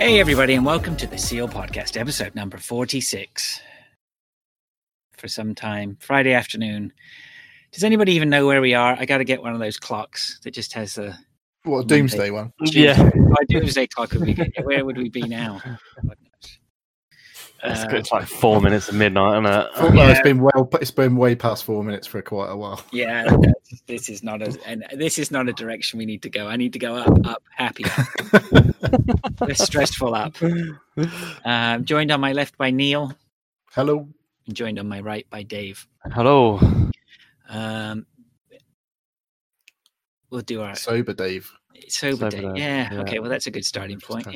Hey, everybody, and welcome to the Seal Podcast, episode number 46. For some time, Friday afternoon. Does anybody even know where we are? I got to get one of those clocks that just has a... What, a doomsday one? Yeah. My doomsday clock would be good. Where would we be now? It's good. It's like 4 minutes of midnight, isn't it? No, it's been way past 4 minutes for quite a while. Yeah, this is not a direction we need to go. I need to go up, happy up. Less stressful up. Joined on my left by Neil. Hello. And joined on my right by Dave. Hello. We'll do our sober Dave. Sober Dave. Yeah. Okay. Well, that's a good starting point.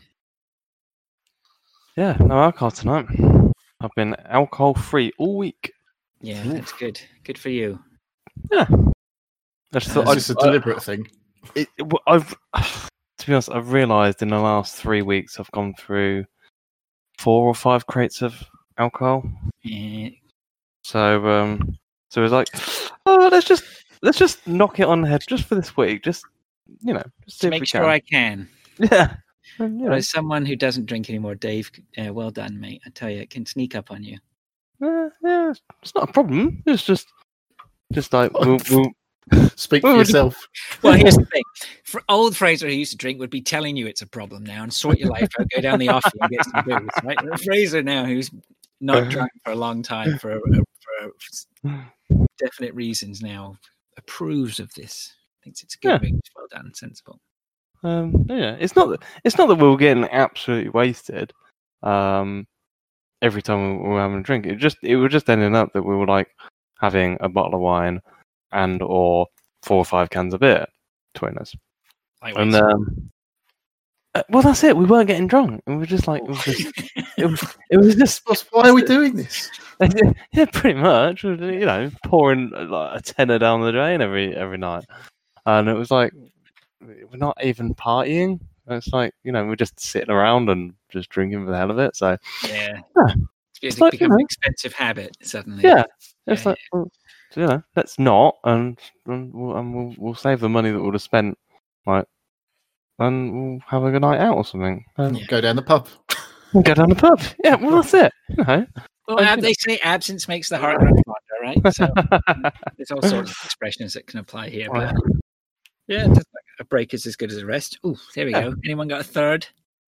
Yeah. No alcohol tonight. I've been alcohol-free all week. Yeah, that's good. Good for you. Yeah. Is this a deliberate thing? To be honest, I've realised in the last 3 weeks I've gone through 4 or 5 crates of alcohol. Yeah. So it was like, oh, let's just knock it on the head just for this week. Just just see to if make sure I can. Yeah. As someone who doesn't drink anymore, Dave, well done, mate. I tell you, it can sneak up on you. Yeah, it's not a problem. It's just like we'll speak for yourself. Well, here's the thing: old Fraser, who used to drink, would be telling you it's a problem now, and sort your life out, go down the offie and get some booze. Right? Fraser now, who's not drunk for a long time for definite reasons, now approves of this. Thinks it's a good thing. Well done, sensible. Yeah, it's not that we were getting absolutely wasted every time we were having a drink. It was just ending up that we were like having a bottle of wine and or 4 or 5 cans of beer between us. And well, that's it. We weren't getting drunk. We were just like it was just. Why are we doing this? Yeah, pretty much. Pouring like a tenner down the drain every night, and it was like. We're not even partying. It's like, we're just sitting around and just drinking for the hell of it. So it's become an expensive habit suddenly. Yeah, it's like, well, let's not, and we'll save the money that we'll have spent, and we'll have a good night out or something. Go down the pub. Go down the pub. Yeah, well, that's it. Well, they say absence makes the heart grow fonder, right? So there's all sorts of expressions that can apply here. But yeah, just like a break is as good as a rest. Oh, there we go. Anyone got a third?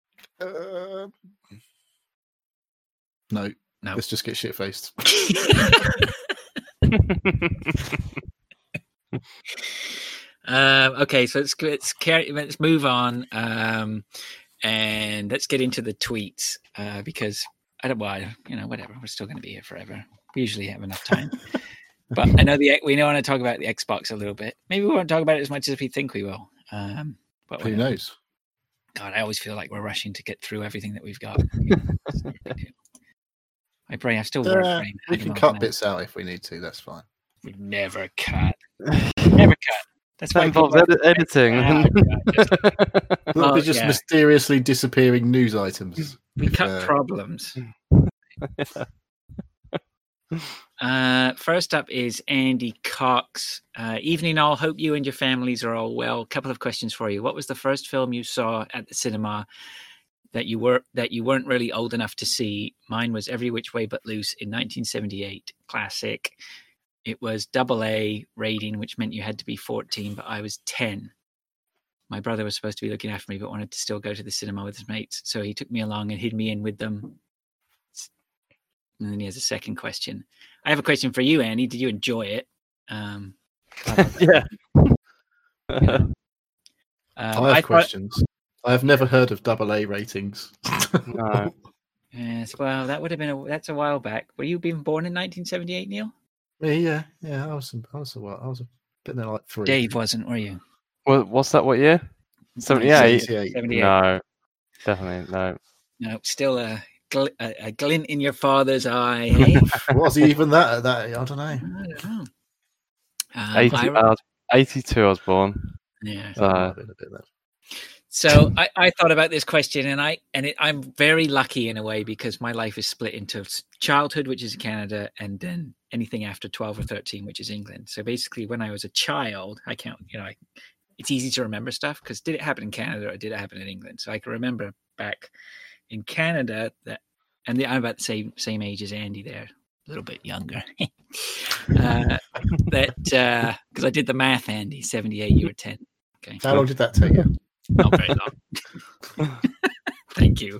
No. Let's just get shit faced. Okay, so let's move on, and let's get into the tweets because whatever. We're still going to be here forever. We usually have enough time. But I know we want to talk about the Xbox a little bit. Maybe we won't talk about it as much as we think we will. But who knows? God, I always feel like we're rushing to get through everything that we've got. My brain, I've still worked brain. We can cut bits out if we need to. That's fine. We never cut. Never cut. That's why involves editing. They're just mysteriously disappearing news items. We cut problems. First up is Andy Cox. Evening all. Hope you and your families are all well. Couple of questions for you. What was the first film you saw at the cinema that you weren't really old enough to see? Mine was Every Which Way But Loose in 1978. Classic. It was AA rating, which meant you had to be 14, but I was 10. My brother was supposed to be looking after me, but wanted to still go to the cinema with his mates, so he took me along and hid me in with them. And then he has a second question. I have a question for you, Andy. Did you enjoy it? Yeah. I have questions. I have never heard of AA ratings. No. Yes, well, that would have been that's a while back. Were you being born in 1978, Neil? Yeah. I was a bit there like 3. Dave wasn't, were you? Well, what's that? What year? 78. 78. No, definitely no. No, still a glint in your father's eye. Eh? Was he even that? I don't know. I don't know. 82 I was born. Yeah. So I thought about this question, and I'm very lucky in a way because my life is split into childhood, which is Canada, and then anything after 12 or 13, which is England. So basically, when I was a child, it's easy to remember stuff because did it happen in Canada or did it happen in England? So I can remember back in Canada I'm about the same age as Andy there, a little bit younger. Because I did the math, Andy, 78, you were 10. Okay. How long did that take you? Not very long. Thank you.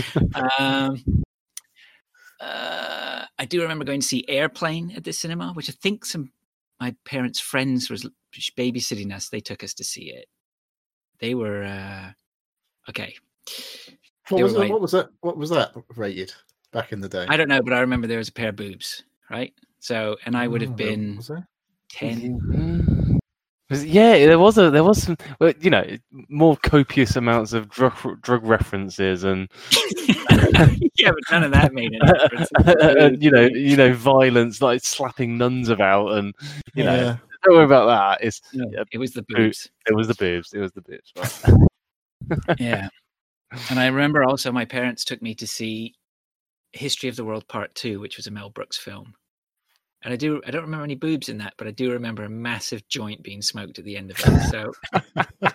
I do remember going to see Airplane at the cinema, which I think my parents' friends was babysitting us. They took us to see it. They were okay. What was that rated back in the day? I don't know, but I remember there was a pair of boobs, right? So, and I would have been 10. Yeah, there was some, well, more copious amounts of drug references and yeah, but none of that made any difference. and, violence, like slapping nuns about, and don't worry about that. It was the boobs. It was the boobs. Right? Yeah, and I remember also my parents took me to see History of the World Part 2, which was a Mel Brooks film. And I don't remember any boobs in that, but I do remember a massive joint being smoked at the end of it.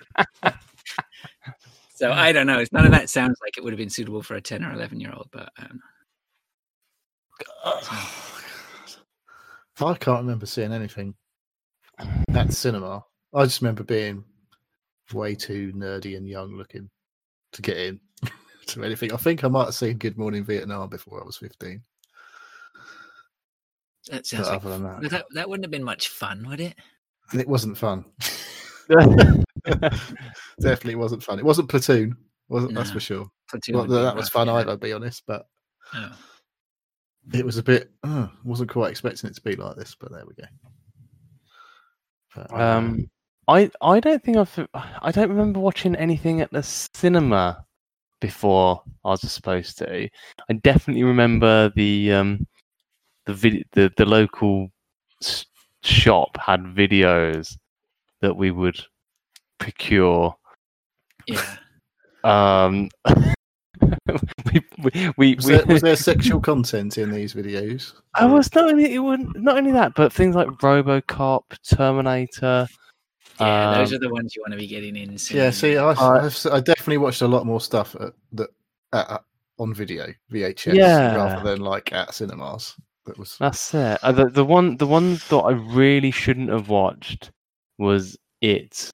So I don't know. None of that sounds like it would have been suitable for a 10 or 11-year-old, but I don't know. I can't remember seeing anything at the cinema. I just remember being way too nerdy and young looking to get in to anything. I think I might have seen Good Morning Vietnam before I was 15. That sounds like that wouldn't have been much fun, would it? It wasn't fun. Definitely wasn't fun. It wasn't Platoon, that's for sure. Not that was fun either, to be honest, but it was a bit. Wasn't quite expecting it to be like this, but there we go. But, I don't think I don't remember watching anything at the cinema before I was supposed to. I definitely remember the local shop had videos that we would procure. Yeah. Was there sexual content in these videos? I was not only that, but things like RoboCop, Terminator. Yeah, those are the ones you want to be getting in. Yeah, see, I definitely watched a lot more stuff on video, VHS, rather than like at cinemas. That's it. The one that I really shouldn't have watched was it.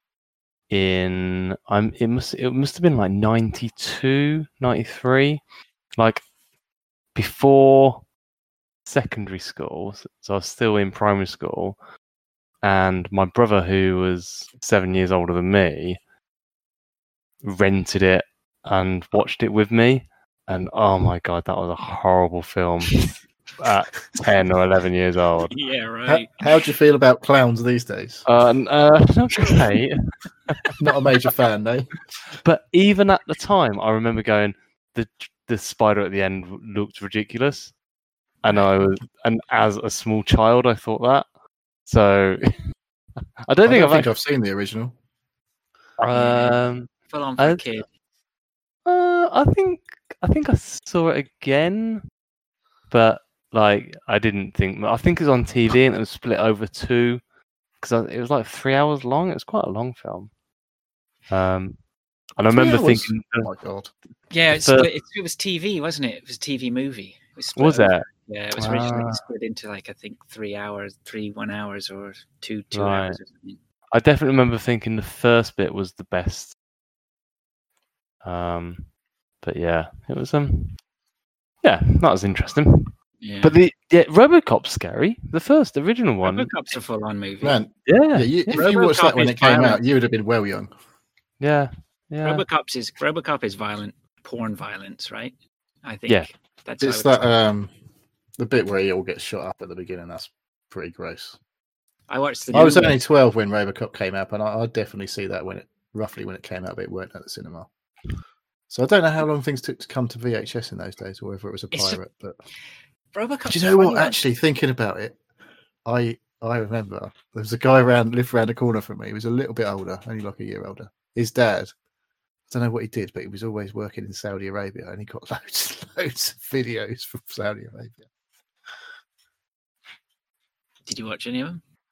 It must have been like 92, 93, like before secondary school. So I was still in primary school, and my brother, who was 7 years older than me, rented it and watched it with me. And oh my god, that was a horrible film. At 10 or 11 years old. Yeah, right. How do you feel about clowns these days? Not great. Not a major fan, no. But even at the time, I remember going, the spider at the end looked ridiculous, and as a small child, I thought that. So I don't think I've seen the original. Full on for a kid. I think I saw it again, but. Like, I didn't think. I think it was on TV and it was split over two because it was like 3 hours long. It was quite a long film. And I remember thinking, "Oh my god!" Yeah, it was TV, wasn't it? It was a TV movie. Was it? Yeah, it was originally split into like I think 3 hours, 1 hours, or two hours. Or something. I definitely remember thinking the first bit was the best. But yeah, it was that was interesting. Yeah. But RoboCop's scary. The original one. RoboCop's a full-on movie. Man, if you watched that when it came out, you would have been well young. Yeah. RoboCop is violent, porn violence, right? I think. Yeah. It's that the bit where he all gets shot up at the beginning. That's pretty gross. I watched I was only 12 when RoboCop came out, and I definitely see that when it came out, but it weren't at the cinema. So I don't know how long things took to come to VHS in those days, or whether it was a pirate. But RoboCop. Do you know what? Actually, thinking about it, I remember there was a guy lived around the corner from me. He was a little bit older, only like a year older. His dad, I don't know what he did, but he was always working in Saudi Arabia, and he got loads of videos from Saudi Arabia. Did you watch any of them?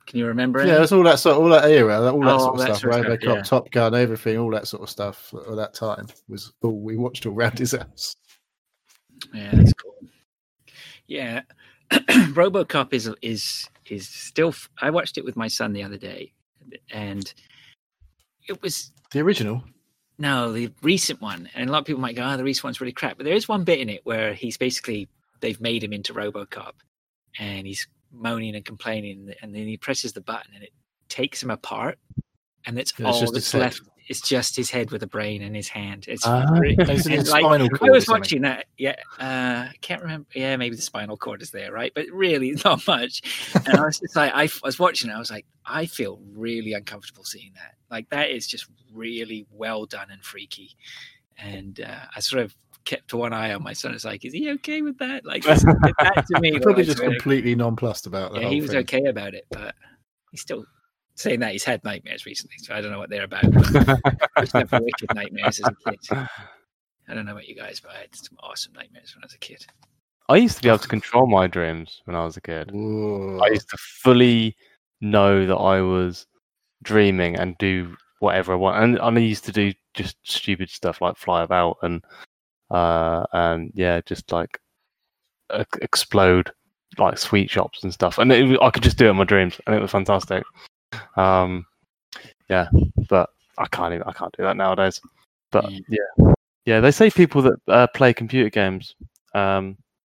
Can you remember Yeah, any? it's all that era, all that Oh, sort of that stuff. sort of RoboCop, stuff, yeah. Top Gun, everything, all that sort of stuff at that time was all we watched all around his house. Yeah, that's cool. Yeah, RoboCop is still. I watched it with my son the other day, and it was The original. no the recent one. And a lot of people might go, "Oh, the recent one's really crap," but there is one bit in it where they've made him into RoboCop, and he's moaning and complaining, and then he presses the button, and it takes him apart, and it's Yeah, it's all just that's his head. left. It's just his head with a brain and his hand. It's Isn't it and, like, spinal I cord or was something? watching that. Yeah, I can't remember. Yeah, maybe the spinal cord is there, right? But really, not much. And I was just like, I was watching it. I was like, I feel really uncomfortable seeing that. Like, that is just really well done and freaky. And I sort of kept one eye on my son. It's like, is he okay with that? Like, that to me, Probably was just like, completely nonplussed about the yeah, whole he was thing. okay about it, but he's still saying that he's had nightmares recently, so I don't know what they're about. I used to have wicked nightmares as a kid. I don't know about you guys, but I had some awesome nightmares when I was a kid. I used to be able to control my dreams when I was a kid. Ooh. I used to fully know that I was dreaming and do whatever I want, and I used to do just stupid stuff like fly about and yeah, just like explode like sweet shops and stuff, and I could just do it in my dreams, and it was fantastic. Yeah, but I can't do that nowadays. But yeah, they say people that play computer games are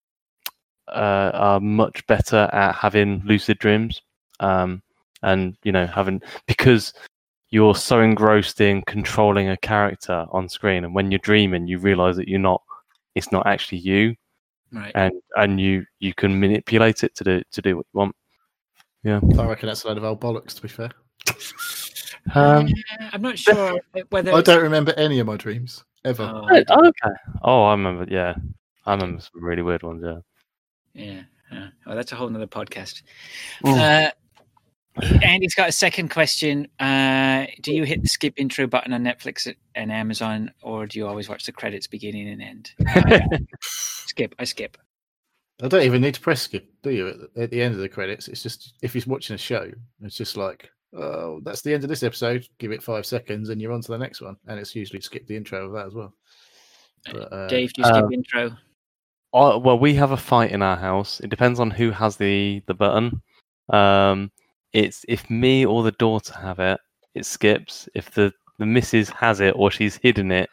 much better at having lucid dreams, and because you're so engrossed in controlling a character on screen, and when you're dreaming, you realize that it's not actually you, right? And you can manipulate it to do what you want. Yeah, I reckon that's a load of old bollocks, to be fair. I'm not sure whether I don't remember any of my dreams ever. Oh, okay. Oh, I remember. Yeah, I remember some really weird ones. Yeah. Yeah. Oh, that's a whole nother podcast. Mm. Andy's got a second question. Do you hit the skip intro button on Netflix and Amazon, or do you always watch the credits beginning and end? I skip. I don't even need to press skip, do you? At the end of the credits, it's just if you're watching a show, it's just like, oh, that's the end of this episode. Give it 5 seconds, and you're on to the next one. And it's usually skip the intro of that as well. But, Dave, do you skip intro? Well, we have a fight in our house. It depends on who has the button. It's if me or the daughter have it, it skips. If the missus has it or she's hidden it,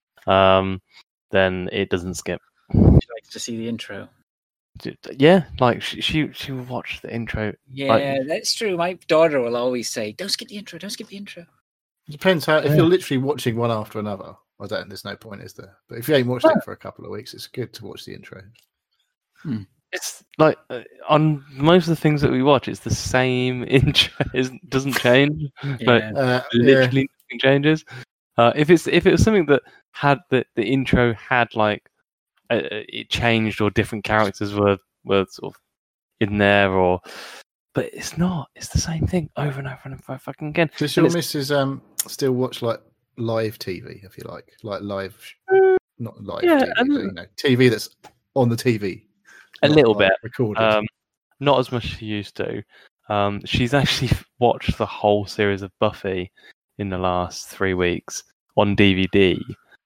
then it doesn't skip. She likes to see the intro. Yeah, like she will watch the intro. Yeah, that's true. My daughter will always say, "Don't skip the intro. Don't skip the intro." It depends how. If you're literally watching one after another, there's no point, is there? But if you ain't watched it for a couple of weeks, it's good to watch the intro. It's like on most of the things that we watch, it's the same intro. It doesn't change. Literally nothing changes. If it was something that had the intro had like it changed or different characters were sort of in there, but it's not. It's the same thing over and over and over fucking again. Does your missus still watch like live TV, if you like live, not live TV, but, TV that's on the TV? A little like bit recorded. Not as much as she used to. She's actually watched the whole series of Buffy in the last 3 weeks on DVD.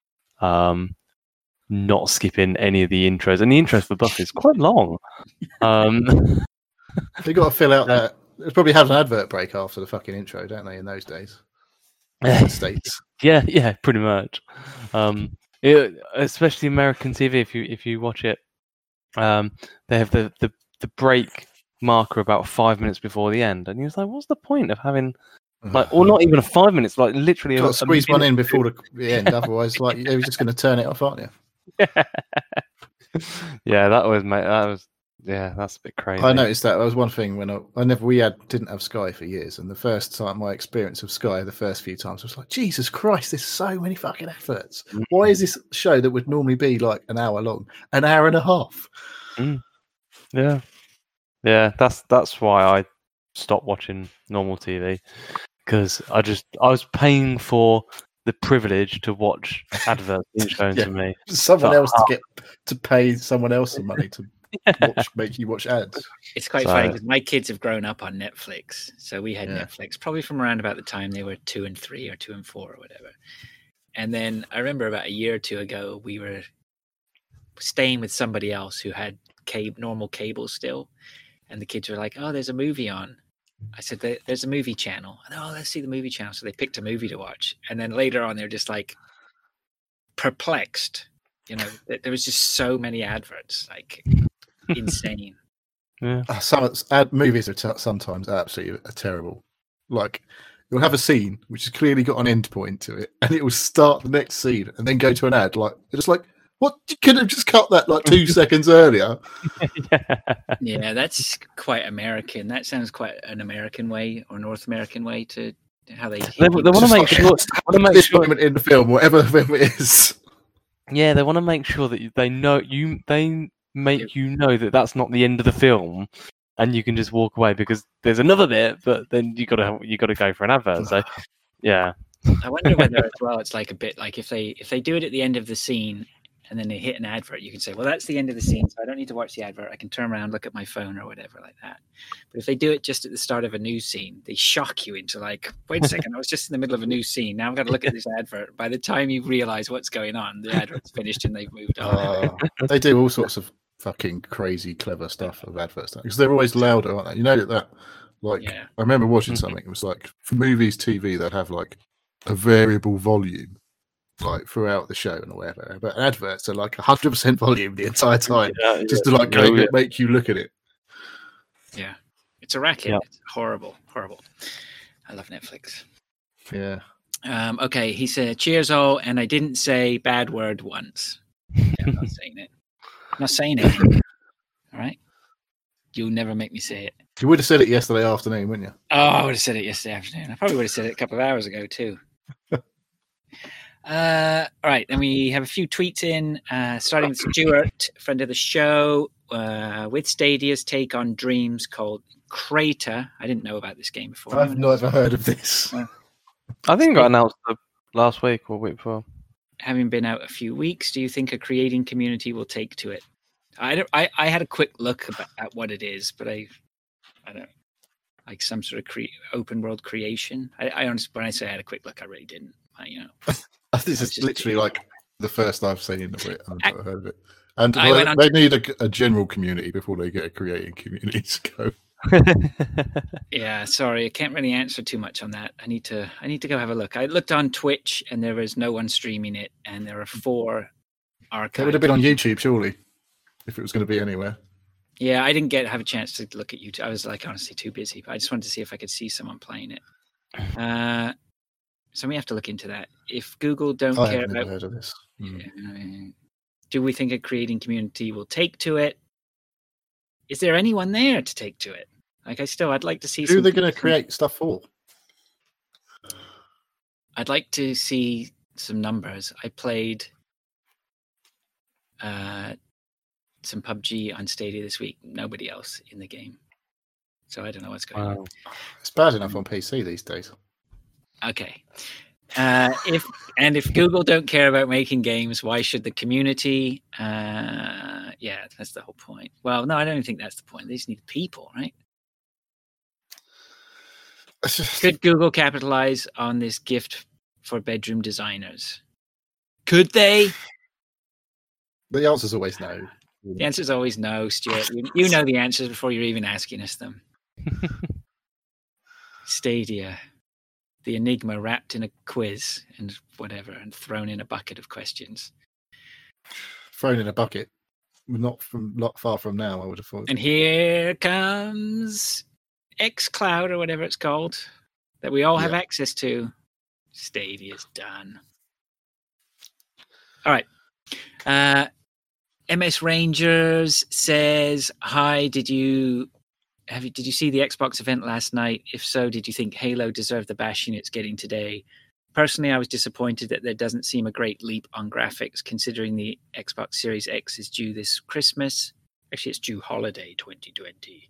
Not skipping any of the intros, and the intros for Buffy is quite long. They got to fill out that. They probably have an advert break after the fucking intro, don't they? In those days, in the States. Yeah, pretty much. Especially American TV. If you watch it, they have the break marker about 5 minutes before the end, and you're like, what's the point of having or not even 5 minutes, like literally got to squeeze one in before the end, otherwise, like you're just going to turn it off, aren't you? Yeah, that's a bit crazy. I noticed that was one thing when we didn't have Sky for years, and the first time my experience of Sky, the first few times, I was like, Jesus Christ, there's so many fucking adverts. Why is this show that would normally be like an hour long, an hour and a half? Yeah, that's why I stopped watching normal TV, because I was paying for the privilege to watch adverts being shown to me. Someone else to pay someone else some money to make you watch ads. It's quite So- funny because my kids have grown up on Netflix. So we had Yeah. Netflix probably from around about the time they were 2 and 3 or 2 and 4 or whatever. And then I remember about a year or two ago, we were staying with somebody else who had normal cable still. And the kids were like, "Oh, there's a movie on." I said, "There's a movie channel." And, "Oh, let's see the movie channel." So they picked a movie to watch. And then later on, they're just like perplexed. You know, there was just so many adverts, like insane. Yeah. Some movies are sometimes absolutely terrible. Like you'll have a scene which has clearly got an end point to it, and it will start the next scene and then go to an ad. Like it's just like, what? You could have just cut that like 2 seconds earlier. Yeah, that's quite American. That sounds quite an American way or North American way to how they. They want to Just make like, sure. Want to make this sure. moment in the film, whatever film it is. Yeah, they want to make sure that they know you. They make you know that that's not the end of the film, and you can just walk away because there's another bit. But then you got to go for an advert. So, yeah. I wonder whether as well it's like a bit like if they do it at the end of the scene and then they hit an advert, you can say, well, that's the end of the scene, so I don't need to watch the advert. I can turn around, look at my phone or whatever like that. But if they do it just at the start of a news scene, they shock you into like, wait a second, I was just in the middle of a news scene. Now I've got to look at this advert. By the time you realize what's going on, the advert's finished and they've moved on. They do all sorts of fucking crazy, clever stuff of adverts because they're always louder, aren't they? You know that like, Yeah. I remember watching something. It was like for movies, TV, they'd have like a variable volume like throughout the show and whatever, but adverts are like 100% volume the entire time, just to like make you look at it. Yeah, it's a racket. Yeah. It's horrible. I love Netflix. Yeah. Okay, he said, "Cheers all," and I didn't say bad word once. Yeah, I'm not saying it. I'm not saying it. All right, you'll never make me say it. You would have said it yesterday afternoon, wouldn't you? Oh, I would have said it yesterday afternoon. I probably would have said it a couple of hours ago too. All right, then we have a few tweets in, starting with Stuart, friend of the show, with Stadia's take on Dreams called Crater. I didn't know about this game before. I've never heard of this. I think it got announced last week or week before. Having been out a few weeks, do you think a creating community will take to it? I had a quick look at what it is, but I don't like some sort of open world creation. I honestly, when I say I had a quick look, I really didn't. This is literally like the first I've seen of it. I've never heard of it. And I they need a general community before they get a creating community to go. Yeah, sorry, I can't really answer too much on that. I need to go have a look. I looked on Twitch and there was no one streaming it, and there are 4 archives. It would have been on YouTube, surely, if it was going to be anywhere. Yeah, I didn't have a chance to look at YouTube. I was like honestly too busy. But I just wanted to see if I could see someone playing it. So we have to look into that. If Google don't I care have never about, heard of this. do we think a creating community will take to it? Is there anyone there to take to it? Like I'd like to see. Who are they going to create stuff for? I'd like to see some numbers. I played some PUBG on Stadia this week. Nobody else in the game, so I don't know what's going on. It's bad enough on PC these days. Okay. If Google don't care about making games, why should the community? Yeah, that's the whole point. Well, no, I don't think that's the point. They just need people, right? Could Google capitalize on this gift for bedroom designers? Could they? The answer's always no. The answer is always no, Stuart. You know the answers before you're even asking us them. Stadia. The enigma wrapped in a quiz and whatever, and thrown in a bucket of questions. Thrown in a bucket. Not far from now, I would have thought. And here comes xCloud or whatever it's called that we all have access to. Stadia's done. All right. MS Rangers says, "Hi, did you see the Xbox event last night? If so, did you think Halo deserved the bashing it's getting today? Personally, I was disappointed that there doesn't seem a great leap on graphics, considering the Xbox Series X is due this Christmas. Actually, it's due holiday 2020,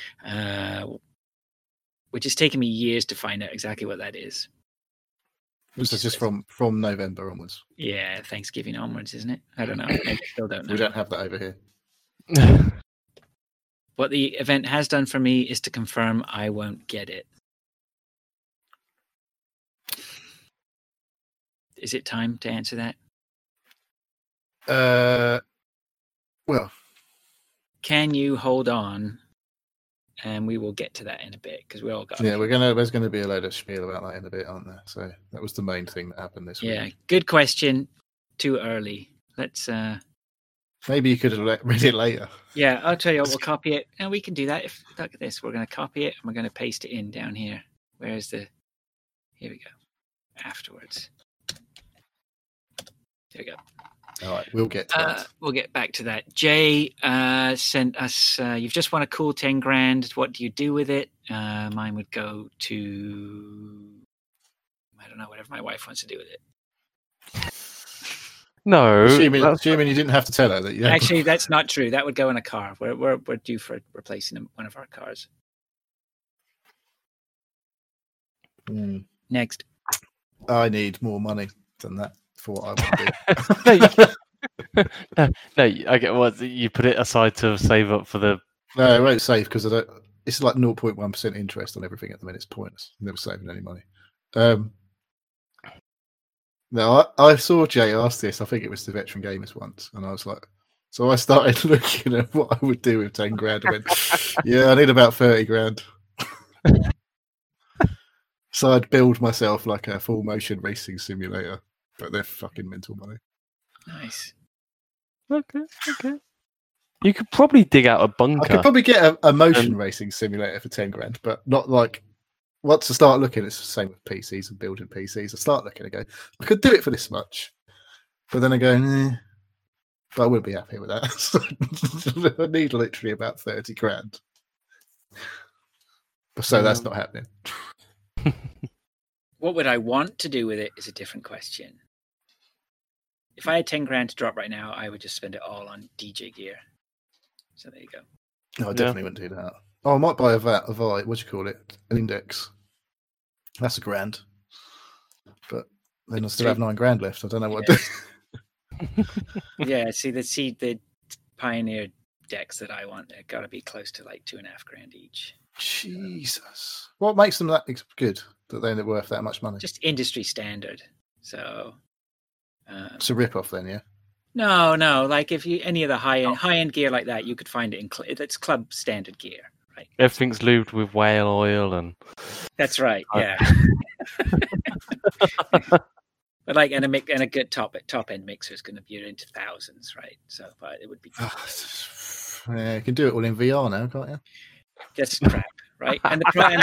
which has taken me years to find out exactly what that is. This is just from November onwards. Yeah, Thanksgiving onwards, isn't it? I don't know. I still don't know. We don't have that over here. What the event has done for me is to confirm I won't get it. Is it time to answer that? Well, can you hold on? And we will get to that in a bit because we all got. Yeah, there's going to be a load of spiel about that in a bit, aren't there? So that was the main thing that happened this week. Yeah, good question. Too early. Let's. Maybe you could have read it later. Yeah, I'll tell you what. We'll copy it, and we can do that. Look at this. We're going to copy it, and we're going to paste it in down here. Where's the? Here we go. Afterwards. There we go. All right, we'll get to that. We'll get back to that. Jay sent us, you've just won a cool 10 grand. What do you do with it? Mine would go to, I don't know, whatever my wife wants to do with it. No. Assuming you didn't have to tell her that. Actually, that's not true. That would go in a car. We're due for replacing one of our cars. Next. I need more money than that. For what I want to do. no, I get what you put it aside to save up for the. No, I won't save because I don't. It's like 0.1% interest on everything at the minute. It's pointless. I'm never saving any money. No, I saw Jay ask this. I think it was the Veteran Gamers once, and I was like, so I started looking at what I would do with 10 grand. I went, yeah, I need about 30 grand. So I'd build myself like a full motion racing simulator. But they're fucking mental money. Nice. Okay. You could probably dig out a bunker. I could probably get a motion racing simulator for 10 grand, but not like once I start looking, it's the same with PCs and building PCs. I start looking and go, I could do it for this much. But then I go, but I wouldn't be happy with that. So I need literally about 30 grand. So that's not happening. What would I want to do with it is a different question. If I had 10 grand to drop right now, I would just spend it all on DJ gear. So there you go. No, I definitely wouldn't do that. Oh, I might buy what do you call it? An Index. That's £1,000. But then I still have 9 grand left. I don't know what to do. Yeah, see the Pioneer decks that I want, they've got to be close to like 2,500 each. Jesus. What makes them that good that they're worth that much money? Just industry standard. So it's a rip-off then, yeah? No. Like if you any of the high-end gear like that, you could find it in it's club standard gear, right? Everything's lubed with whale oil and. That's right. Yeah. But like and a good top end mixer is going to be into thousands, right? So, but it would be. Yeah, you can do it all in VR now, can't you? That's crap, right? And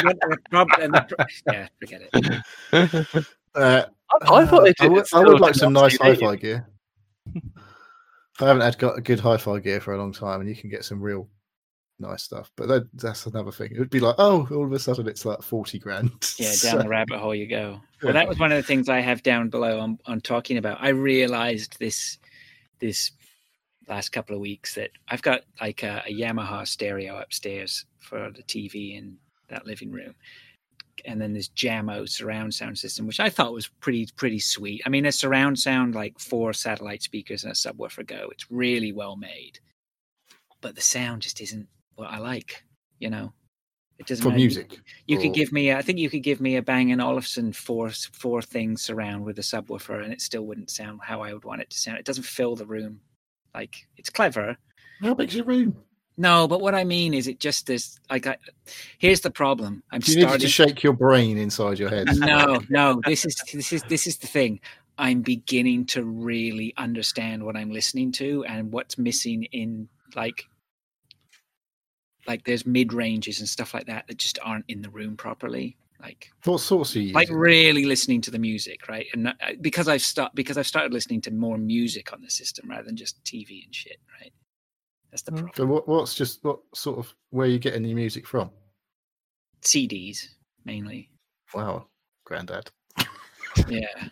yeah, forget it. I thought they did. I would like some nice hi-fi gear. I haven't got a good hi-fi gear for a long time, and you can get some real nice stuff. But that's another thing. It would be like, all of a sudden it's like 40 grand. Yeah, down the rabbit hole you go. Well, that was one of the things I have down below on talking about. I realized this last couple of weeks that I've got like a Yamaha stereo upstairs for the TV in that living room. And then this Jamo surround sound system, which I thought was pretty sweet. I mean, a surround sound, like 4 satellite speakers and a subwoofer go. It's really well made. But the sound just isn't what I like, you know. It doesn't for music. You could give me I think you could give me a Bang & Olufsen four thing surround with a subwoofer and it still wouldn't sound how I would want it to sound. It doesn't fill the room. Like, it's clever. How big's your room? No, but what I mean is, it just is like. Here's the problem. You need to shake your brain inside your head. No. This is the thing. I'm beginning to really understand what I'm listening to and what's missing in like there's mid ranges and stuff like that just aren't in the room properly. Like, what source are you using? Like really listening to the music, right? And because I've started listening to more music on the system rather than just TV and shit, right? That's the problem. So what sort of where are you getting your music from? CDs mainly. Wow, granddad. Yeah.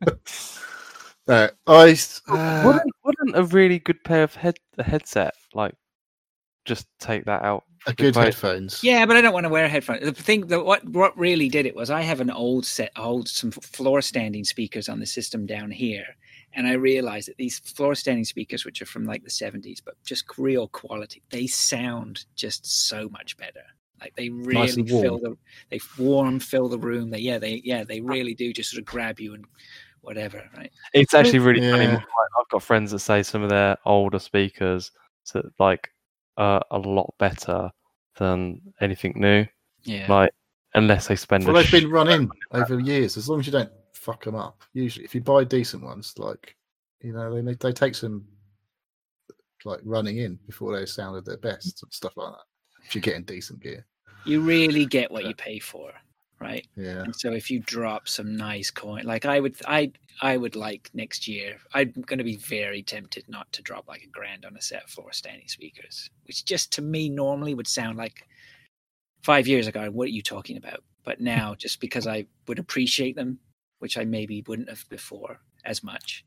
Wouldn't a really good pair of headset like just take that out? A good headphones. Yeah, but I don't want to wear headphones. The thing that what really did it was I have some floor standing speakers on the system down here, And I realized that these floor standing speakers, which are from like the 70s, but just real quality, they sound just so much better. Like they Nice really and warm. fill the room. They really do just sort of grab you and whatever, right? It's actually really funny. Yeah. Like, I've got friends that say some of their older speakers like are a lot better than anything new. Yeah. Like unless they spend. Well, they've been run in over years. As long as you don't fuck them up. Usually, if you buy decent ones, like they take some like running in before they sound at their best and stuff like that. If you're getting decent gear, You really get what you pay for, right? yeah. And so if you drop some nice coin, like I would like next year, I'm going to be very tempted not to drop like $1,000 on a set of floor standing speakers, which just to me normally would sound like 5 years ago, what are you talking about? But now, just because I would appreciate them, which I maybe wouldn't have before as much.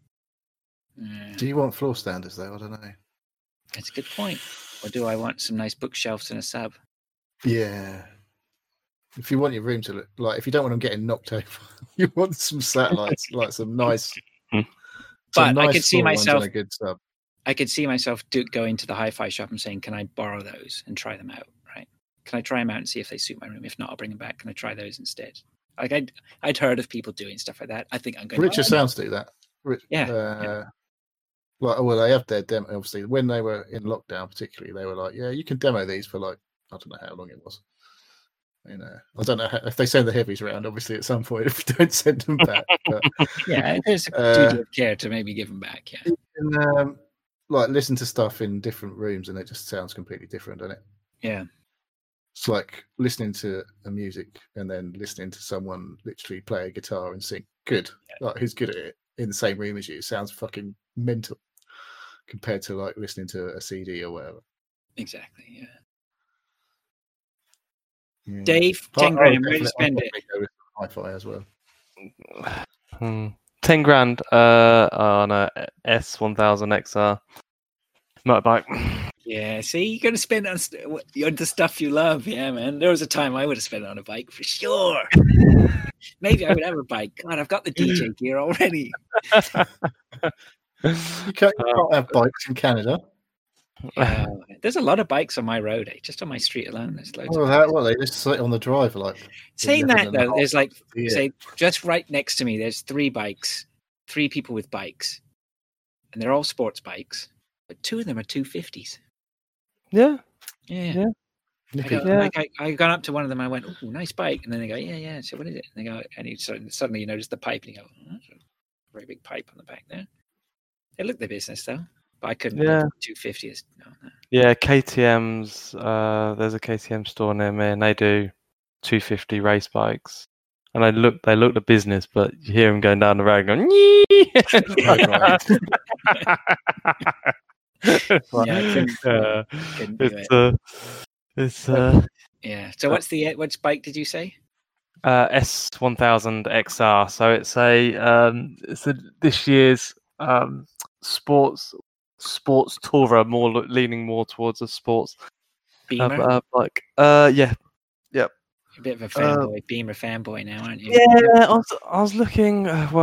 Do you want floor standers though? I don't know. That's a good point. Or do I want some nice bookshelves and a sub? Yeah. If you want your room to look like, if you don't want them getting knocked over, you want some satellites, like some nice. But I could see myself. A good sub. I could see myself going to the hi-fi shop and saying, "Can I borrow those and try them out? Right? Can I try them out and see if they suit my room? If not, I'll bring them back. Can I try those instead?" Like I'd heard of people doing stuff like that. I think I'm going. Richard Sounds do that. Yeah. Like, well, they have their demo. Obviously, when they were in lockdown, particularly, they were like, "Yeah, you can demo these for like I don't know how long it was." I don't know if they send the heavies around. Obviously, at some point, if you don't send them back, but, yeah, there's a duty of care to maybe give them back. Yeah, you can like listen to stuff in different rooms, and it just sounds completely different, doesn't it? Yeah, it's like listening to a music and then listening to someone literally play a guitar and sing. Good, like who's good at it in the same room as you? It sounds fucking mental compared to like listening to a CD or whatever. Exactly. Yeah. Yeah. Dave, 10 grand. Where do you spend it? Hi-fi as well. 10 grand on a S1000 XR motorbike. Yeah, see, you're going to spend on the stuff you love. Yeah, man. There was a time I would have spent it on a bike for sure. Maybe I would have a bike. God, I've got the DJ gear already. You can't have bikes in Canada. There's a lot of bikes on my road, just on my street alone. There's loads. They just sit on the drive like. Saying that though, there's like say just right next to me. There's 3 bikes, 3 people with bikes, and they're all sports bikes, but 2 of them are 250s. Yeah. I got up to one of them. I went, "Oh, nice bike," and then they go, "Yeah." So what is it? And they go, and suddenly you notice the pipe, and you go, "Oh, that's a very big pipe on the back there." They look the business though. But I couldn't. Yeah. 250s. No. Yeah, KTM's. There's a KTM store near me, and they do 250 race bikes. And they look the business, but you hear them going down the road going. Couldn't do it. Yeah. So which bike did you say? S1000 XR. So it's a this year's sports tourer, leaning more towards a sports Beamer. bike. Yeah. You're a bit of a fanboy, Beamer fanboy now, aren't you? Yeah, I was looking. I've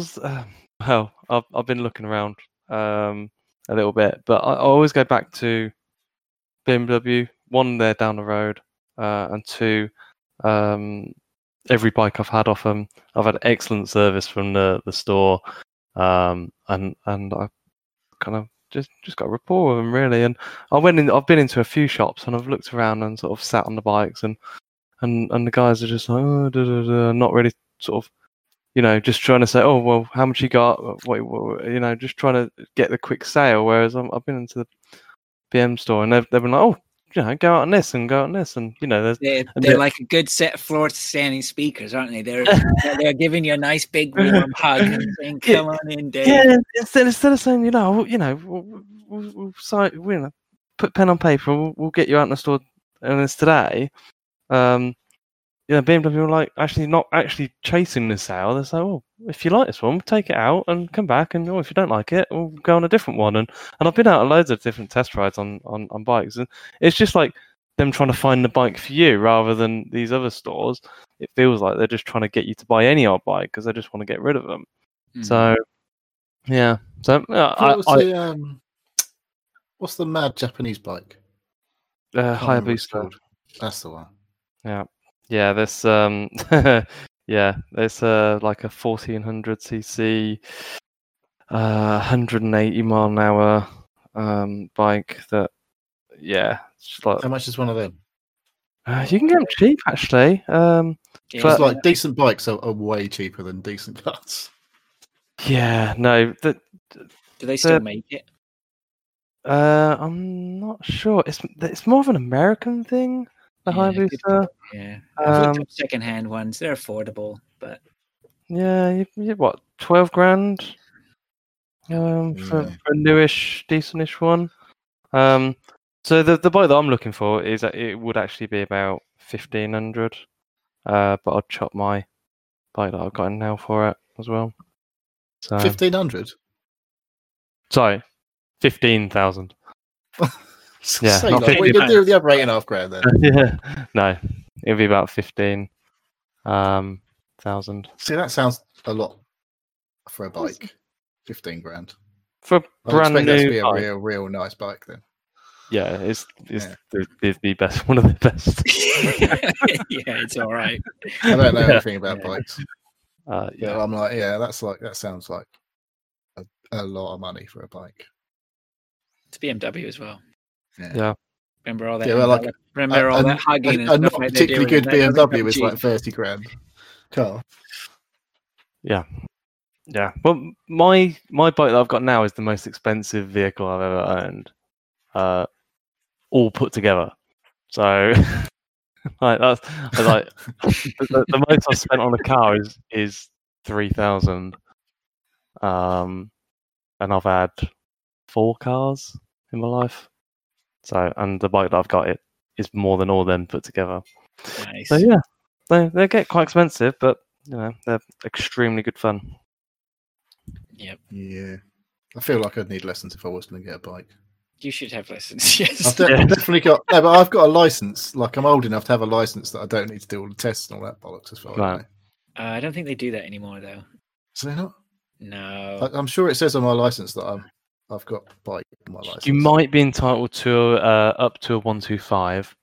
been looking around a little bit, but I always go back to BMW. 1, they're down the road, and 2, every bike I've had off them, I've had excellent service from the store, and I kind of just got a rapport with them really. And I've been into a few shops and I've looked around and sort of sat on the bikes and the guys are just like, not really sort of, just trying to say, oh well, how much you got? Wait, just trying to get the quick sale. Whereas I've been into the BM store and they've been like, oh, go out on this and go out on this, and they're like a good set of floor standing speakers, aren't they? They're giving you a nice big warm hug and saying, "Come on in, Dave." Yeah, instead of saying, we'll put pen on paper, we'll get you out in the store on this today. BMW were like actually not actually chasing the sale. They're like, oh, if you like this one, we'll take it out and come back, and if you don't like it, we'll go on a different one. And I've been out on loads of different test rides on bikes, and it's just like them trying to find the bike for you rather than these other stores. It feels like they're just trying to get you to buy any old bike because they just want to get rid of them. So Yeah. So what's the mad Japanese bike? Can't remember what it's Hayabusa. called. That's the one. Yeah. This yeah. There's like a 1400cc, 180 mile an hour bike that. Yeah. It's just like, How much is one of them? you can get them cheap actually. Yeah, It's like decent bikes are way cheaper than decent cars. Yeah. No. do they still make it? I'm not sure. It's more of an American thing. The Hayabusa. Yeah, I've looked up second-hand ones. They're affordable, but Yeah, you what, 12 grand? For a newish, decentish one. So the bike that I'm looking for is that it would actually be about 1,500. But I'd chop my bike that I've got in now for it as well. So 1,500. sorry, 15,000. Yeah, Say, not like, what are you going to do with the other 8.5 grand then? Yeah, no, it'll be about 15,000 See, that sounds a lot for a bike. 15 grand. for a I brand expect that to new be a bike. real nice bike then. Yeah, it's Yeah. the best, one of the best. yeah, it's all right. I don't know Yeah. anything about bikes. Yeah, Yeah, I'm like, that sounds like a lot of money for a bike. It's BMW as well. yeah. Remember all that? Yeah, well, like, remember all that hugging and a stuff not like they're particularly doing, good and that doesn't BMW come is cheap. like 30 grand car. Yeah. Well, my bike that I've got now is the most expensive vehicle I've ever owned, all put together. So, like that's like the most I've spent on a car is 3,000. And I've had 4 cars in my life. So, and the bike that I've got, it is more than all them put together. Nice. So yeah, they get quite expensive, but they're extremely good fun. Yep. Yeah. I feel like I'd need lessons if I was going to get a bike. You should have lessons. Yes. I've definitely got no, but I've got a license. Like I'm old enough to have a license that I don't need to do all the tests and all that bollocks as far as I know. I don't think they do that anymore, though. So they're not. No. I'm sure it says on my license that I've got bike on my license. You might be entitled to up to a 125,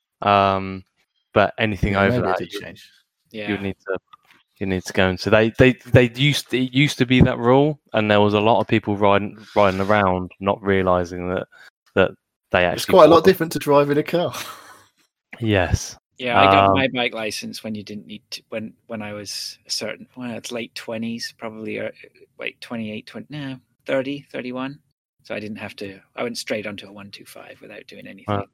but anything over maybe that, it did change. Yeah. you need to go into. It used to be that rule, and there was a lot of people riding around not realizing that they actually. It's quite a lot different to driving a car. Yes. Yeah, I got my bike license when you didn't need to, when I was a certain, it's late 20s, probably, or wait, 28, 30, 31. So I didn't have to, I went straight onto a 125 without doing anything.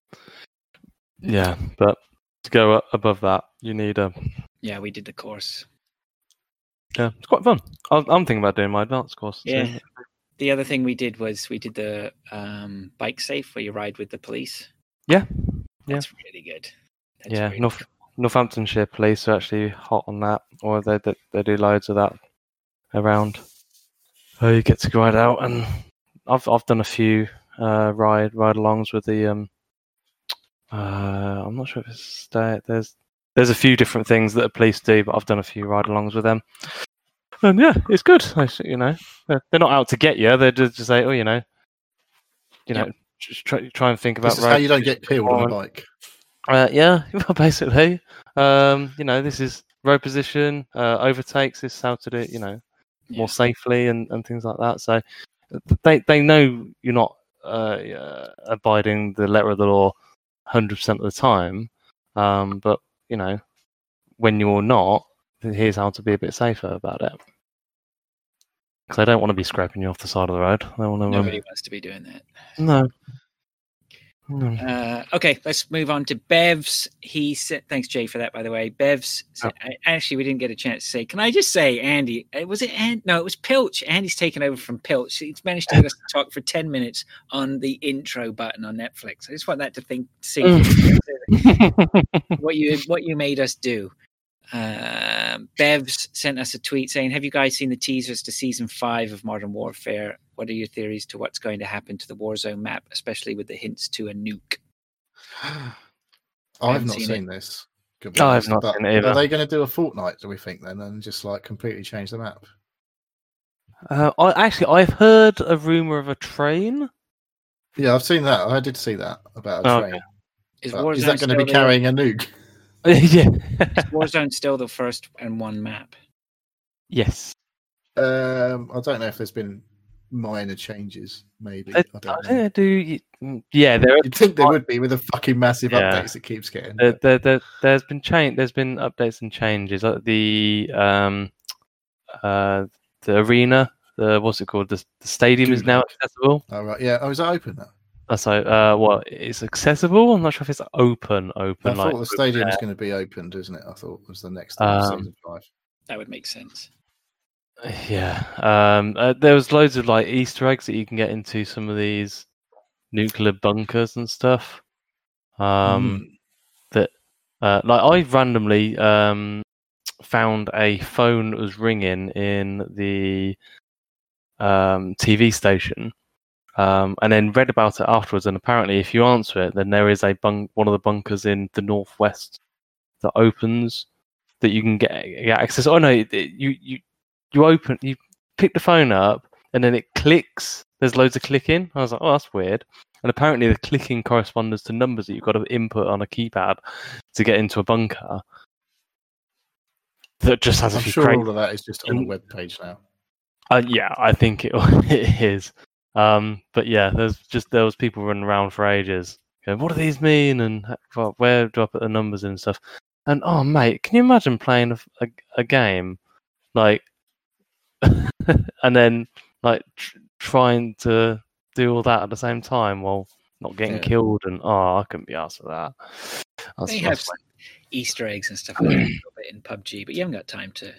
Yeah, but to go above that, you need a. Yeah, we did the course. Yeah, it's quite fun. I'm thinking about doing my advanced course. Yeah. Soon. The other thing we did was we did the bike safe where you ride with the police. Yeah. That's really good. That's Yeah, really cool. Northamptonshire police are actually hot on that, or they do loads of that around. So you get to ride out, and I've done a few ride-alongs with the I'm not sure if it's there's a few different things that the police do, but I've done a few ride-alongs with them, and yeah, it's good. They're not out to get you; they just say, just try and think about. This is how you don't get killed on a bike. Yeah, basically. This is road position, overtakes. This is how to do it. More safely and things like that. So they know you're not abiding the letter of the law 100% of the time, but when you're not, here's how to be a bit safer about it. Because I don't want to be scraping you off the side of the road. Nobody wants to be doing that. No. Okay, let's move on to Bevs. He said, thanks, Jay, for that, by the way. Bevs said, actually, we didn't get a chance to say, can I just say, Andy, was it Andy? No, it was Pilch. Andy's taken over from Pilch. He's managed to get us to talk for 10 minutes on the intro button on Netflix. I just want that to see what you made us do. Bevs sent us a tweet saying, have you guys seen the teasers to season 5 of Modern Warfare? What are your theories to what's going to happen to the Warzone map, especially with the hints to a nuke? I've not seen this. I've not seen it either. Are they going to do a Fortnite, do we think, then, and just like completely change the map? I've heard a rumor of a train. Yeah, I've seen that. I did see that about a Oh, train. okay. Is But is Warzone that going to be still carrying a nuke? Yeah. is Warzone still the first and one map? Yes. I don't know if there's been minor changes. Maybe I I don't think know. they do. Yeah, there. You'd think there would be with the fucking massive Yeah. updates it keeps getting. There's been There's been updates and changes. Like the arena. What's it called? The stadium is now Gulag. accessible. Oh right, yeah. Oh, is that open now? So, what? It's accessible. I'm not sure if it's open. I Like thought the stadium was open going to be opened, isn't it? I thought it was the next thing for season 5. That would make sense. air. Yeah. There was loads of like Easter eggs that you can get into some of these nuclear bunkers and stuff. That like I randomly found a phone that was ringing in the TV station, and then read about it afterwards. And apparently, if you answer it, then there is one of the bunkers in the northwest that opens that you can get access. Oh no, you pick the phone up and then it clicks. There's loads of clicking. I was like, oh, that's weird. And apparently, the clicking corresponds to numbers that you've got to input on a keypad to get into a bunker. That just has a I'm few sure crazy. all of that is just on the web page now. Yeah, I think it is. But yeah, there was people running around for ages going, what do these mean? And where do I put the numbers in and stuff? And oh, mate, can you imagine playing a game like, and then like trying to do all that at the same time while not getting killed? And I couldn't be asked for that. They have some Easter eggs and stuff like that a little bit in PUBG, but you haven't got time to.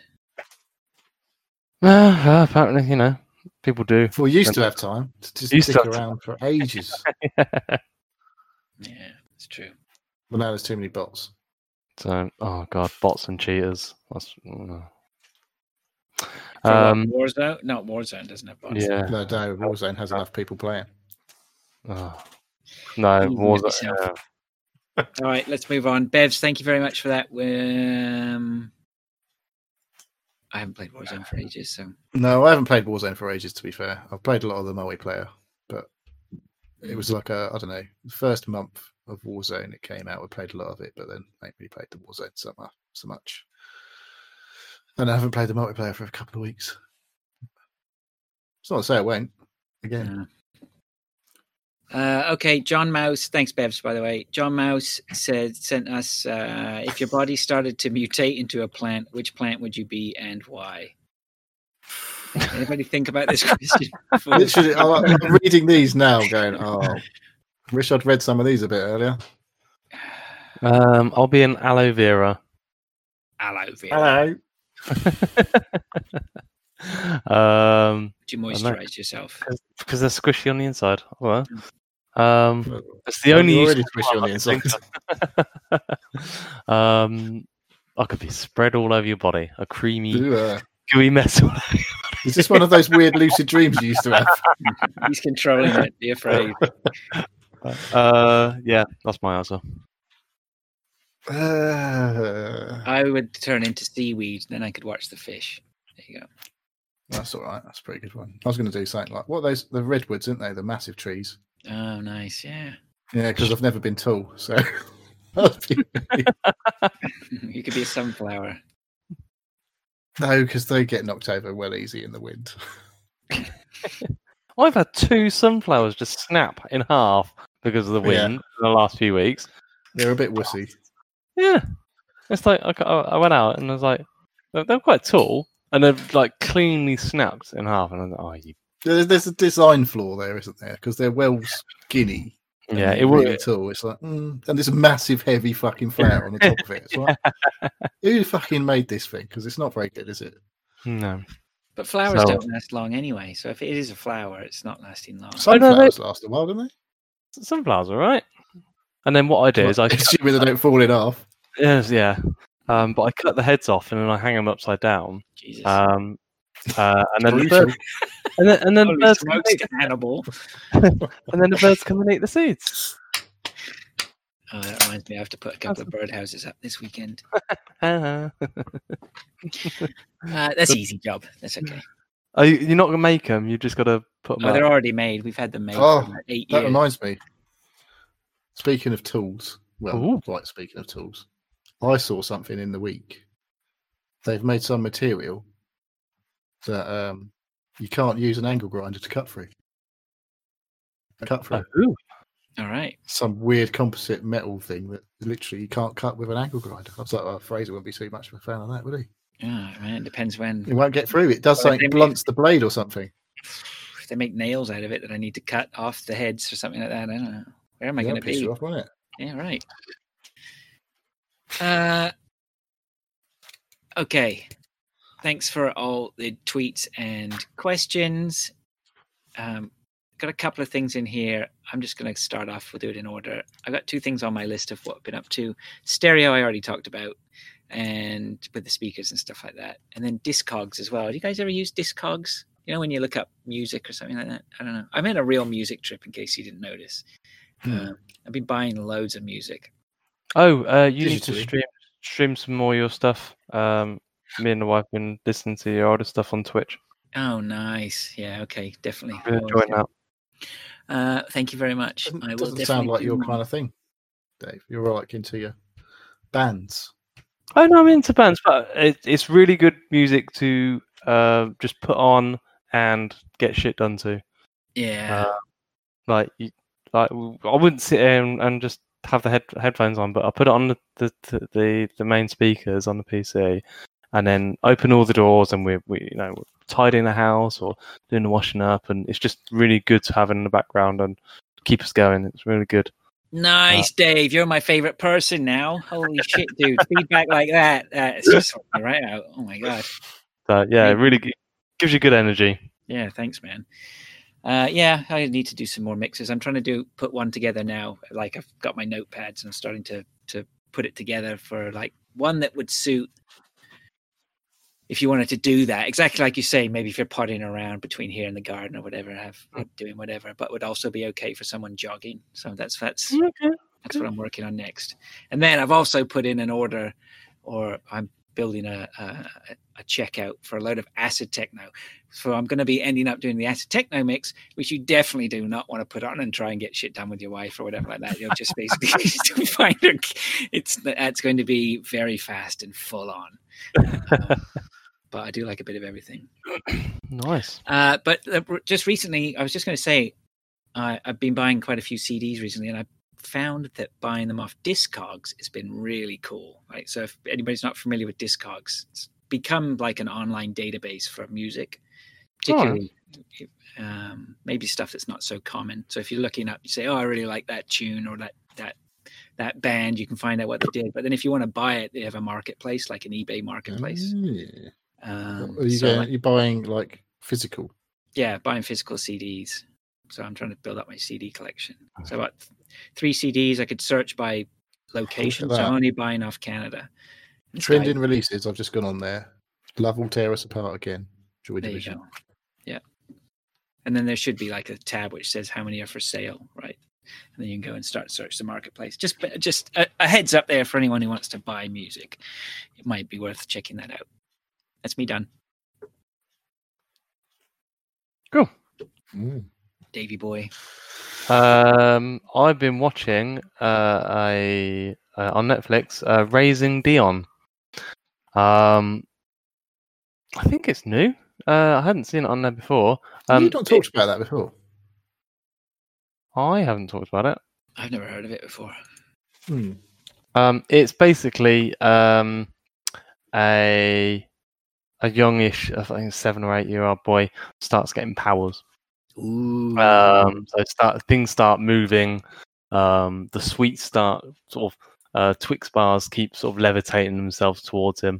Apparently, people do. Well, we used to have time to just stick around for ages. Yeah, it's true. Well, now there's too many bots. So, oh god, bots and cheaters. That's. Warzone? No, Warzone doesn't have bots. Yeah. No, Warzone has enough people playing. Oh. No, Warzone. Yeah. All right, let's move on. Bevs, thank you very much for that. I haven't played Warzone for ages, so. No, I haven't played Warzone for ages, to be fair. I've played a lot of the multiplayer, but it was like I don't know, the first month of Warzone it came out, we played a lot of it, but then I ain't really played the Warzone so much. And I haven't played the multiplayer for a couple of weeks. It's not to say I won't again. Okay, John Mouse. Thanks, Bevs, by the way. John Mouse sent us, if your body started to mutate into a plant, which plant would you be and why? Anybody think about this question? Literally, I'm reading these now going, wish I'd read some of these a bit earlier. I'll be an aloe vera. Aloe vera. Hello. Do you moisturize yourself? Because they're squishy on the inside. Well, it's the only use already squishy on the inside. I could be spread all over your body, a creamy, gooey mess. Is this one of those weird lucid dreams you used to have? He's controlling it. Be afraid. Yeah, that's my answer. I would turn into seaweed, then I could watch the fish. There you go. That's all right. That's a pretty good one. I was going to do something like the redwoods, aren't they? The massive trees. Oh, nice. Yeah. Yeah, because I've never been tall, so you could be a sunflower. No, because they get knocked over well easy in the wind. I've had 2 sunflowers just snap in half because of the wind in the last few weeks. They're a bit wussy. Yeah, it's like I went out and I was like, they're quite tall. And they've like cleanly snapped in half, and I'm like, There's a design flaw there, isn't there? Because they're well skinny. Yeah, it really was tall. It's like, and this massive, heavy fucking flower on the top of it. It's like, who fucking made this thing? Because it's not very good, is it? No. But flowers don't last long anyway. So if it is a flower, it's not lasting long. Sunflowers last a while, don't they? Sunflowers, all right. And then what I do is I assuming they don't fall in half. Yes, yeah. But I cut the heads off and then I hang them upside down. Jesus. And then the birds, and then the birds come cannibal. And then the birds come and eat the seeds. Oh, that reminds me. I have to put a couple of birdhouses up this weekend. That's an easy job. That's okay. You're not gonna make them. You just got to put them Oh, they're up. already made. We've had them made Oh, for about 8 that years. reminds me. Speaking of tools, Ooh. speaking of tools, I saw something in the week. They've made some material that you can't use an angle grinder to cut through. Ooh. All right. Some weird composite metal thing that literally you can't cut with an angle grinder. I was like, oh, Fraser wouldn't be too much of a fan of that, would he? Yeah, man. It depends when. It won't get through. It does Well, something, blunts the blade or something. If they make nails out of it that I need to cut off the heads or something like that, I don't know. Where am I going to Piss be? you off, won't it? Yeah, right. Okay. Thanks for all the tweets and questions. Got a couple of things in here. I'm just going to start off with it in order. I've got 2 things on my list of what I've been up to. Stereo, I already talked about, and with the speakers and stuff like that. And then Discogs as well. Do you guys ever use Discogs? You know, when you look up music or something like that? I don't know. I'm in a real music trip, in case you didn't notice. I've been buying loads of music. Oh, you need to Digitally. stream some more of your stuff. Me and the wife have been listening to your older stuff on Twitch. Oh, nice. Yeah, okay, definitely. Really enjoying that. Thank you very much. I will Doesn't definitely sound like do your more. kind of thing, Dave. You're like into your bands. I know I'm into bands, but it's really good music to just put on and get shit done to. Yeah. I wouldn't sit there and just have the headphones on, but I put it on the main speakers on the PC, and then open all the doors, and we're tidying the house or doing the washing up, and it's just really good to have in the background and keep us going. It's really good. Nice, Dave. You're my favorite person now. Holy shit, dude. Feedback like that. It's just sorting me right out. Oh, my God. So, yeah, it really gives you good energy. Yeah, thanks, man. Yeah, I need to do some more mixes. I'm trying to put one together now. Like, I've got my notepads and I'm starting to put it together for like one that would suit if you wanted to do that. Exactly like you say, maybe if you're potting around between here and the garden or whatever, doing whatever, but would also be okay for someone jogging. So that's what I'm working on next. And then I've also put in an order, or I'm building a checkout for a load of acid techno. So I'm going to be ending up doing the acid techno mix, which you definitely do not want to put on and try and get shit done with your wife or whatever like that. You'll just basically find it's going to be very fast and full on. But I do like a bit of everything. Nice. But just recently, I was just going to say, I've been buying quite a few CDs recently, and I found that buying them off Discogs has been really cool. Right? So if anybody's not familiar with Discogs, it's become like an online database for music, particularly maybe stuff that's not so common. So if you're looking up, you say, "Oh, I really like that tune or that band," you can find out what they did. But then if you want to buy it, they have a marketplace, like an eBay marketplace. You're buying like physical? Yeah, buying physical CDs. So I'm trying to build up my CD collection. So about 3 CDs. I could search by location. So I'm only buying off Canada. Trending releases. I've just gone on there. Love will tear us apart again. Joy Division. You go. Yeah. And then there should be like a tab which says how many are for sale, right? And then you can go and start search the marketplace. Just a heads up there for anyone who wants to buy music. It might be worth checking that out. That's me done. Cool. Davey boy. I've been watching on Netflix Raising Dion. I think it's new. I hadn't seen it on there before. You've not talked about that before. I haven't talked about it. I've never heard of it before. It's basically a youngish, I think 7 or 8 year old boy starts getting powers. Ooh. So things start moving. The sweets start sort of Twix bars keep sort of levitating themselves towards him.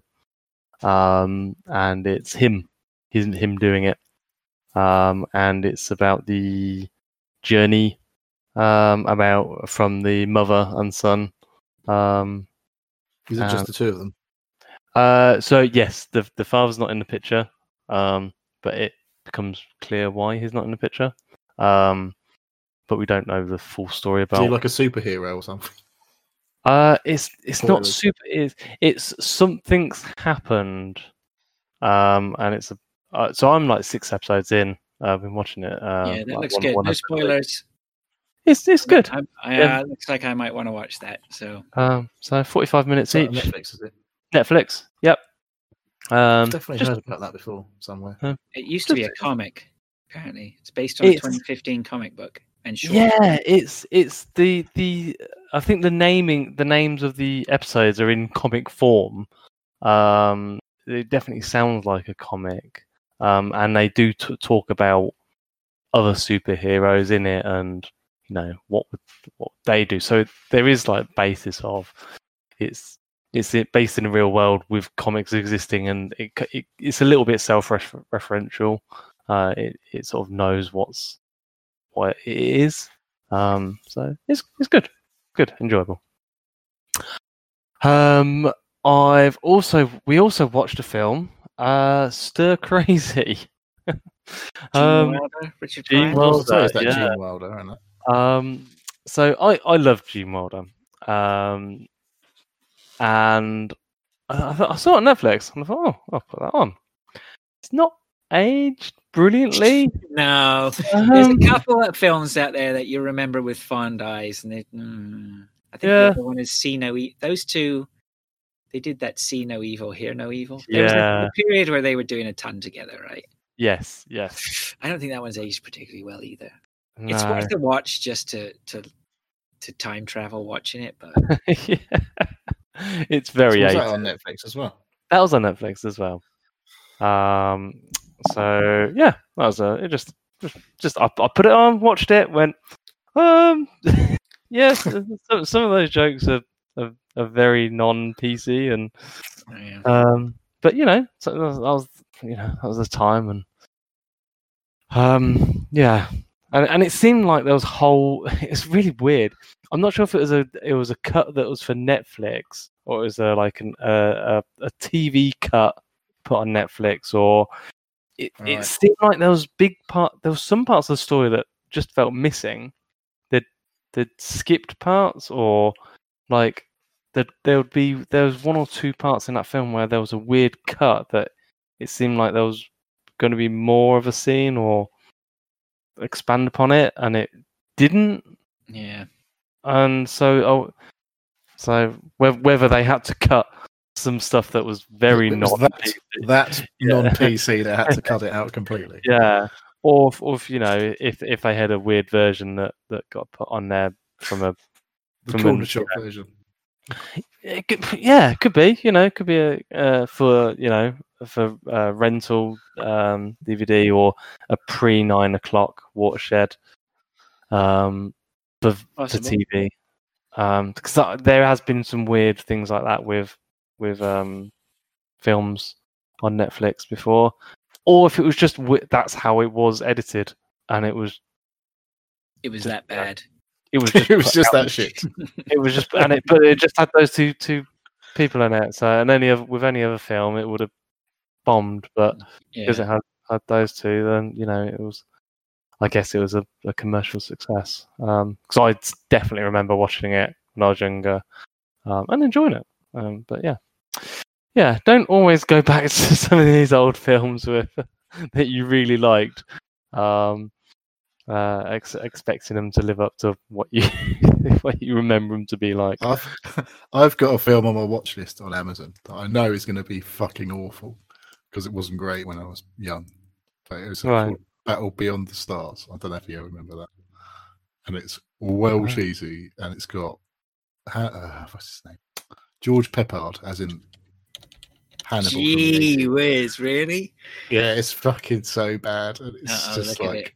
And it's him doing it. And it's about the journey about from the mother and son. Is it just the two of them? So yes, the father's not in the picture, but it becomes clear why he's not in the picture. But we don't know the full story about. Is he like a superhero or something? It's not super. It's something's happened, and it's so I'm like 6 episodes in. I've been watching it. Yeah, that like looks good. No episode a week. spoilers. It's good. Looks like I might want to watch that. So, So 45 minutes It's on each. Netflix, is it? Netflix. Yep. I've definitely heard about that before somewhere. it used to be a comic. Apparently, it's based on a 2015 comic book. And short. Yeah, it's the I think the names of the episodes are in comic form. It definitely sounds like a comic, and they do talk about other superheroes in it, and you know what they do. So there is like basis of it's based in the real world with comics existing, and it's a little bit self-referential. It sort of knows what it is. So it's good, enjoyable. We also watched a film, Stir Crazy. Gene Wilder, Richard Gene Pryor. Wilder, So is that yeah. Gene Wilder, isn't it? So I love Gene Wilder. And I saw it on Netflix, and I thought, oh, I'll put that on. It's not aged brilliantly. No, there's a couple of films out there that you remember with fond eyes, and I think the other one is See No Evil. Those two, they did that See No Evil, Hear No Evil. There was a period where they were doing a ton together, right? Yes. I don't think that one's aged particularly well either. No. It's worth a watch just to time travel watching it, but Yeah. It's very Was 80s. that on Netflix as well? That was on Netflix as well. So yeah, that was it. Just I put it on, watched it, went. Yes, some of those jokes are very non-PC, and but you know, so that was the time, and yeah, and it seemed like there was it's really weird. I'm not sure if it was a cut that was for Netflix, or it was like a TV cut put on Netflix, or it seemed like there was some parts of the story that just felt missing. They'd skipped parts, or like there was 1 or 2 parts in that film where there was a weird cut that it seemed like there was going to be more of a scene or expand upon it, and it didn't. Yeah. And so whether they had to cut some stuff that was very non-PC. That's non-PC that had to cut it out completely. Yeah. Or if you know, if they had a weird version that got put on there from corner shop version. It could be. You know, it could be for rental DVD, or a pre-9 o'clock Watershed for TV. Because there has been some weird things like that with films on Netflix before, or if it was just that's how it was edited, and it was that bad. It was just that shit. It was just, but it just had those two people in it. So, and with any other film, it would have bombed. But because it had those two, then you know it was. I guess it was a commercial success. Because I definitely remember watching it when I was younger and enjoying it. But yeah, don't always go back to some of these old films that you really liked. Expecting them to live up to what you remember them to be like. I've got a film on my watch list on Amazon that I know is going to be fucking awful because it wasn't great when I was young. But it was called Battle Beyond the Stars. I don't know if you remember that. And it's cheesy, and it's got what's his name? George Peppard, as in Hannibal. Gee whiz, really? Yeah, it's fucking so bad. And it's just like.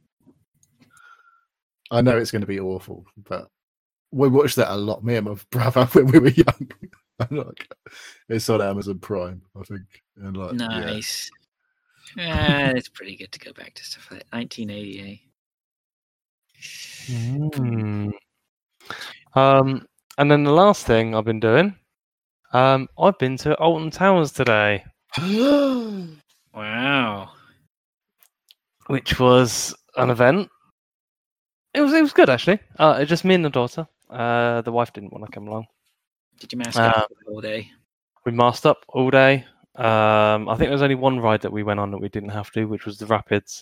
I know it's going to be awful, but we watched that a lot, me and my brother, when we were young. It's on Amazon Prime, I think. And nice. Yeah, it's pretty good to go back to stuff like that. 1988. And then the last thing I've been doing, I've been to Alton Towers today. Wow. Which was an event. It was good, actually. Just me and the daughter. The wife didn't want to come along. Did you mask up all day? We masked up all day. I think there's only one ride that we went on that we didn't have to, which was the Rapids.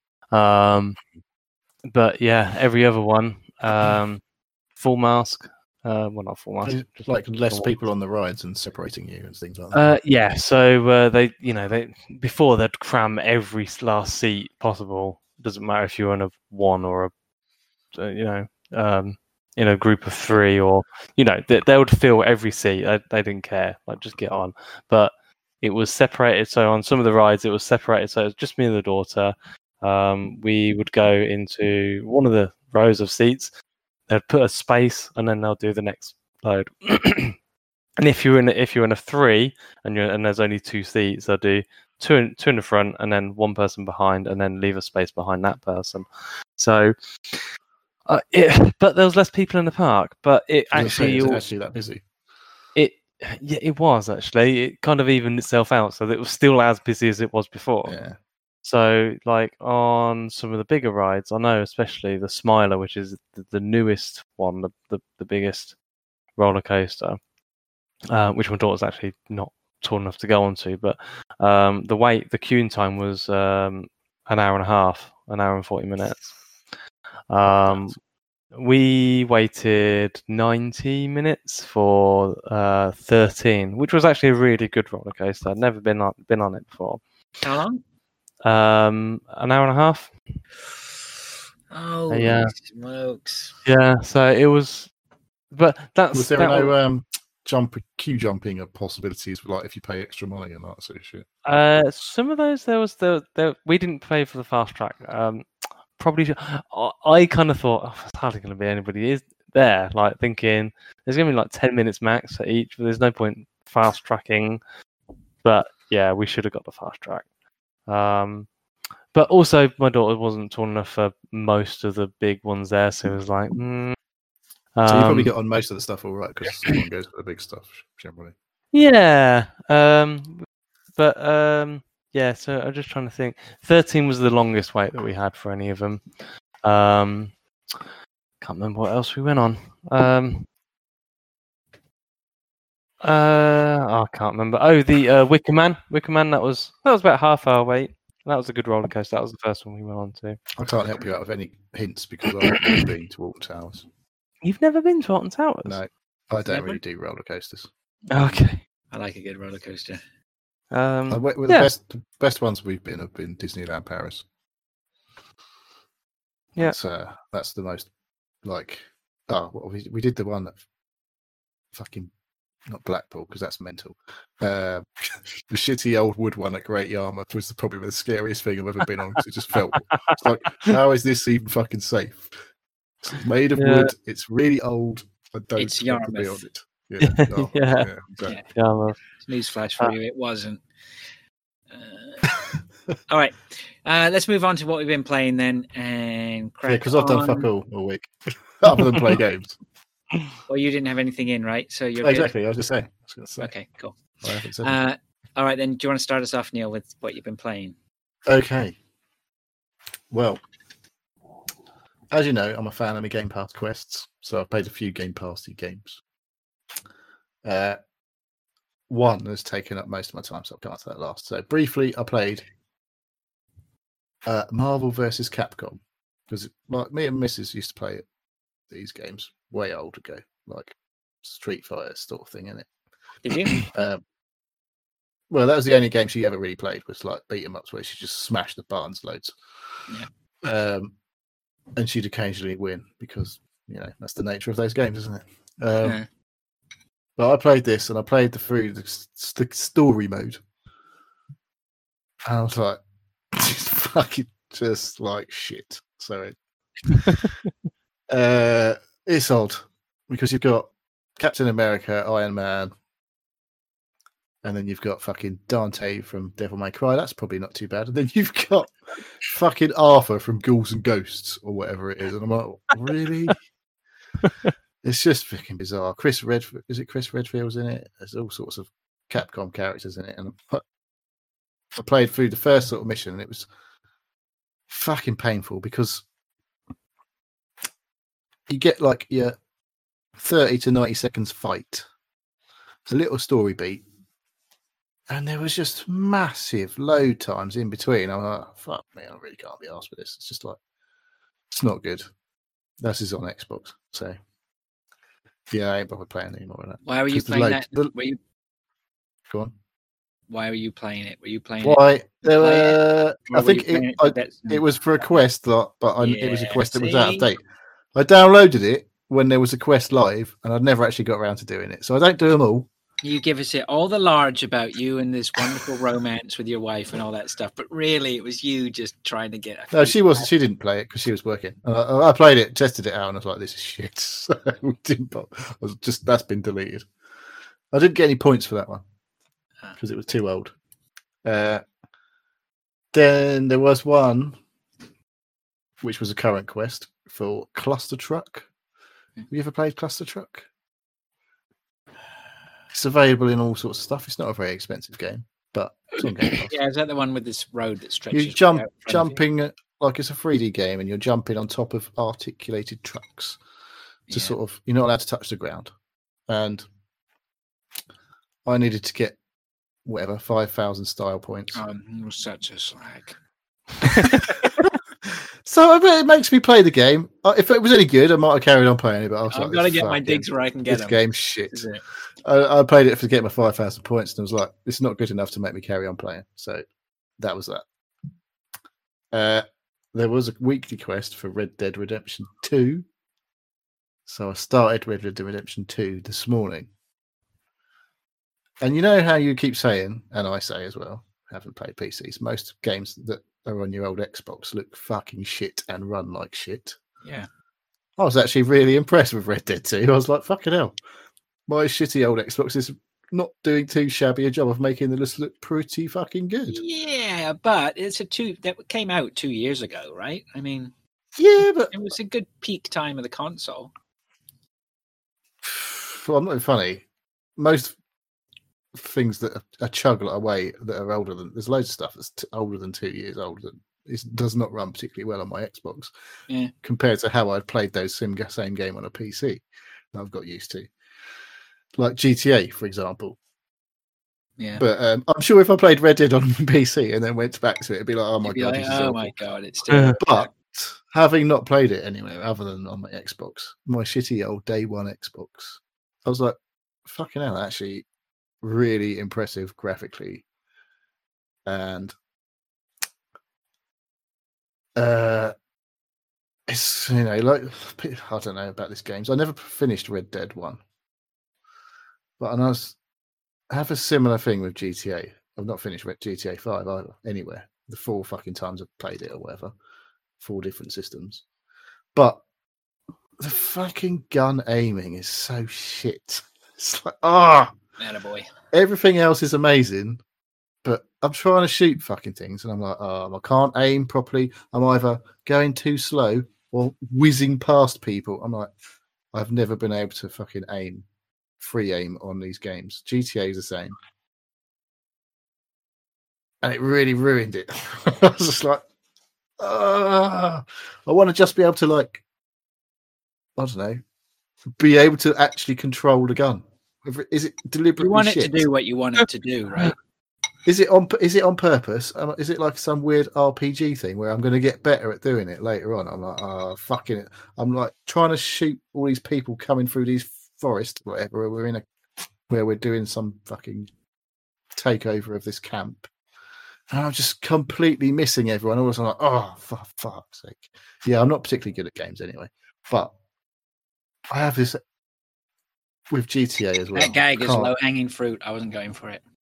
But yeah, every other one, full mask. Well, not full mask. Just like less people on the rides and separating you and things like that. Yeah. So they before they'd cram every last seat possible. Doesn't matter if you're in a one or in a group of three, or they would fill every seat. They didn't care. Like, just get on. But it was separated. So on some of the rides, it was separated. So it was just me and the daughter. We would go into one of the rows of seats. They'd put a space, and then they'll do the next load. And if you're in a three, and there's only two seats, they'll do two in the front, and then one person behind, and then leave a space behind that person. So, but there was less people in the park. But it actually that busy. It was actually. It kind of evened itself out, so that it was still as busy as it was before. Yeah. So, like on some of the bigger rides, I know especially the Smiler, which is the newest one, the biggest roller coaster, which my daughter's actually not tall enough to go onto. But the queuing time was an hour and a half, an hour and 40 minutes. We waited 90 minutes for 13, which was actually a really good roller coaster. I'd never been on it before. How long? An hour and a half. Oh, yeah, smokes! Yeah, so it was, but was there no queue jumping of possibilities, like if you pay extra money and that sort of shit? Some of those we didn't pay for the fast track. Probably, I kind of thought, there's hardly going to be anybody there. Like, thinking there's going to be like 10 minutes max for each, but there's no point fast tracking. But yeah, we should have got the fast track. But also my daughter wasn't tall enough for most of the big ones there, so it was like, so you probably get on most of the stuff all right, because someone goes for the big stuff generally. Yeah. Yeah, so I'm just trying to think. 13 was the longest wait that we had for any of them. Can't remember what else we went on. I can't remember. Oh, the Wicker Man. That was about half hour wait. That was a good roller coaster. That was the first one we went on to. I can't help you out with any hints because I've never been to Alton Towers. You've never been to Alton Towers? No, I don't really do roller coasters. Okay. I like a good roller coaster. The best ones we've been have been Disneyland Paris. Yeah, that's the most like. We did the one that fucking not Blackpool because that's mental. The shitty old wood one at Great Yarmouth was probably the scariest thing I've ever been on. Because it just felt it's like, how is this even fucking safe? It's made of wood. It's really old. I don't it's want to be Yarmouth. on it. Yeah, exactly. Yarmouth. Newsflash for you, it wasn't. All right, let's move on to what we've been playing then, and because I've done fuck all week other than play games. Well, you didn't have anything in, right? So you're exactly. good. I was just saying. Okay, cool. All right, then. Do you want to start us off, Neil, with what you've been playing? Okay. Well, as you know, I'm a fan of the Game Pass quests, so I've played a few Game Passy games. One has taken up most of my time, so I'll come to that last. So briefly, I played Marvel vs. Capcom, because like me and Mrs. used to play these games way old ago, like Street Fighter sort of thing, innit? Did you? Well, that was the only game she ever really played, was like beat 'em ups where she just smashed the buttons loads. Yeah. And she'd occasionally win because that's the nature of those games, isn't it? But I played this, and I played through the story mode, and I was like, "It's fucking just like shit." So it's odd because you've got Captain America, Iron Man, and then you've got fucking Dante from Devil May Cry. That's probably not too bad. And then you've got fucking Arthur from Ghouls and Ghosts or whatever it is. And I'm like, really? It's just fucking bizarre. Chris Redfield's in it? There's all sorts of Capcom characters in it. And I played through the first sort of mission, and it was fucking painful because you get like your 30 to 90 seconds fight. It's a little story beat. And there was just massive load times in between. I'm like, fuck me, I really can't be arsed with this. It's just like, it's not good. This is on Xbox, so yeah, I ain't bothered playing anymore with that. Why were you 'Cause the playing load- that? Were you? Go on. Why were you playing it? Were you playing Why? it? There play were. Or I were think you playing it, it for I, that- it was for a quest, it was a Yeah, quest that was out of see? date. I downloaded it when there was a quest live, and I'd never actually got around to doing it. So I don't do them all. You give us it all the large about you and this wonderful romance with your wife and all that stuff, but really it was you just trying to get. No, she wasn't. She didn't play it because she was working. I played it, tested it out, and I was like, "This is shit." So that's been deleted. I didn't get any points for that one because it was too old. Then there was one which was a current quest for Cluster Truck. Have you ever played Cluster Truck? It's available in all sorts of stuff. It's not a very expensive game, but it's on Game Pass. Yeah, is that the one with this road that stretches? You right out in front of you? jumping like it's a 3D game, and you're jumping on top of articulated trucks to Yeah. sort of. You're not allowed to touch the ground, and I needed to get whatever 5,000 style points. You're such a slag. So I bet it makes me play the game. If it was any good, I might have carried on playing it. But I was I've like, got to get my "Fuck digs where I can it. get This them. game's shit." This is it. I played it to get my 5,000 points, and I was like, "It's not good enough to make me carry on playing." So that was that. There was a weekly quest for Red Dead Redemption 2. So I started Red Dead Redemption 2 this morning. And you know how you keep saying, and I say as well, haven't played PCs, most games that are on your old Xbox look fucking shit and run like shit. Yeah. I was actually really impressed with Red Dead 2. I was like, fucking hell. My shitty old Xbox is not doing too shabby a job of making the list look pretty fucking good. Yeah, but it's that came out 2 years ago, right? I mean, Yeah, but it was a good peak time of the console. well, I'm not funny. Most things that are chug away that are older than there's loads of stuff that's older than 2 years old that does not run particularly well on my Xbox. Yeah. Compared to how I'd played those same game on a PC that I've got used to, like GTA, for example. Yeah. But I'm sure if I played Red Dead on PC and then went back to it, it'd be like, oh my You'd be god, like, this is oh awful. my god, it's still. But having not played it anywhere other than on my Xbox, my shitty old day one Xbox, I was like, fucking hell, actually really impressive graphically. And it's, you know, like, I don't know about these games. I never finished Red Dead 1. But I have a similar thing with GTA. I've not finished GTA 5 either, anywhere. The 4 fucking times I've played it or whatever. 4 different systems. But the fucking gun aiming is so shit. It's like, Attaboy. everything else is amazing, but I'm trying to shoot fucking things, and I'm like, I can't aim properly. I'm either going too slow or whizzing past people. I'm like, I've never been able to fucking free aim on these games. GTA is the same. And it really ruined it. I was just like, I want to just be able to, like, I don't know, be able to actually control the gun. Is it deliberately You want it shit? to do what you want it to do, right? Is it on purpose? Is it like some weird RPG thing where I'm going to get better at doing it later on? I'm like, fucking it. I'm like trying to shoot all these people coming through these forests, whatever. Where we're doing some fucking takeover of this camp, and I'm just completely missing everyone. All of a sudden, I'm like, for fuck's sake. Yeah, I'm not particularly good at games anyway, but I have this with GTA as well. That gag is low hanging fruit. I wasn't going for it.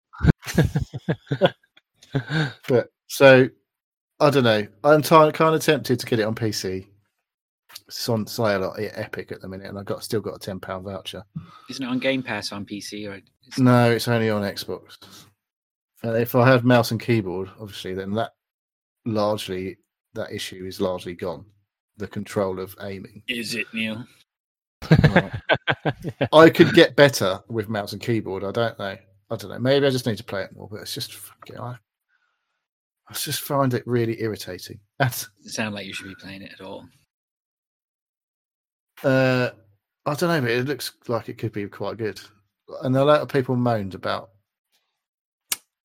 But so I don't know. I'm kind of tempted to get it on PC. It's on sale at Epic at the minute, and I've still got a £10 voucher. Isn't it on Game Pass on PC or? No, it's only on Xbox. And if I had mouse and keyboard, obviously, then that issue is largely gone. The control of aiming. Is it, Neil? I could get better with mouse and keyboard. I don't know. Maybe I just need to play it more, but it's just fucking. I just find it really irritating. Doesn't sound like you should be playing it at all. I don't know, but it looks like it could be quite good. And a lot of people moaned about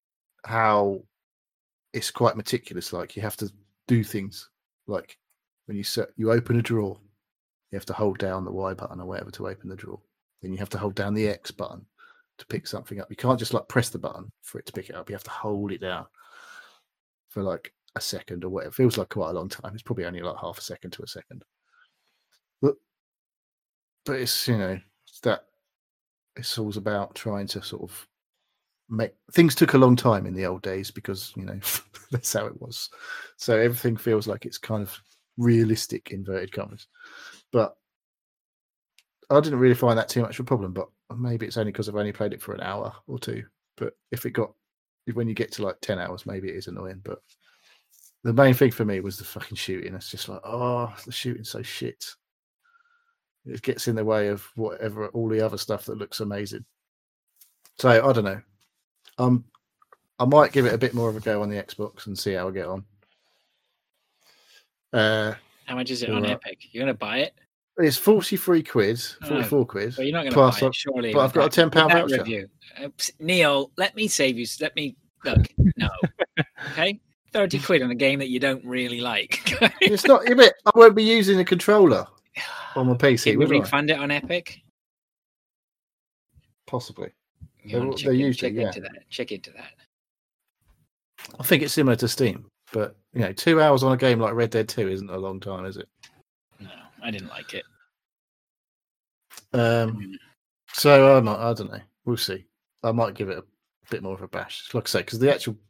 how it's quite meticulous. Like you have to do things like when you open a drawer, you have to hold down the Y button or whatever to open the drawer. Then you have to hold down the X button to pick something up. You can't just like press the button for it to pick it up. You have to hold it down for like a second or whatever. It feels like quite a long time. It's probably only like half a second to a second. But it's, it's always about trying to sort of make things took a long time in the old days because, that's how it was. So everything feels like it's kind of realistic, inverted commas. But I didn't really find that too much of a problem, but maybe it's only because I've only played it for an hour or two. But when you get to like 10 hours, maybe it is annoying. But the main thing for me was the fucking shooting. It's just like, the shooting's so shit. It gets in the way of whatever, all the other stuff that looks amazing. So I don't know. I might give it a bit more of a go on the Xbox and see how I get on. How much is it on Epic? You're going to buy it? It's 43 quid, 44 quid. Well, you're not going to buy it, surely. But I've got a £10 voucher. Review. Neil, let me save you. Look, no. Okay? 30 quid on a game that you don't really like. It's not, I won't be using a controller on my PC. Can we refund it on Epic? Possibly. Check into that. I think it's similar to Steam, but 2 hours on a game like Red Dead 2 isn't a long time, is it? No, I didn't like it. So I don't know. We'll see. I might give it a bit more of a bash, like I say, because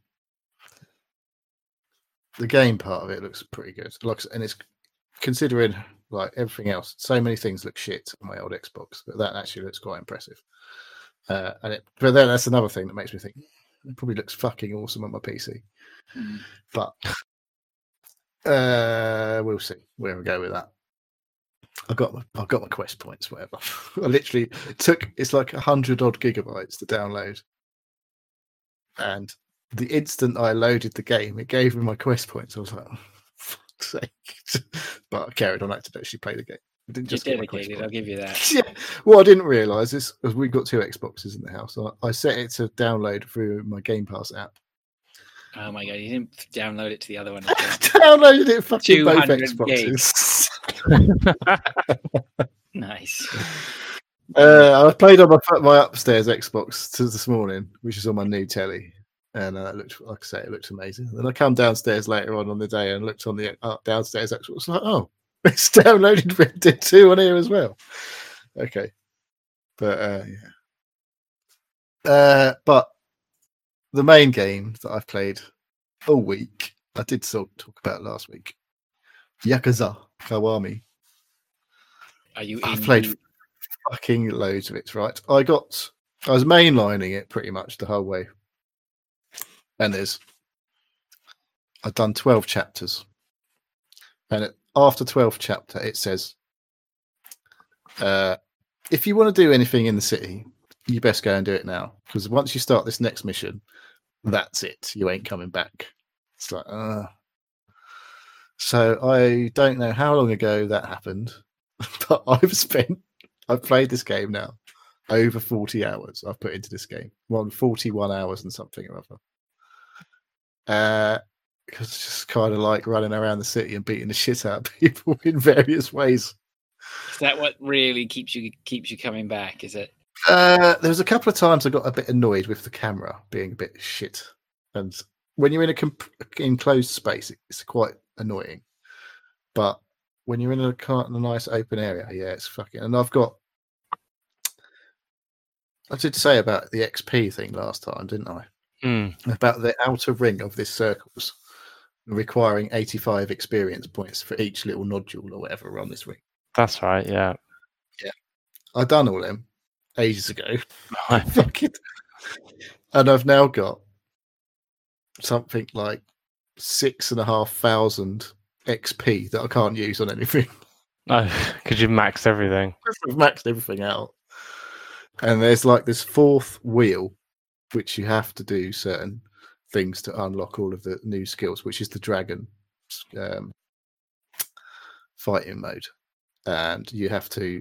the game part of it looks pretty good. And it's considering like everything else, so many things look shit on my old Xbox, but that actually looks quite impressive. But then that's another thing that makes me think it probably looks fucking awesome on my PC. But we'll see where we go with that. I've got my Quest points, whatever. I literally it's like 100 odd gigabytes to download, and the instant I loaded the game, it gave me my Quest points. I was like, oh, fuck's sake! But I carried on to actually play the game. I didn't just get my Quest points. I'll give you that. Yeah. What I didn't realise is because we've got 2 Xboxes in the house, I set it to download through my Game Pass app. Oh my god! You didn't download it to the other one. Downloaded it fucking both Xboxes. Nice. I played on my upstairs Xbox this morning, which is on my new telly, and it looked, like I say, it looks amazing. Then I come downstairs later on the day and looked on the downstairs Xbox, like, oh, it's downloaded Red Dead 2 on here as well. Okay, but but the main game that I've played all week, I did talk about last week, Yakuza Kiwami. I've played fucking loads of it, right? I was mainlining it pretty much the whole way. And I've done 12 chapters. And after 12th chapter, it says, if you want to do anything in the city, you best go and do it now. Because once you start this next mission, that's it. You ain't coming back. It's like, So I don't know how long ago that happened, but I've played this game now over 40 hours. I've put into this game, 41 hours and something or other. Because it's just kind of like running around the city and beating the shit out of people in various ways. Is that what really keeps you coming back? Is it? There was a couple of times I got a bit annoyed with the camera being a bit shit, and when you're in a enclosed space, it's quite annoying. But when you're in a nice open area, yeah, it's fucking. And I did say about the XP thing last time, didn't I? About the outer ring of this circles requiring 85 experience points for each little nodule or whatever on this ring. That's right, yeah. Yeah. I've done all them ages ago. And I've now got something like 6,500 XP that I can't use on anything. No, because you've maxed everything. I've maxed everything out. And there's like this 4th wheel, which you have to do certain things to unlock all of the new skills, which is the dragon fighting mode. And you have to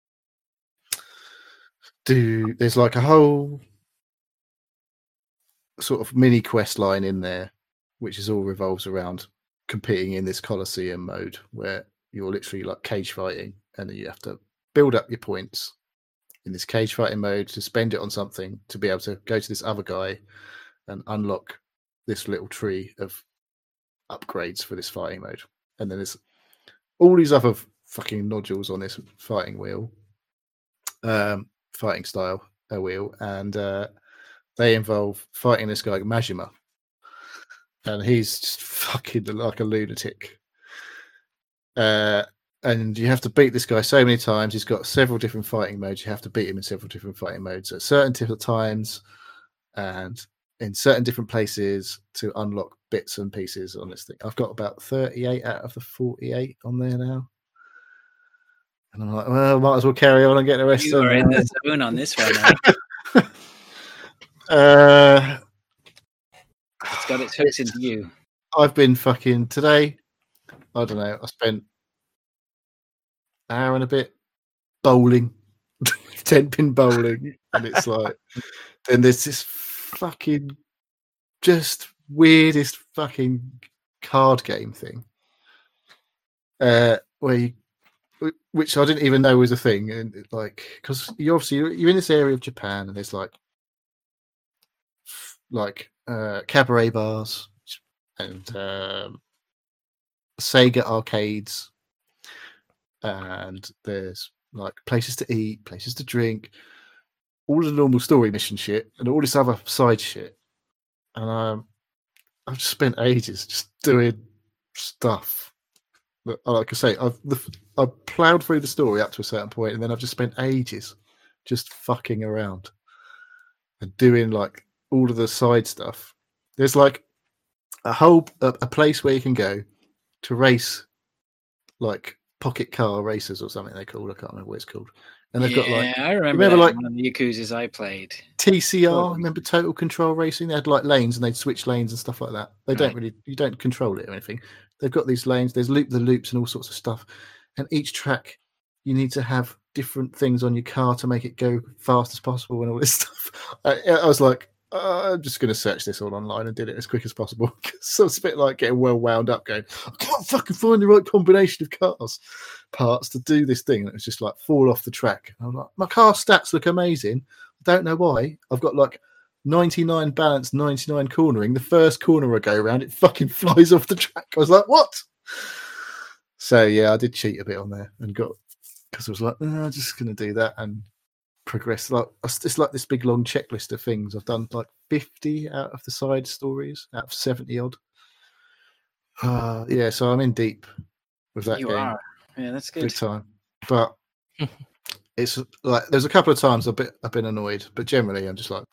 there's like a whole sort of mini quest line in there, which is all revolves around competing in this Colosseum mode where you're literally like cage fighting, and then you have to build up your points in this cage fighting mode to spend it on something to be able to go to this other guy and unlock this little tree of upgrades for this fighting mode. And then there's all these other fucking nodules on this fighting wheel, fighting style wheel, and they involve fighting this guy Majima, and he's just fucking like a lunatic. And you have to beat this guy so many times. He's got several different fighting modes. You have to beat him in several different fighting modes at certain different times and in certain different places to unlock bits and pieces on this thing. I've got about 38 out of the 48 on there now. And I'm like, well, might as well carry on and get the rest You of are them. in the zone on this one. It's got its hooks into you. I've been fucking today. I don't know. I spent an hour and a bit bowling, 10-pin bowling, and it's like, then there's this fucking just weirdest fucking card game thing, which I didn't even know was a thing, and like because you're in this area of Japan, and there's like cabaret bars and Sega arcades, and there's like places to eat, places to drink, all the normal story mission shit, and all this other side shit. And I've just spent ages just doing stuff. But like I say, I've ploughed through the story up to a certain point, and then I've just spent ages just fucking around and doing like all of the side stuff. There's like a place where you can go to race, like pocket car races or something they call. I can't remember what it's called. And they've got like, I remember that like in one of the Yakuzas I played. TCR, remember Total Control Racing? They had like lanes and they'd switch lanes and stuff like that. They Right. don't really, you don't control it or anything. They've got these lanes, there's loop the loops and all sorts of stuff. And each track, you need to have different things on your car to make it go fast as possible and all this stuff. I was like, I'm just going to search this all online and did it as quick as possible. So it's a bit like getting well wound up going, I can't fucking find the right combination of cars parts to do this thing. And it was just like fall off the track. And I'm like, my car stats look amazing. I don't know why. I've got like 99 balance, 99 cornering. The first corner I go around, it fucking flies off the track. I was like, what? So yeah, I did cheat a bit on there and got, because I was like, I'm just going to do that and progress. Like it's like this big long checklist of things. I've done like 50 out of the side stories out of 70 odd. Yeah, so I'm in deep with that You game. are. Yeah, that's good. Big time. But it's like there's a couple of times I've been annoyed, but generally I'm just like,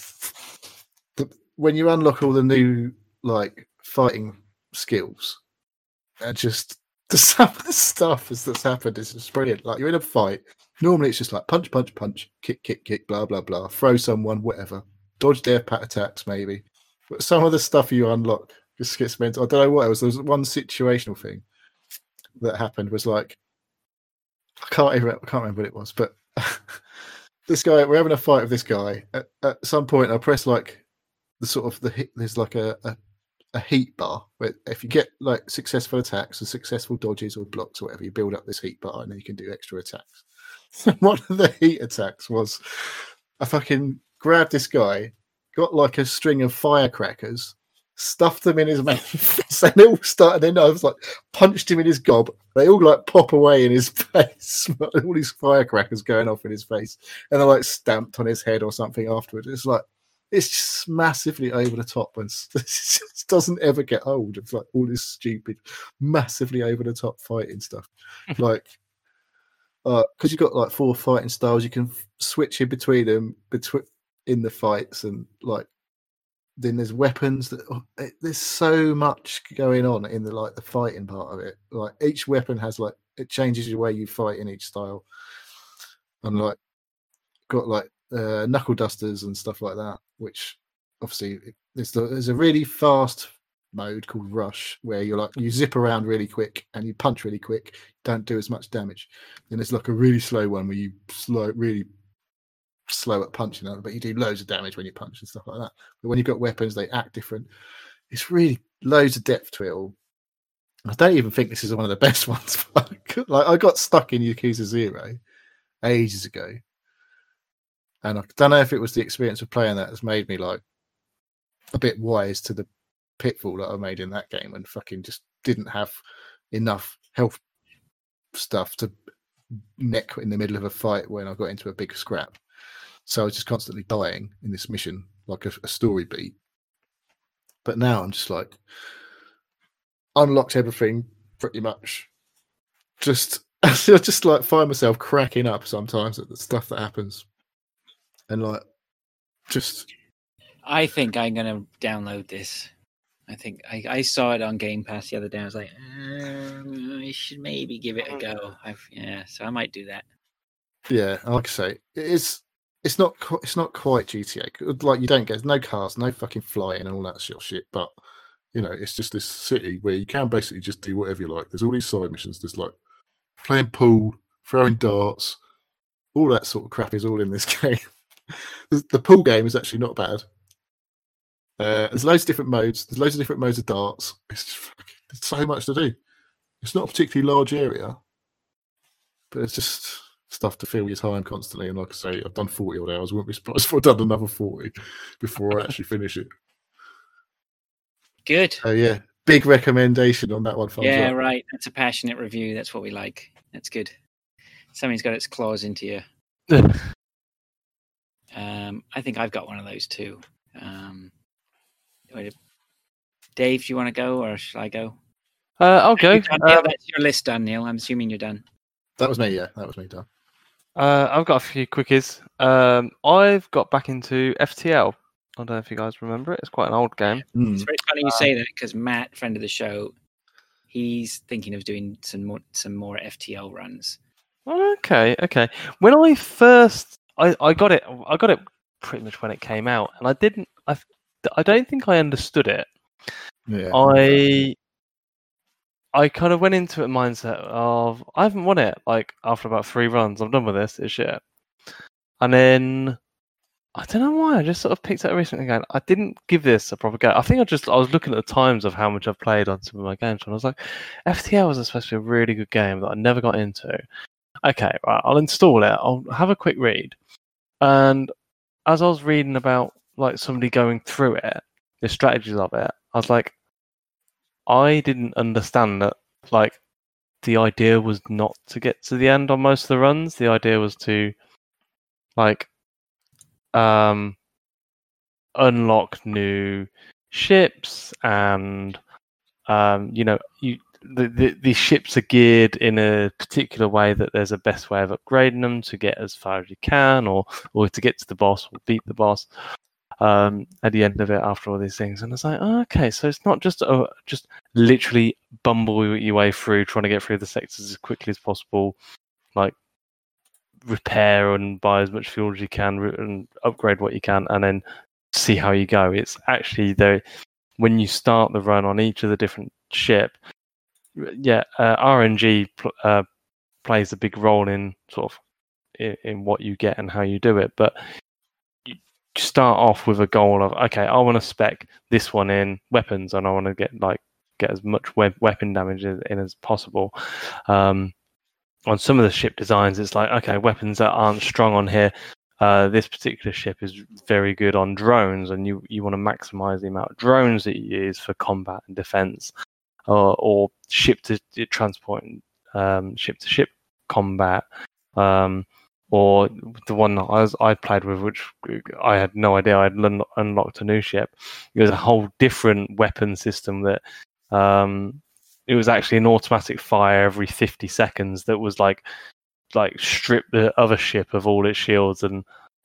when you unlock all the new like fighting skills, and just some of the stuff that's happened is just brilliant. Like you're in a fight. Normally it's just like punch, punch, punch, kick, kick, kick, blah, blah, blah, throw someone, whatever. Dodge their pat attacks, maybe. But some of the stuff you unlock just gets mental. I don't know what it was. There was one situational thing that happened was like, I can't remember what it was, but this guy, we're having a fight with this guy. At some point, I press like there's like a heat bar where if you get like successful attacks or successful dodges or blocks or whatever, you build up this heat bar and then you can do extra attacks. One of the heat attacks was I fucking grabbed this guy, got like a string of firecrackers, stuffed them in his mouth, and they all started. Then I was like, punched him in his gob. They all like pop away in his face. All these firecrackers going off in his face, and they're like stamped on his head or something afterwards. It's like it's just massively over the top, and it just doesn't ever get old. It's like all this stupid, massively over the top fighting stuff, like. Because you've got like 4 fighting styles, you can switch in between them in the fights, and like then there's weapons there's so much going on in the fighting part of it. Like each weapon has like it changes the way you fight in each style, and like got like knuckle dusters and stuff like that. Which obviously there's a really fast mode called Rush where you zip around really quick and you punch really quick, don't do as much damage. Then there's like a really slow one where you really slow at punching them, but you do loads of damage when you punch and stuff like that. But when you've got weapons, they act different. It's really loads of depth to it all. I don't even think this is one of the best ones. Like I got stuck in Yakuza 0 ages ago, and I don't know if it was the experience of playing that has made me like a bit wise to the pitfall that I made in that game, and fucking just didn't have enough health stuff to neck in the middle of a fight when I got into a big scrap. So I was just constantly dying in this mission, like a story beat. But now I'm just like unlocked everything pretty much. I just like find myself cracking up sometimes at the stuff that happens, and like just. I think I'm gonna download this. I think I saw it on Game Pass the other day. I was like, I should maybe give it a go. So I might do that. Yeah, like I say, it's not quite GTA. Like you don't get no cars, no fucking flying and all that sort of shit. But you know, it's just this city where you can basically just do whatever you like. There's all these side missions. There's like playing pool, throwing darts, all that sort of crap is all in this game. The pool game is actually not bad. There's loads of different modes. There's loads of different modes of darts. There's so much to do. It's not a particularly large area, but it's just stuff to fill your time constantly. And like I say, I've done 40 odd hours. I wouldn't be surprised if I've done another 40 before I actually finish it. Good. Oh yeah, big recommendation on that one. Yeah, right. That's a passionate review. That's what we like. That's good. Something's got its claws into you. I think I've got one of those too. Dave, do you want to go or shall I go? I'll go. Neil, that's your list done, Neil. I'm assuming you're done. That was me, yeah. That was me done. I've got a few quickies. I've got back into FTL. I don't know if you guys remember it. It's quite an old game. It's very funny you say that because Matt, friend of the show, he's thinking of doing some more FTL runs. Okay. When I first, I got it pretty much when it came out, and I don't think I understood it. Yeah. I kind of went into a mindset of I haven't won it. Like after about 3 runs, I'm done with this. It's shit. And then I don't know why I just sort of picked it up recently again. I didn't give this a proper go. I think I was looking at the times of how much I've played on some of my games, and I was like, FTL was supposed to be a really good game that I never got into. Okay, right, I'll install it. I'll have a quick read. And as I was reading about like somebody going through it, the strategies of it, I was like, I didn't understand that. Like, the idea was not to get to the end on most of the runs. The idea was to, like, unlock new ships, and the ships are geared in a particular way that there's a best way of upgrading them to get as far as you can, or to get to the boss or beat the boss at the end of it after all these things. And it's like, okay, so it's not just literally bumble your way through trying to get through the sectors as quickly as possible, like repair and buy as much fuel as you can and upgrade what you can and then see how you go. It's actually when you start the run on each of the different ship, RNG plays a big role in sort of in what you get and how you do it. But you start off with a goal of, okay, I want to spec this one in weapons, and I want to get as much weapon damage in as possible. On some of the ship designs, it's like, okay, weapons that aren't strong on here. This particular ship is very good on drones, and you want to maximize the amount of drones that you use for combat and defense, or ship to transport, ship to ship combat, or the one that I played with, which I had no idea I'd unlocked a new ship. It was a whole different weapon system that it was actually an automatic fire every 50 seconds that was like strip the other ship of all its shields and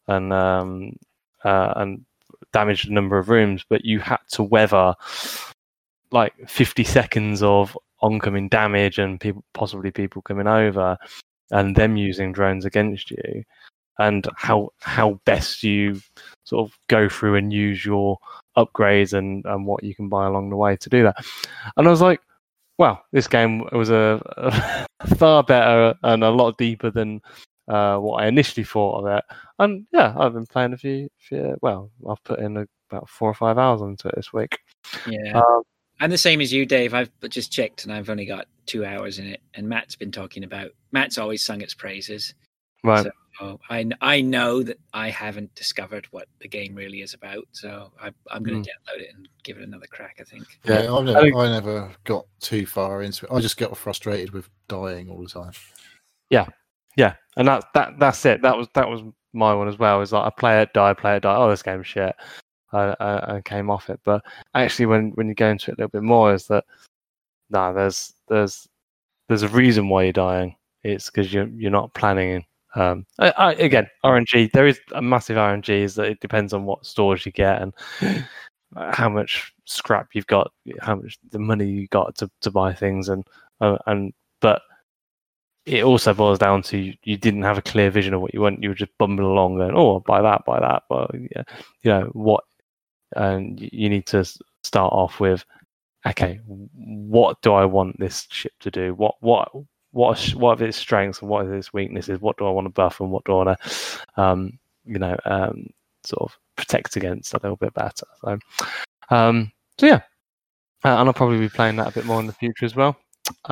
damage the number of rooms, but you had to weather like 50 seconds of oncoming damage and possibly people coming over and them using drones against you, and how best you sort of go through and use your upgrades and what you can buy along the way to do that. And I was like, wow, this game was a far better and a lot deeper than what I initially thought of it. And yeah, I've been playing a few well, I've put in about 4 or 5 hours into it this week. Yeah. I'm the same as you, Dave. I've just checked and I've only got 2 hours in it. And Matt's been talking about. Matt's always sung its praises. Right. So I know that I haven't discovered what the game really is about. So I'm going to download it and give it another crack, I think. Yeah, I never got too far into it. I just got frustrated with dying all the time. Yeah, and that's it. That was my one as well. Is like I play it, die. Oh, this game's shit. I came off it. But actually, when you go into it a little bit more, is that there's a reason why you're dying. It's because you're not planning. Again, RNG. There is a massive RNG. Is that it depends on what stores you get and how much scrap you've got, how much the money you got to buy things, and but it also boils down to you didn't have a clear vision of what you want. You were just bumbling along, going, "Oh, buy that." Well, yeah, what? And you need to start off with, okay, what do I want this ship to do? What are its strengths and what are its weaknesses? What do I want to buff and what do I want to, sort of protect against a little bit better? So yeah, and I'll probably be playing that a bit more in the future as well.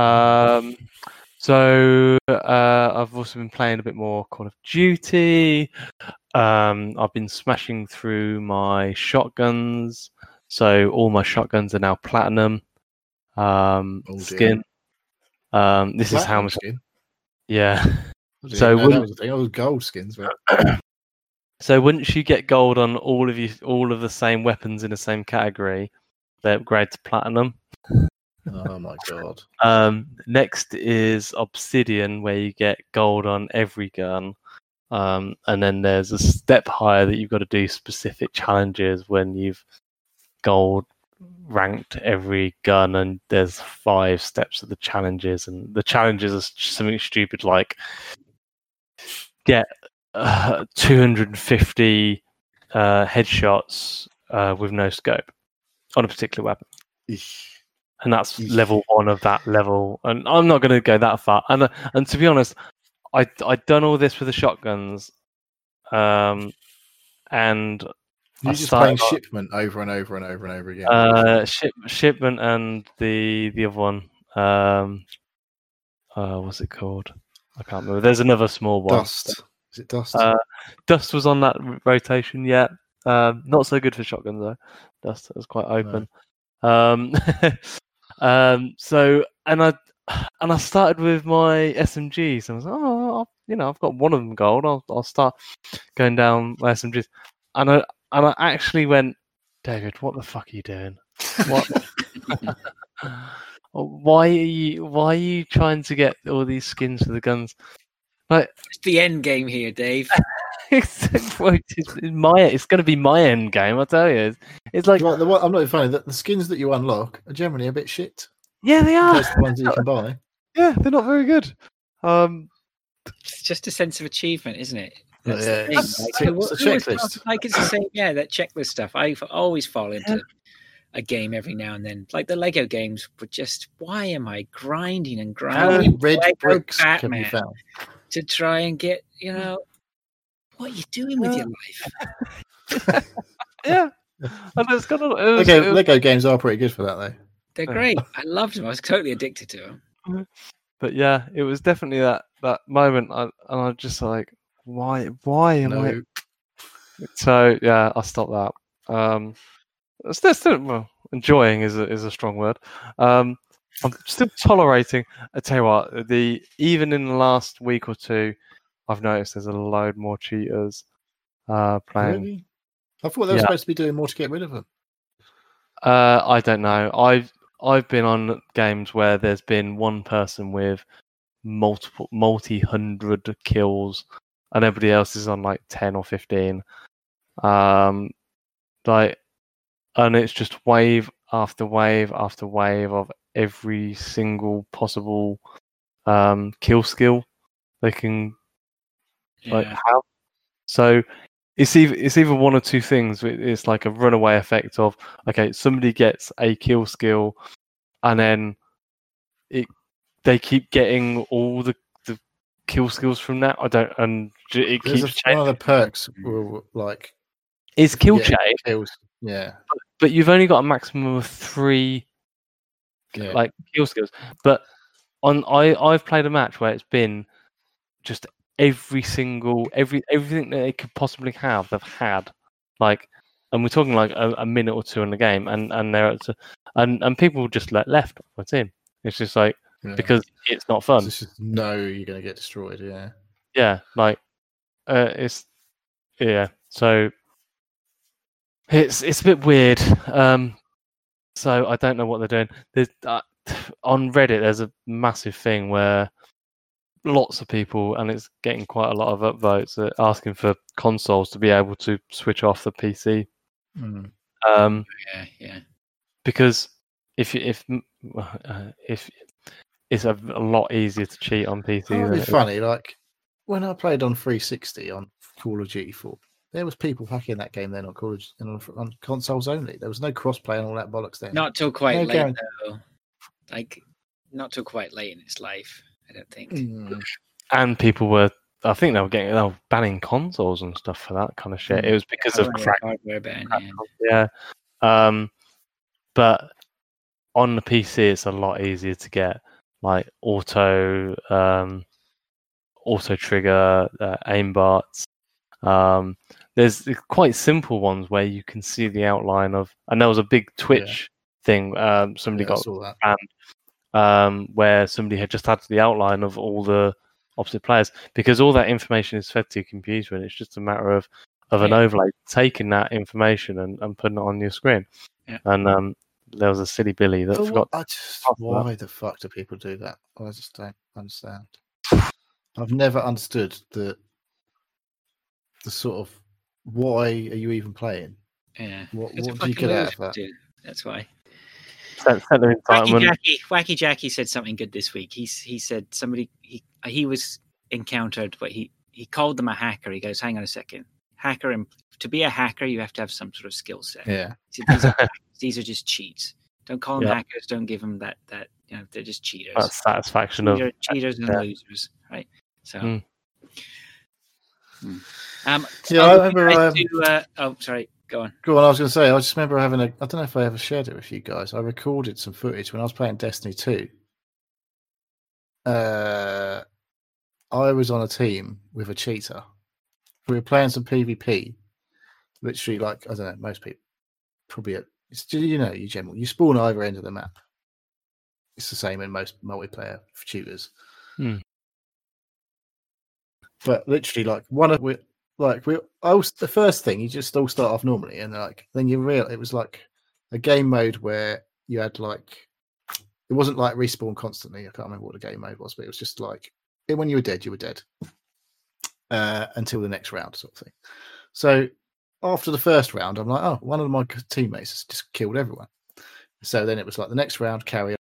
So I've also been playing a bit more Call of Duty. I've been smashing through my shotguns. So all my shotguns are now platinum skin. This is how much skin. Yeah. So that was the thing. All gold skins, right? So once you get gold on all of the same weapons in the same category, they upgrade to platinum. Oh my god. Next is Obsidian, where you get gold on every gun. And then there's a step higher that you've got to do specific challenges when you've gold ranked every gun, and there's 5 steps of the challenges, and the challenges are something stupid like get 250 headshots with no scope on a particular weapon. And that's level 1 of that level. And I'm not going to go that far. And to be honest, I'd done all this with the shotguns. And you're just playing Shipment over and over and over and over again. Shipment and the other one. What's it called? I can't remember. There's another small one. Dust. Is it Dust? Dust was on that rotation, yeah. Not so good for shotguns though. Dust was quite open. No. So I started with my SMGs, and I was like, I've got one of them gold. I'll start going down my SMGs, and I actually went, David, what the fuck are you doing? What? Why are you trying to get all these skins for the guns? Like, it's the end game here, Dave. It's going to be my end game, I tell you. It's like I'm not even funny. The skins that you unlock are generally a bit shit. Yeah, they are. Those the ones that you can buy. Yeah, they're not very good. It's just a sense of achievement, isn't it? That's it's a checklist. Like it's the same. Yeah, that checklist stuff. I always fall into a game every now and then. Like the Lego games were just. Why am I grinding and grinding? How many red Lego bricks Batman can you found to try and get? What are you doing with your life? Yeah, and it's got Lego games are pretty good for that, though. They're great. I loved them. I was totally addicted to them. But yeah, it was definitely that moment, and I was just like, why am I? So yeah, I stopped that. Still, enjoying is a strong word. I'm still tolerating. I tell you what, even in the last week or two, I've noticed there's a load more cheaters playing. Really? I thought they were supposed to be doing more to get rid of them. I don't know. I've been on games where there's been one person with multi-hundred kills, and everybody else is on like 10 or 15. And it's just wave after wave after wave of every single possible kill skill they can have. So it's either one or two things. It's like a runaway effect of, okay, somebody gets a kill skill, and then they keep getting all the kill skills from that. I don't, and it There's keeps one of changing. the perks will like Is kill yeah, chain, kills. Yeah, but you've only got a maximum of 3 yeah. like kill skills. But I've played a match where it's been just everything that they could possibly have, they've had. Like, and we're talking like a minute or two in the game, and they're and people just left my team. It's just like because it's not fun. It's just you're going to get destroyed. Yeah. Yeah, like it's so it's a bit weird. So I don't know what they're doing. There's on Reddit, there's a massive thing where lots of people, and it's getting quite a lot of upvotes, asking for consoles to be able to switch off the PC. Yeah. Because if it's a lot easier to cheat on PC. It's funny, like when I played on 360 on Call of Duty 4, there was people hacking that game then on on consoles only. There was no crossplay and all that bollocks there. Not till quite late though. Like not till quite late in its life, I don't think. And people were, I think they were banning consoles and stuff for that kind of shit. It was because of hardware ban. Yeah. But on the PC, it's a lot easier to get like auto trigger, aimbots. There's quite simple ones where you can see the outline of, and there was a big Twitch thing. Somebody got banned where somebody had just had the outline of all the opposite players, because all that information is fed to your computer, and it's just a matter of an overlay taking that information and putting it on your screen. Yeah. And there was a silly Billy that forgot. Why the fuck do people do that? I just don't understand. I've never understood the sort of why are you even playing? Yeah. What do you get out of that? Dude. That's why. Wacky Jackie said something good this week. He said he was encountered, but he called them a hacker. He goes, hang on a second, hacker, and to be a hacker you have to have some sort of skill set. Yeah. These are just cheats. Don't call them hackers. Don't give them that they're just cheaters. That's satisfaction cheaters and losers, right? So. I remember. Sorry. Go on. I was going to say, I just remember having I don't know if I ever shared it with you guys. I recorded some footage when I was playing Destiny 2. I was on a team with a cheater. We were playing some PvP. Literally, like, I don't know, most people probably, you spawn either end of the map. It's the same in most multiplayer shooters. But literally, like, the first thing, you just all start off normally, and like then it was like a game mode where you had like, it wasn't like respawn constantly. I can't remember what the game mode was, but it was just like when you were dead, you were dead until the next round, sort of thing. So after the first round, I'm like, oh, one of my teammates has just killed everyone. So then it was like the next round, carry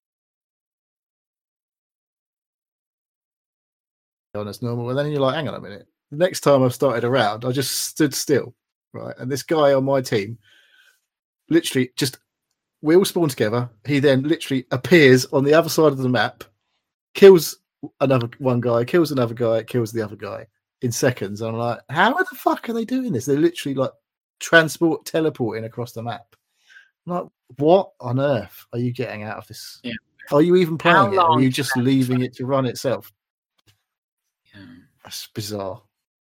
on as normal, and then you're like, hang on a minute. The next time I started a round, I just stood still, right? And this guy on my team, literally, we all spawn together. He then literally appears on the other side of the map, kills one guy, kills another guy, kills the other guy in seconds. I'm like, how the fuck are they doing this? They're literally like teleporting across the map. I'm like, what on earth are you getting out of this? Yeah. Are you even playing it? Or are you just leaving it to run itself? Yeah. That's bizarre.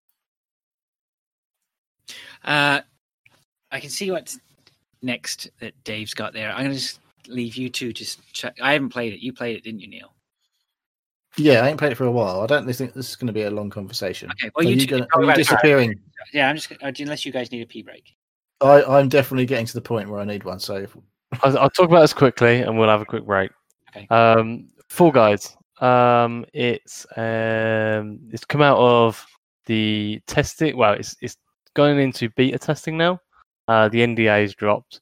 I can see what's next that Dave's got there. I'm going to just leave you two just check. I haven't played it. You played it, didn't you, Neil? Yeah, I ain't played it for a while. I don't think this is going to be a long conversation. Okay, well, are you disappearing? Yeah, I'm just unless you guys need a pee break. I'm definitely getting to the point where I need one. So I'll talk about this quickly, and we'll have a quick break. Okay. Fall Guys. It's come out of the testing. Well, it's going into beta testing now. The NDA is dropped,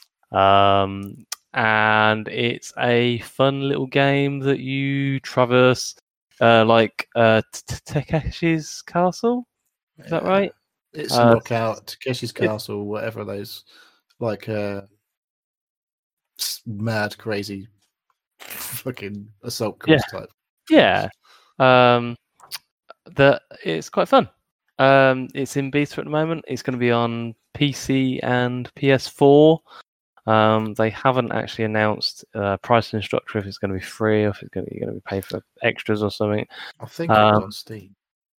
and it's a fun little game that you traverse, like Takeshi's Castle. Is that right? It's Knockout, Takeshi's Castle, whatever those, like mad, crazy, fucking assault course type. Yeah. that it's quite fun. It's in beta at the moment. It's going to be on PC and PS4. They haven't actually announced pricing structure, if it's going to be free or if it's going to be paid for extras or something. I think it was on Steam.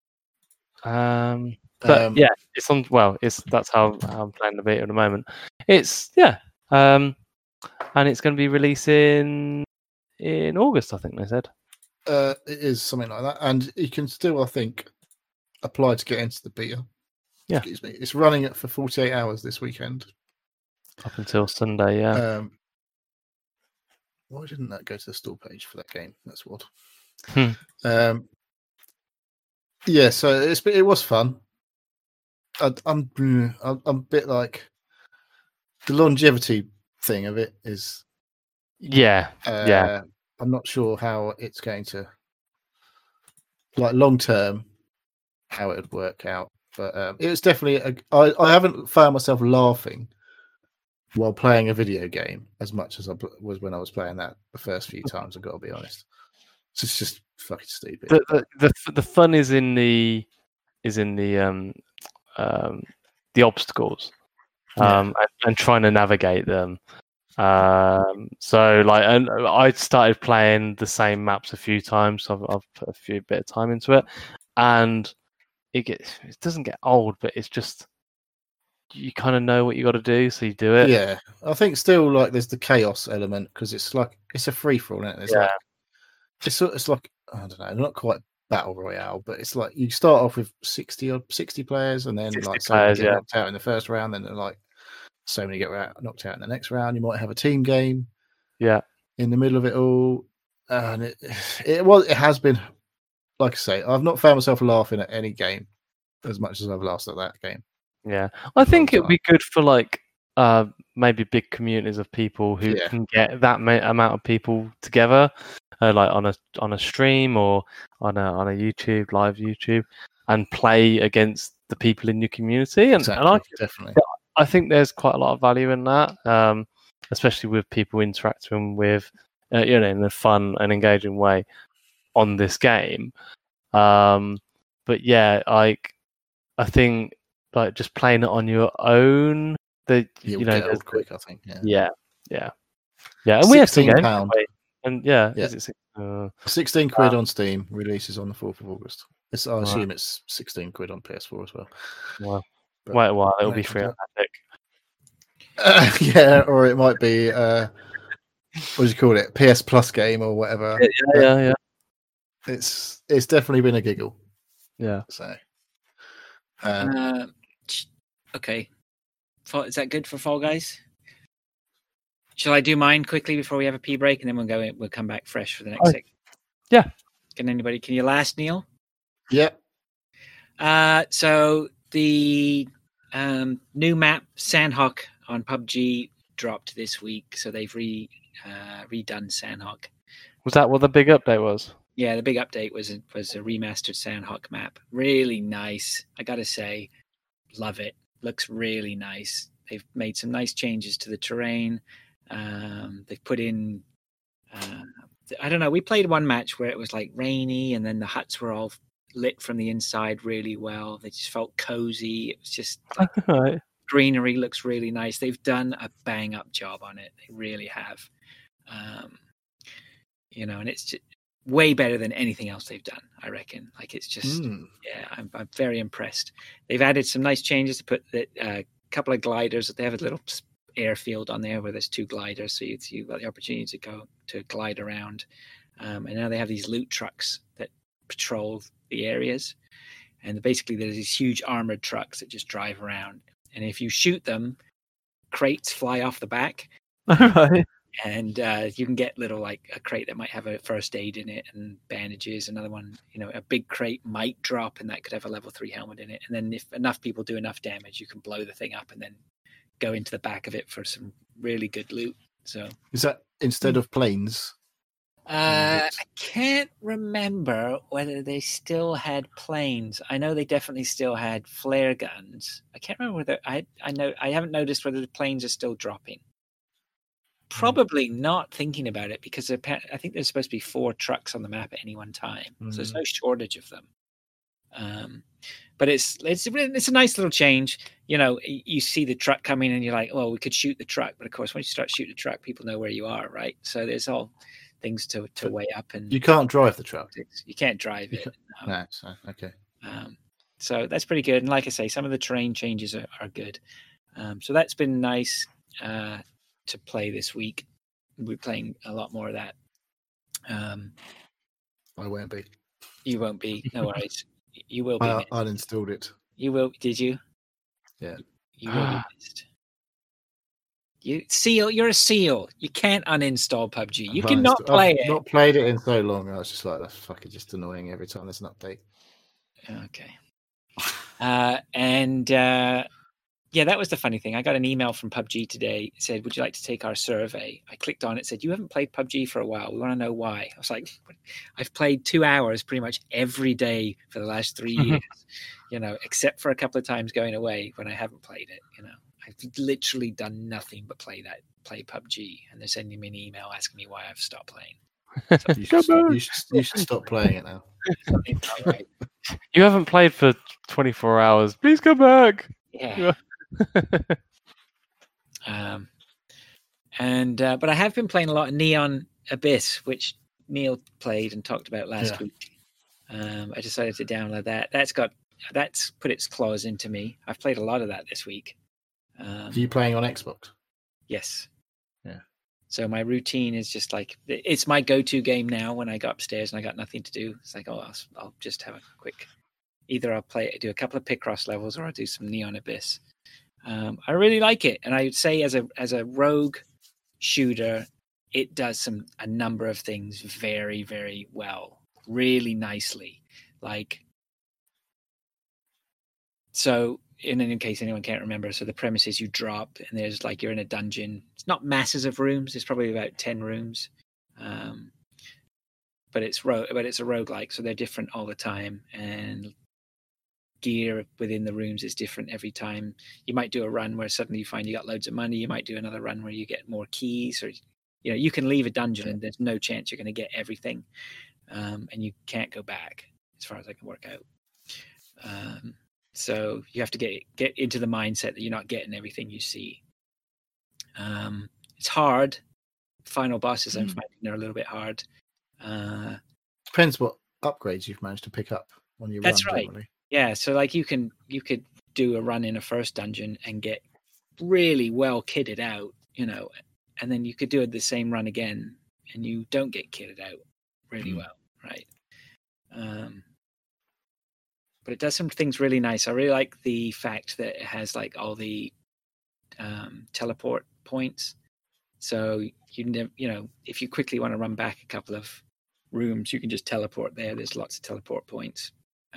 But yeah, it's on. Well, that's how I'm playing the beta at the moment. It's and it's going to be releasing in August, I think they said. It is something like that, and you can still, I think, apply to get into the beta. Yeah. Excuse me. It's running it for 48 hours this weekend. Up until Sunday, yeah. Why didn't that go to the store page for that game? That's odd. Yeah, so it was fun. I'm a bit like the longevity thing of it is. Yeah. I'm not sure how it's going to, like, long term, how it would work out. But it was definitely I haven't found myself laughing while playing a video game as much as I was when I was playing that the first few times. I've got to be honest. So it's just fucking stupid. The fun is in the obstacles, and trying to navigate them. So like, and I started playing the same maps a few times. So I've put a bit of time into it, and it doesn't get old, but it's just you kind of know what you got to do, so you do it. Yeah, I think still like there's the chaos element because it's like it's a free for all, isn't it? It's like I don't know, not quite battle royale, but it's like you start off with 60 players, and then like players, get knocked out in the first round, then like so many get knocked out in the next round. You might have a team game, in the middle of it all, and it has been, like I say, I've not found myself laughing at any game as much as I've laughed at that game. Yeah, I think it would be good for like maybe big communities of people who can get that amount of people together, like on a stream or on a live YouTube, and play against the people in your community. And Definitely, I think there's quite a lot of value in that, especially with people interacting with, in a fun and engaging way on this game. But yeah, like I think. Like just playing it on your own, get old quick. I think. Yeah. And we have £16, and is it 16 quid on Steam? Releases on the 4th of August. I assume it's 16 quid on PS4 as well. Wow. Wait a while, it'll be free on Epic. Yeah, or it might be what do you call it? PS Plus game or whatever. Yeah. It's definitely been a giggle. Yeah. So. Okay. Is that good for Fall Guys? Shall I do mine quickly before we have a pee break, and then we'll come back fresh for the next six? Yeah. Can you last, Neil? Yeah. So the new map Sandhawk on PUBG dropped this week. So they've redone Sandhawk. Was that what the big update was? Yeah, the big update was a remastered Sandhawk map. Really nice. I gotta say, love it. Looks really nice. They've made some nice changes to the terrain. They've put in, I don't know. We played one match where it was like rainy, and then the huts were all lit from the inside really well. They just felt cozy. It was just like, greenery looks really nice. They've done a bang up job on it. They really have. And it's just way better than anything else they've done, I reckon. Like, it's just, I'm very impressed. They've added some nice changes to put a couple of gliders. They have a little airfield on there where there's 2 gliders, so you've got the opportunity to go to glide around. And now they have these loot trucks that patrol the areas. And basically there's these huge armored trucks that just drive around. And if you shoot them, crates fly off the back. Right. And you can get little, like a crate that might have a first aid in it and bandages. Another one, a big crate might drop, and that could have a level 3 helmet in it. And then if enough people do enough damage, you can blow the thing up and then go into the back of it for some really good loot. So is that instead of planes? I can't remember whether they still had planes. I know they definitely still had flare guns. I can't remember whether I haven't noticed whether the planes are still dropping. Probably not, thinking about it, because I think there's supposed to be 4 trucks on the map at any one time. So there's no shortage of them. But it's a nice little change. You know, you see the truck coming and you're like, well, we could shoot the truck. But of course, once you start shooting the truck, people know where you are, right? So there's all things to weigh up. And you can't drive the truck. You can't drive it. No, so, okay. So that's pretty good. And like I say, some of the terrain changes are good. So that's been nice to play this week. We're playing a lot more of that. I won't be. You won't be. No worries. You will be. I uninstalled it. You will. Did you? Yeah. You will be missed. You're a seal. You can't uninstall PUBG. You cannot play it. I've not played it in so long. I was just like, that's fucking just annoying every time there's an update. Okay. Yeah, that was the funny thing. I got an email from PUBG today. It said, would you like to take our survey? I clicked on it. It said, you haven't played PUBG for a while. We want to know why. I was like, I've played 2 hours pretty much every day for the last 3 years, you know, except for a couple of times going away when I haven't played it. You know, I've literally done nothing but play PUBG. And they're sending me an email asking me why I've stopped playing. So you should stop playing it now. Right. You haven't played for 24 hours. Please come back. Yeah. But I have been playing a lot of Neon Abyss, which Neil played and talked about last week. I decided to download that. That's put its claws into me. I've played a lot of that this week. Are you playing on Xbox? Yes. Yeah. So my routine is just like, it's my go-to game now when I go upstairs and I got nothing to do. It's like, I'll just have a quick, either I'll do a couple of Picross levels or I'll do some Neon Abyss. I really like it, and I would say as a rogue shooter, it does a number of things very, very well, really nicely. Like, so in case anyone can't remember, so the premise is you drop, and there's like you're in a dungeon. It's not masses of rooms; it's probably about 10 rooms, but it's a roguelike, so they're different all the time, and gear within the rooms is different every time. You might do a run where suddenly you find you got loads of money. You might do another run where you get more keys, or you know, you can leave a dungeon and there's no chance you're going to get everything, and you can't go back as far as I can work out. So you have to get into the mindset that you're not getting everything you see. It's hard. Final bosses I'm finding they're a little bit hard. Depends what upgrades you've managed to pick up on your run. That's right. Generally. Yeah, so like you could do a run in a first dungeon and get really well kitted out, you know, and then you could do the same run again and you don't get kitted out really well, right? But it does some things really nice. I really like the fact that it has like all the teleport points. So you know, if you quickly want to run back a couple of rooms, you can just teleport there. There's lots of teleport points.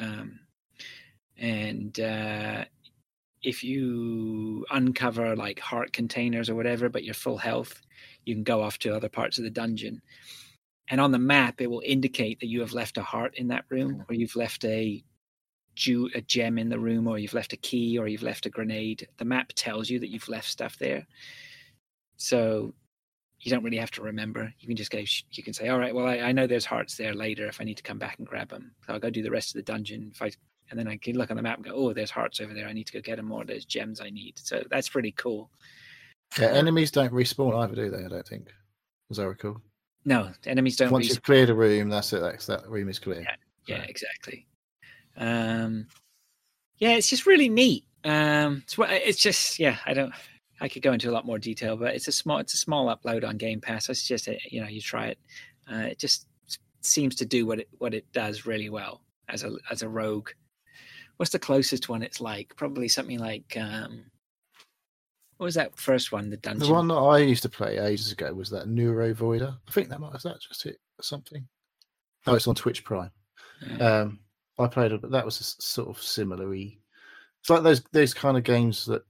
And if you uncover like heart containers or whatever, but you're full health, you can go off to other parts of the dungeon. And on the map, it will indicate that you have left a heart in that room, or you've left a gem in the room, or you've left a key, or you've left a grenade. The map tells you that you've left stuff there. So you don't really have to remember. You can just go, you can say, all right, well, I know there's hearts there later if I need to come back and grab them. So I'll go do the rest of the dungeon. And then I can look on the map and go, oh, there's hearts over there. I need to go get them, or there's gems I need. So that's pretty cool. Yeah, enemies don't respawn either, do they? I don't think. As I recall. No, enemies don't. Once you've cleared a room, that's it. That room is clear. Yeah, exactly. Yeah, it's just really neat. It's just, I could go into a lot more detail, but it's a small upload on Game Pass. I suggest you try it. It just seems to do what it does really well as a rogue. What's the closest one it's like? Probably something like what was that first one? The dungeon. The one that I used to play ages ago was that Neuro Voider. I think was that just it or something. Oh, it's on Twitch Prime. Yeah. I played it, but that was a sort of similar-y. It's like those kind of games that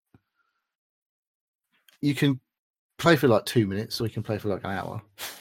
you can play for like 2 minutes, or you can play for like an hour.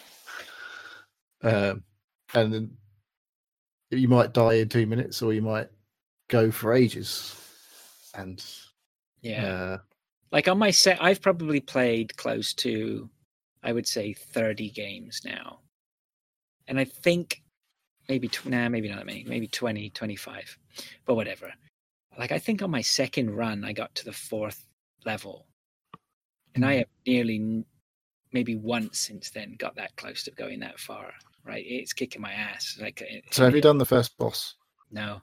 And then you might die in 2 minutes, or you might go for ages. And like on my set, I've probably played close to, I would say, 30 games now. And I think maybe maybe not that many, maybe 20, 25, but whatever. Like I think on my second run, I got to the 4th level, and I have nearly, maybe once since then, got that close to going that far. Right, it's kicking my ass. Like, So have you done the first boss? No.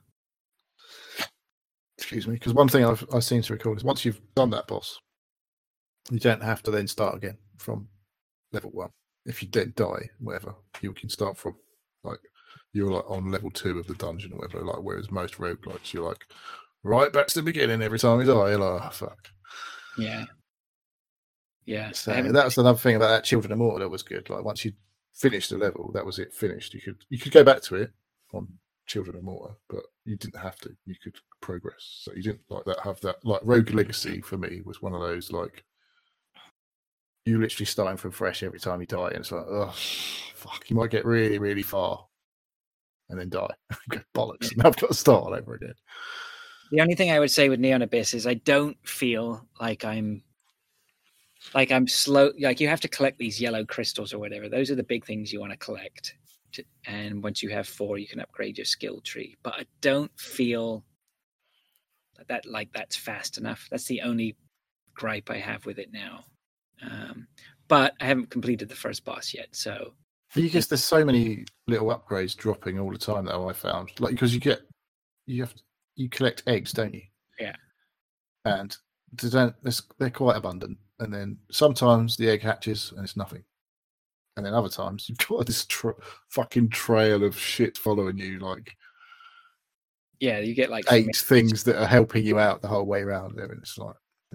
Excuse me, because one thing I seem to recall is once you've done that boss, you don't have to then start again from level 1. If you then die, whatever, you can start from like you're like on level 2 of the dungeon or whatever. Like whereas most roguelikes, you're like right back to the beginning every time you die. You're like, oh, fuck. Yeah. Yeah. So that was another thing about that Children of Morta that was good. Like once you finished the level, that was it, finished. You could go back to it on Children of Morta, but you didn't have to. You could progress. So you didn't like that have that like Rogue Legacy for me was one of those like you literally starting from fresh every time you die, and it's like, oh fuck, you might get really, really far and then die. Go bollocks, and I've got to start all over again. The only thing I would say with Neon Abyss is I don't feel like I'm slow. Like you have to collect these yellow crystals or whatever. Those are the big things you want to collect. And once you have 4, you can upgrade your skill tree. But I don't feel that like that's fast enough. That's the only gripe I have with it now. But I haven't completed the first boss yet, so. But you guess there's so many little upgrades dropping all the time though. I found like because you collect eggs, don't you? Yeah. And they're quite abundant, and then sometimes the egg hatches and it's nothing, and then other times you've got this fucking trail of shit following you, like yeah, you get like 8 things that are helping you out the whole way around there, and it's like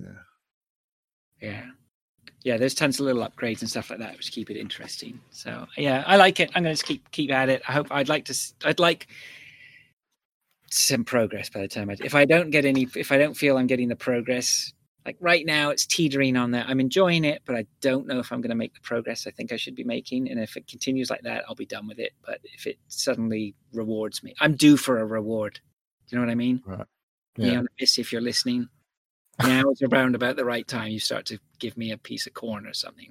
yeah, there's tons of little upgrades and stuff like that which keep it interesting. So yeah, I like it. I'm going to keep at it. I'd like some progress by the time if I don't feel I'm getting the progress, like right now it's teetering on that. I'm enjoying it, but I don't know if I'm going to make the progress I think I should be making. And if it continues like that, I'll be done with it. But if it suddenly rewards me, I'm due for a reward. Do you know what I mean? right. Yeah. Neon Abyss, if you're listening, now is around about the right time you start to give me a piece of corn or something.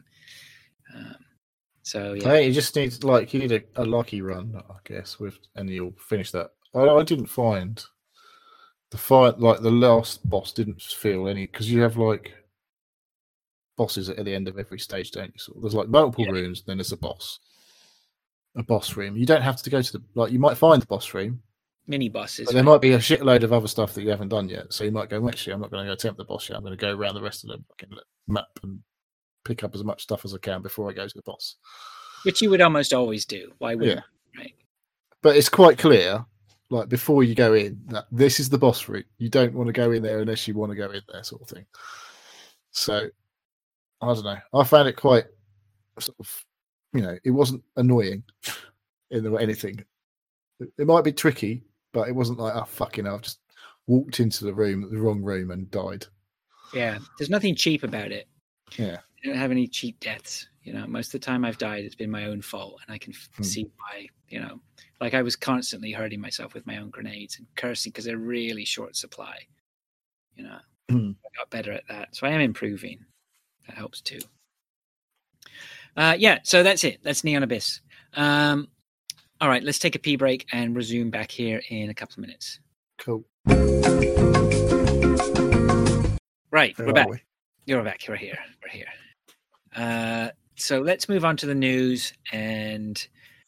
So yeah, you just need you need a lucky run, I guess, and you'll finish that. I didn't find the fight like the last boss didn't feel any because you have like bosses at the end of every stage, don't you? So there's like multiple rooms, then there's a boss room. You don't have to go to you might find the boss room. Mini bosses. But there might be a shitload of other stuff that you haven't done yet. So you might go, well, actually, I'm not going to go attempt the boss yet. I'm going to go around the rest of the fucking map and pick up as much stuff as I can before I go to the boss. Which you would almost always do. Why wouldn't you? Right. But it's quite clear, like before you go in, that this is the boss route. You don't want to go in there unless you want to go in there, sort of thing. So I don't know. I found it quite sort of, it wasn't annoying in anything. It might be tricky, but it wasn't like, oh, fucking hell, I've just walked into the wrong room and died. Yeah. There's nothing cheap about it. Yeah. I don't have any cheap deaths. Most of the time I've died, it's been my own fault. And I can see why, like I was constantly hurting myself with my own grenades and cursing because they're really short supply. I got better at that. So I am improving. That helps too. So that's it. That's Neon Abyss. All right, let's take a pee break and resume back here in a couple of minutes. Cool. Right, we're back. You're back. We're here. So let's move on to the news. And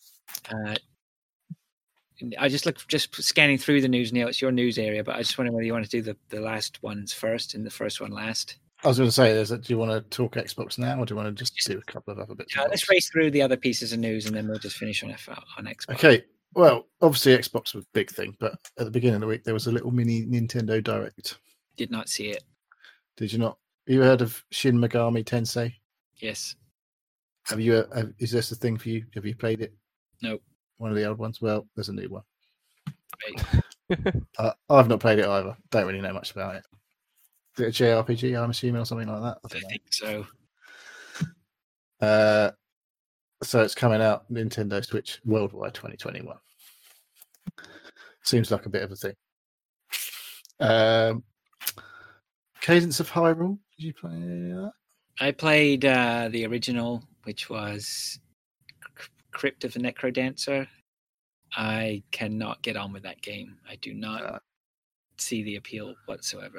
I just scanning through the news, Neil. It's your news area, but I just wonder whether you want to do the last ones first and the first one last. I was going to say, do you want to talk Xbox now, or do you want to just do a couple of other bits? Let's race through the other pieces of news, and then we'll just finish on Xbox. Okay. Well, obviously Xbox was a big thing, but at the beginning of the week there was a little mini Nintendo Direct. Did not see it. Did you not? You heard of Shin Megami Tensei? Yes. Have you? Is this a thing for you? Have you played it? No. One of the old ones. Well, there's a new one. Right. I've not played it either. Don't really know much about it. Is it a JRPG, I'm assuming, or something like that? I think so. So it's coming out Nintendo Switch worldwide 2021. Seems like a bit of a thing. Cadence of Hyrule. Did you play that? I played the original, which was Crypt of the Necrodancer. I cannot get on with that game. I do not see the appeal whatsoever.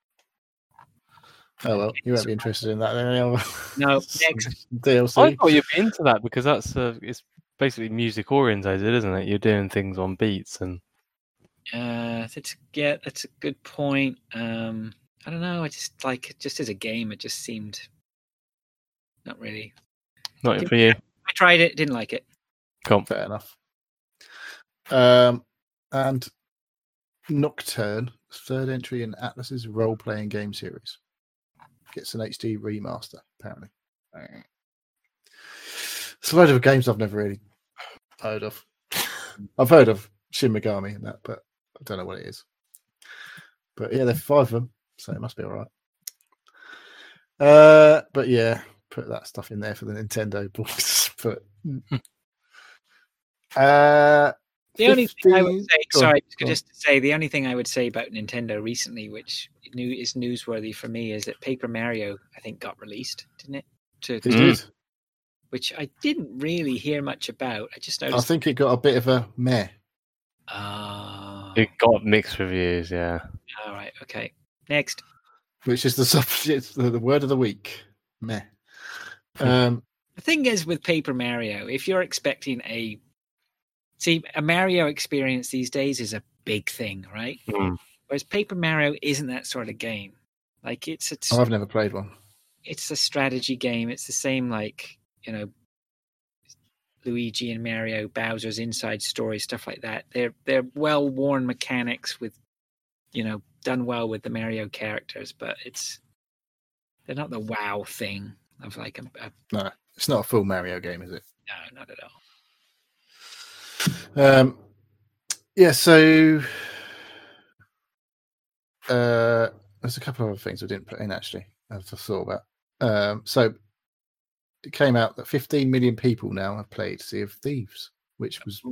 Oh well, you won't be interested in that then. No, next. DLC. I thought you'd be into that because that's it's basically music orientated, isn't it? You're doing things on beats and. That's a good point. I don't know. I just like it. Just as a game, it just seemed not really. Not for you. I tried it, didn't like it. Cool. Fair enough. And Nocturne, third entry in Atlas's role-playing game series, gets an HD remaster. Apparently, it's a load of games I've never really heard of. I've heard of Shin Megami and that, but I don't know what it is. But yeah, there's 5 of them, so it must be all right. But yeah, put that stuff in there for the Nintendo boys. But the only thing I would say, the only thing I would say about Nintendo recently, which is newsworthy for me, is that Paper Mario, I think, got released, didn't it? It did. Which I didn't really hear much about. I just noticed. I think it got a bit of a meh. It got mixed reviews, yeah. All right, okay. Next. Which is the word of the week. Meh. The thing is with Paper Mario, if you're expecting a Mario experience these days is a big thing, right? Whereas Paper Mario isn't that sort of game. Like I've never played one. It's a strategy game. It's the same like, Luigi and Mario, Bowser's Inside Story, stuff like that. They're well-worn mechanics with, done well with the Mario characters, but they're not the wow thing of like No, it's not a full Mario game, is it? No, not at all. Yeah, so there's a couple of other things I didn't put in actually. I've thought about. So it came out that 15 million people now have played Sea of Thieves, which was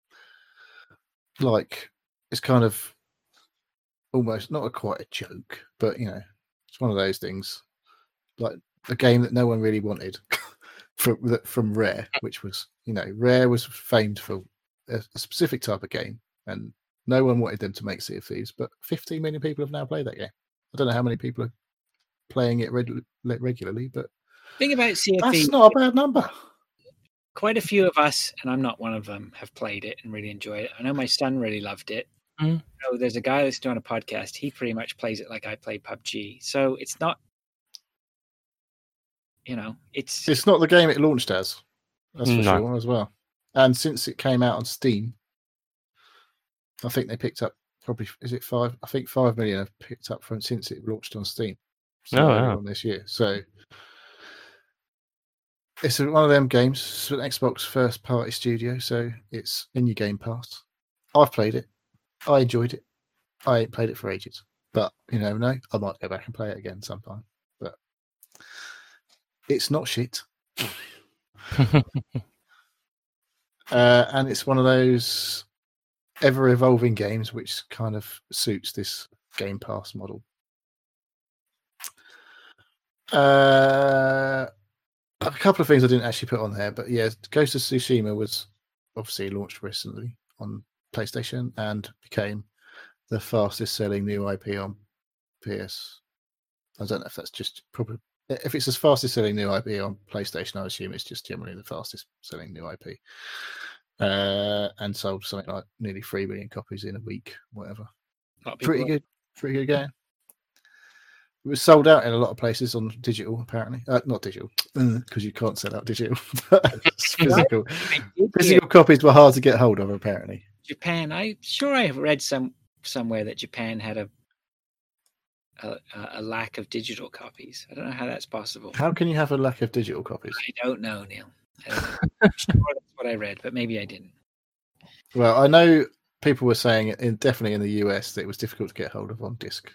like it's kind of almost not quite a joke, but it's one of those things, like a game that no one really wanted from Rare, which was Rare was famed for a specific type of game, and no one wanted them to make Sea of Thieves, but 15 million people have now played that game. I don't know how many people are playing it regularly, but thing about Sea of Thieves, that's not a bad number. Quite a few of us, and I'm not one of them, have played it and really enjoyed it. I know my son really loved it. So there's a guy that's doing a podcast. He pretty much plays it like I play PUBG. So it's not, it's not the game it launched as. That's for sure as well. And since it came out on Steam, I think they picked up probably, is it 5? I think 5 million have picked up since it launched on Steam. On this year. So it's one of them games. It's an Xbox first party studio, so it's in your Game Pass. I've played it. I enjoyed it. I ain't played it for ages. But I might go back and play it again sometime. But it's not shit. And it's one of those ever-evolving games which kind of suits this Game Pass model. A couple of things I didn't actually put on there, but yeah, Ghost of Tsushima was obviously launched recently on PlayStation and became the fastest selling new IP on PS. I don't know if that's just probably if it's the fastest selling new IP on PlayStation. I assume it's just generally the fastest selling new IP, and sold something like nearly 3 million copies in a week, whatever. Pretty good game. It was sold out in a lot of places on digital, apparently. Not digital, because you can't sell out digital. Physical. Physical copies were hard to get hold of, apparently. Japan. I'm sure I have read somewhere that Japan had a lack of digital copies. I don't know how that's possible. How can you have a lack of digital copies? I don't know, Neil. I'm sure that's what I read, but maybe I didn't. Well, I know people were saying, definitely in the US, that it was difficult to get hold of on disc.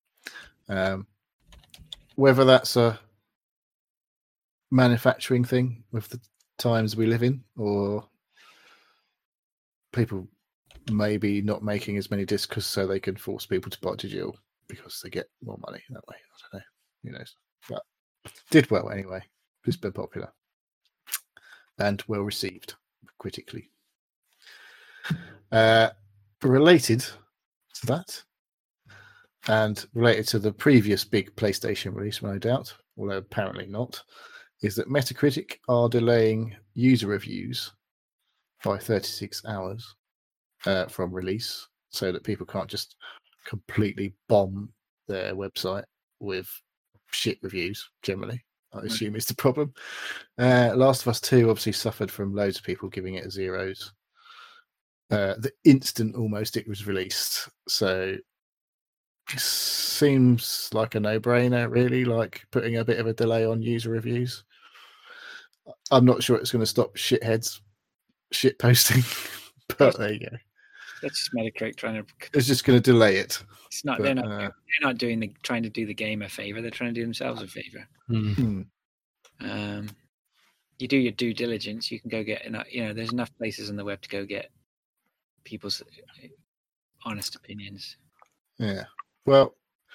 Whether that's a manufacturing thing with the times we live in, or people maybe not making as many discs so they can force people to buy digital because they get more money that way. I don't know. Who knows? But did well anyway. It's been popular and well received critically. Related to that, and related to the previous big PlayStation release, no doubt, although apparently not, is that Metacritic are delaying user reviews by 36 hours from release, so that people can't just completely bomb their website with shit reviews. Generally, I assume is the problem. Last of Us 2 obviously suffered from loads of people giving it zeros. The instant almost it was released, so it seems like a no-brainer, really, like putting a bit of a delay on user reviews. I'm not sure it's going to stop shitheads shit posting, but there you go. That's just Metacritic trying to. It's just going to delay it. It's not. But, they're not trying to do the game a favor. They're trying to do themselves a favor. You do your due diligence. You can go get. There's enough places on the web to go get people's honest opinions. Yeah. Well,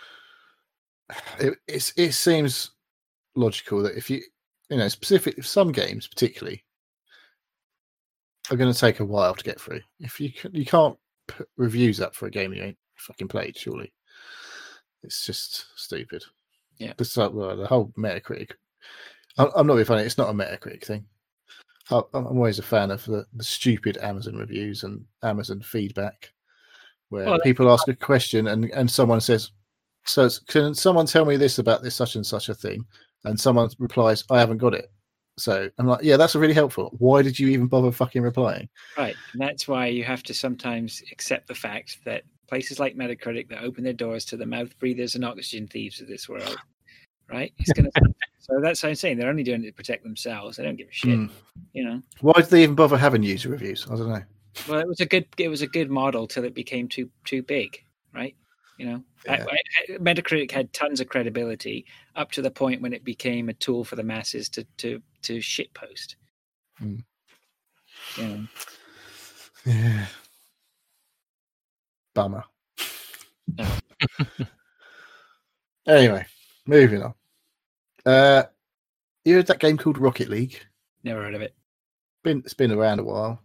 it seems logical that if if some games particularly are going to take a while to get through. If you can't put reviews up for a game you ain't fucking played, surely it's just stupid. Yeah. The whole Metacritic. I'm not being funny. It's not a Metacritic thing. I'm always a fan of the stupid Amazon reviews and Amazon feedback, where people ask a question and someone says, "So can someone tell me this about this such and such a thing?" And someone replies, "I haven't got it." So I'm like, yeah, that's really helpful. Why did you even bother fucking replying? Right. And that's why you have to sometimes accept the fact that places like Metacritic that open their doors to the mouth breathers and oxygen thieves of this world, right? So that's what I'm saying. They're only doing it to protect themselves. They don't give a shit. Why did they even bother having user reviews? I don't know. Well, it was a good model till it became too big, right? Metacritic had tons of credibility up to the point when it became a tool for the masses to shitpost. Yeah. Bummer. No. Anyway, moving on. You heard that game called Rocket League? Never heard of it. It's been around a while.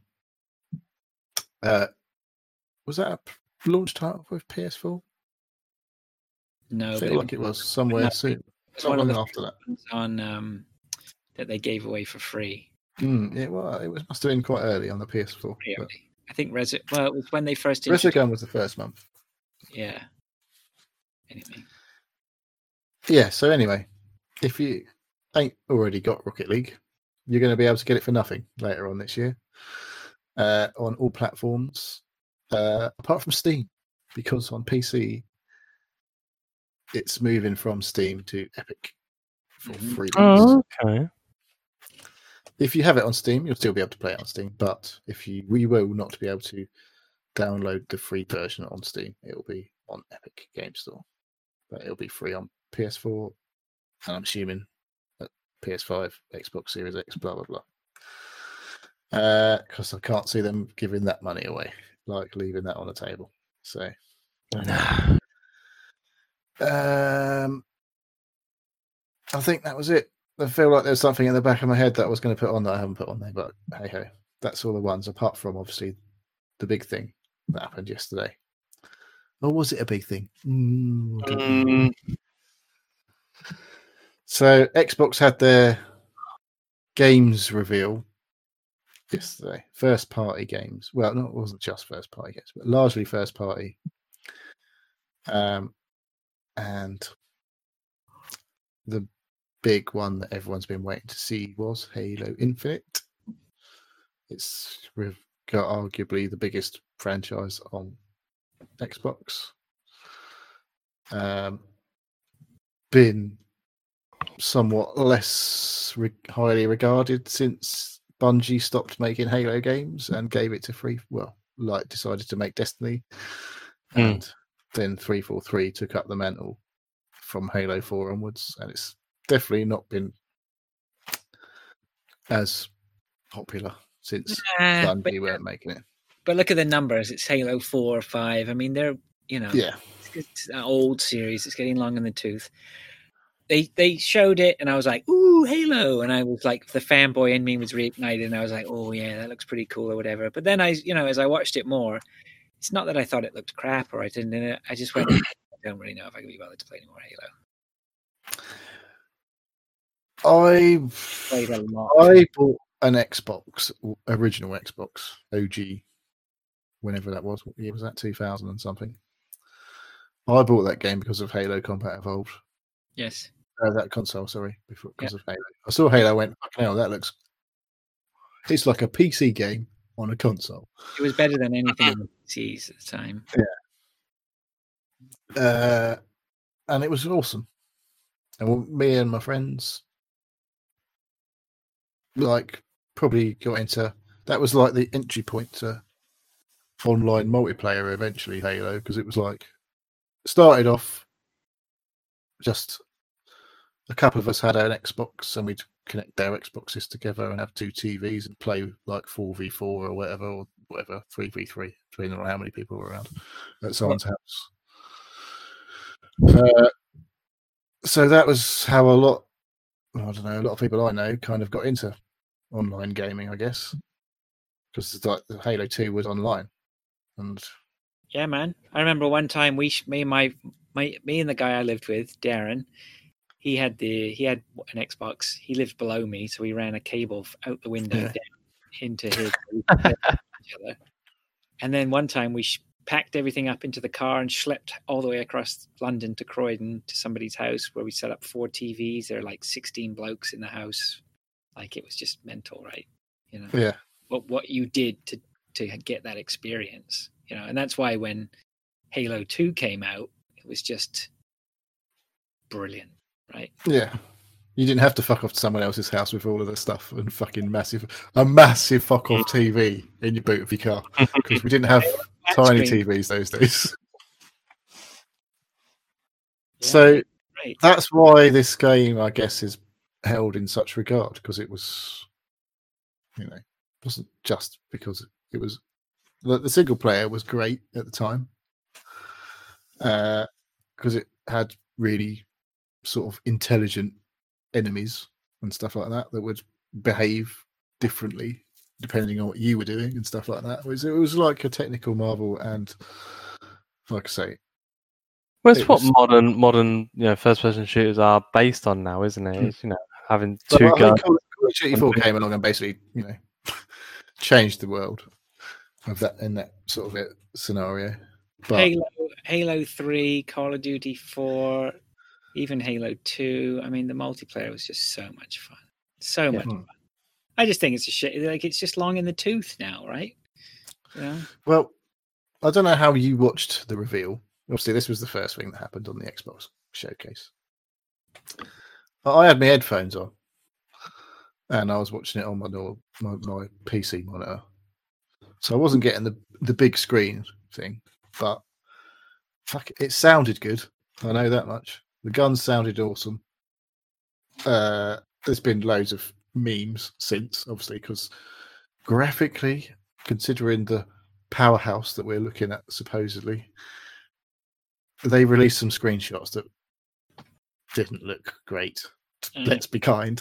Was that a launch title with PS4? No, I feel like it was somewhere soon. Not long after that. On that they gave away for free. It must have been quite early on the PS4. I think it was when they first Resogun was the first month. Yeah. Anyway. Yeah, so anyway, if you ain't already got Rocket League, you're going to be able to get it for nothing later on this year on all platforms, apart from Steam, because on PC it's moving from Steam to Epic for free. Oh, okay. If you have it on Steam, you'll still be able to play it on Steam, but we will not be able to download the free version on Steam. It will be on Epic Game Store, but it'll be free on PS4, and I'm assuming at PS5, Xbox Series X, blah blah blah. Because I can't see them giving that money away, like leaving that on the table. So, I think that was it. I feel like there's something in the back of my head that I was going to put on that I haven't put on there, but hey ho, that's all the ones, apart from obviously the big thing that happened yesterday. Or was it a big thing? So Xbox had their games reveal yesterday. First party games. Well, no, it wasn't just first party games, but largely first party. And the big one that everyone's been waiting to see was Halo Infinite. It's got arguably the biggest franchise on Xbox. Been somewhat less highly regarded since Bungie stopped making Halo games and gave it to decided to make Destiny, and then 343 took up the mantle from Halo 4 onwards, and it's definitely not been as popular since Bungie weren't making it. But look at the numbers. It's Halo 4 or 5. I mean, they're, yeah, it's an old series. It's getting long in the tooth. they showed it, and I was like, "Ooh, Halo!" And I was like, the fanboy in me was reignited, and I was like, "Oh yeah, that looks pretty cool," or whatever. But then as I watched it more, it's not that I thought it looked crap or I didn't. I just went, I don't really know if I can be bothered to play any more Halo. I Played a lot. I bought an Xbox, original Xbox, OG, whenever that was. What year was that? 2000 and something. I bought that game because of Halo Combat Evolved. Yes. That console, sorry, because of Halo. I saw Halo, I went, fucking hell, that looks. It's like a PC game on a console. It was better than anything on the PCs at the time. Yeah. And it was awesome. And me and my friends, like, probably got into. That was like the entry point to online multiplayer eventually, Halo, because it was like. Started off just a couple of us had an Xbox and we'd connect our Xboxes together and have two TVs and play like 4v4 or whatever, 3v3, depending on how many people were around at someone's house. So that was how a lot of people I know kind of got into online gaming, I guess, because like the Halo 2 was online. And yeah, man, I remember one time me and the guy I lived with, Darren, he had an Xbox. He lived below me, so we ran a cable out the window down into his. And then one time we packed everything up into the car and schlepped all the way across London to Croydon to somebody's house where we set up 4 TVs. There are like 16 blokes in the house. Like, it was just mental, right? You know, yeah. What you did to get that experience, you know, and that's why when Halo 2 came out, it was just brilliant, right? Yeah. You didn't have to fuck off to someone else's house with all of the stuff and fucking a massive fuck off TV in your boot of your car, because we didn't have tiny TVs those days. Yeah, so that's why this game, I guess, is held in such regard, because it was, you know, it wasn't just because it was the single player was great at the time, because it had really sort of intelligent enemies and stuff like that would behave differently depending on what you were doing and stuff like that. It was like a technical marvel, and like I say, well, it's what modern first person shooters are based on now, isn't it? It's, having two guns. Call of Duty 4 came along and basically changed the world of that in that sort of scenario. But Halo 3, Call of Duty 4, even Halo 2. I mean, the multiplayer was just so much fun. So much fun. I just think it's a shit. Like, it's just long in the tooth now, right? Yeah. Well, I don't know how you watched the reveal. Obviously, this was the first thing that happened on the Xbox showcase. I had my headphones on, and I was watching it on my PC monitor. So I wasn't getting the big screen thing, but fuck, it sounded good. I know that much. The guns sounded awesome. There's been loads of memes since, obviously, because graphically, considering the powerhouse that we're looking at, supposedly, they released some screenshots that didn't look great. Let's be kind.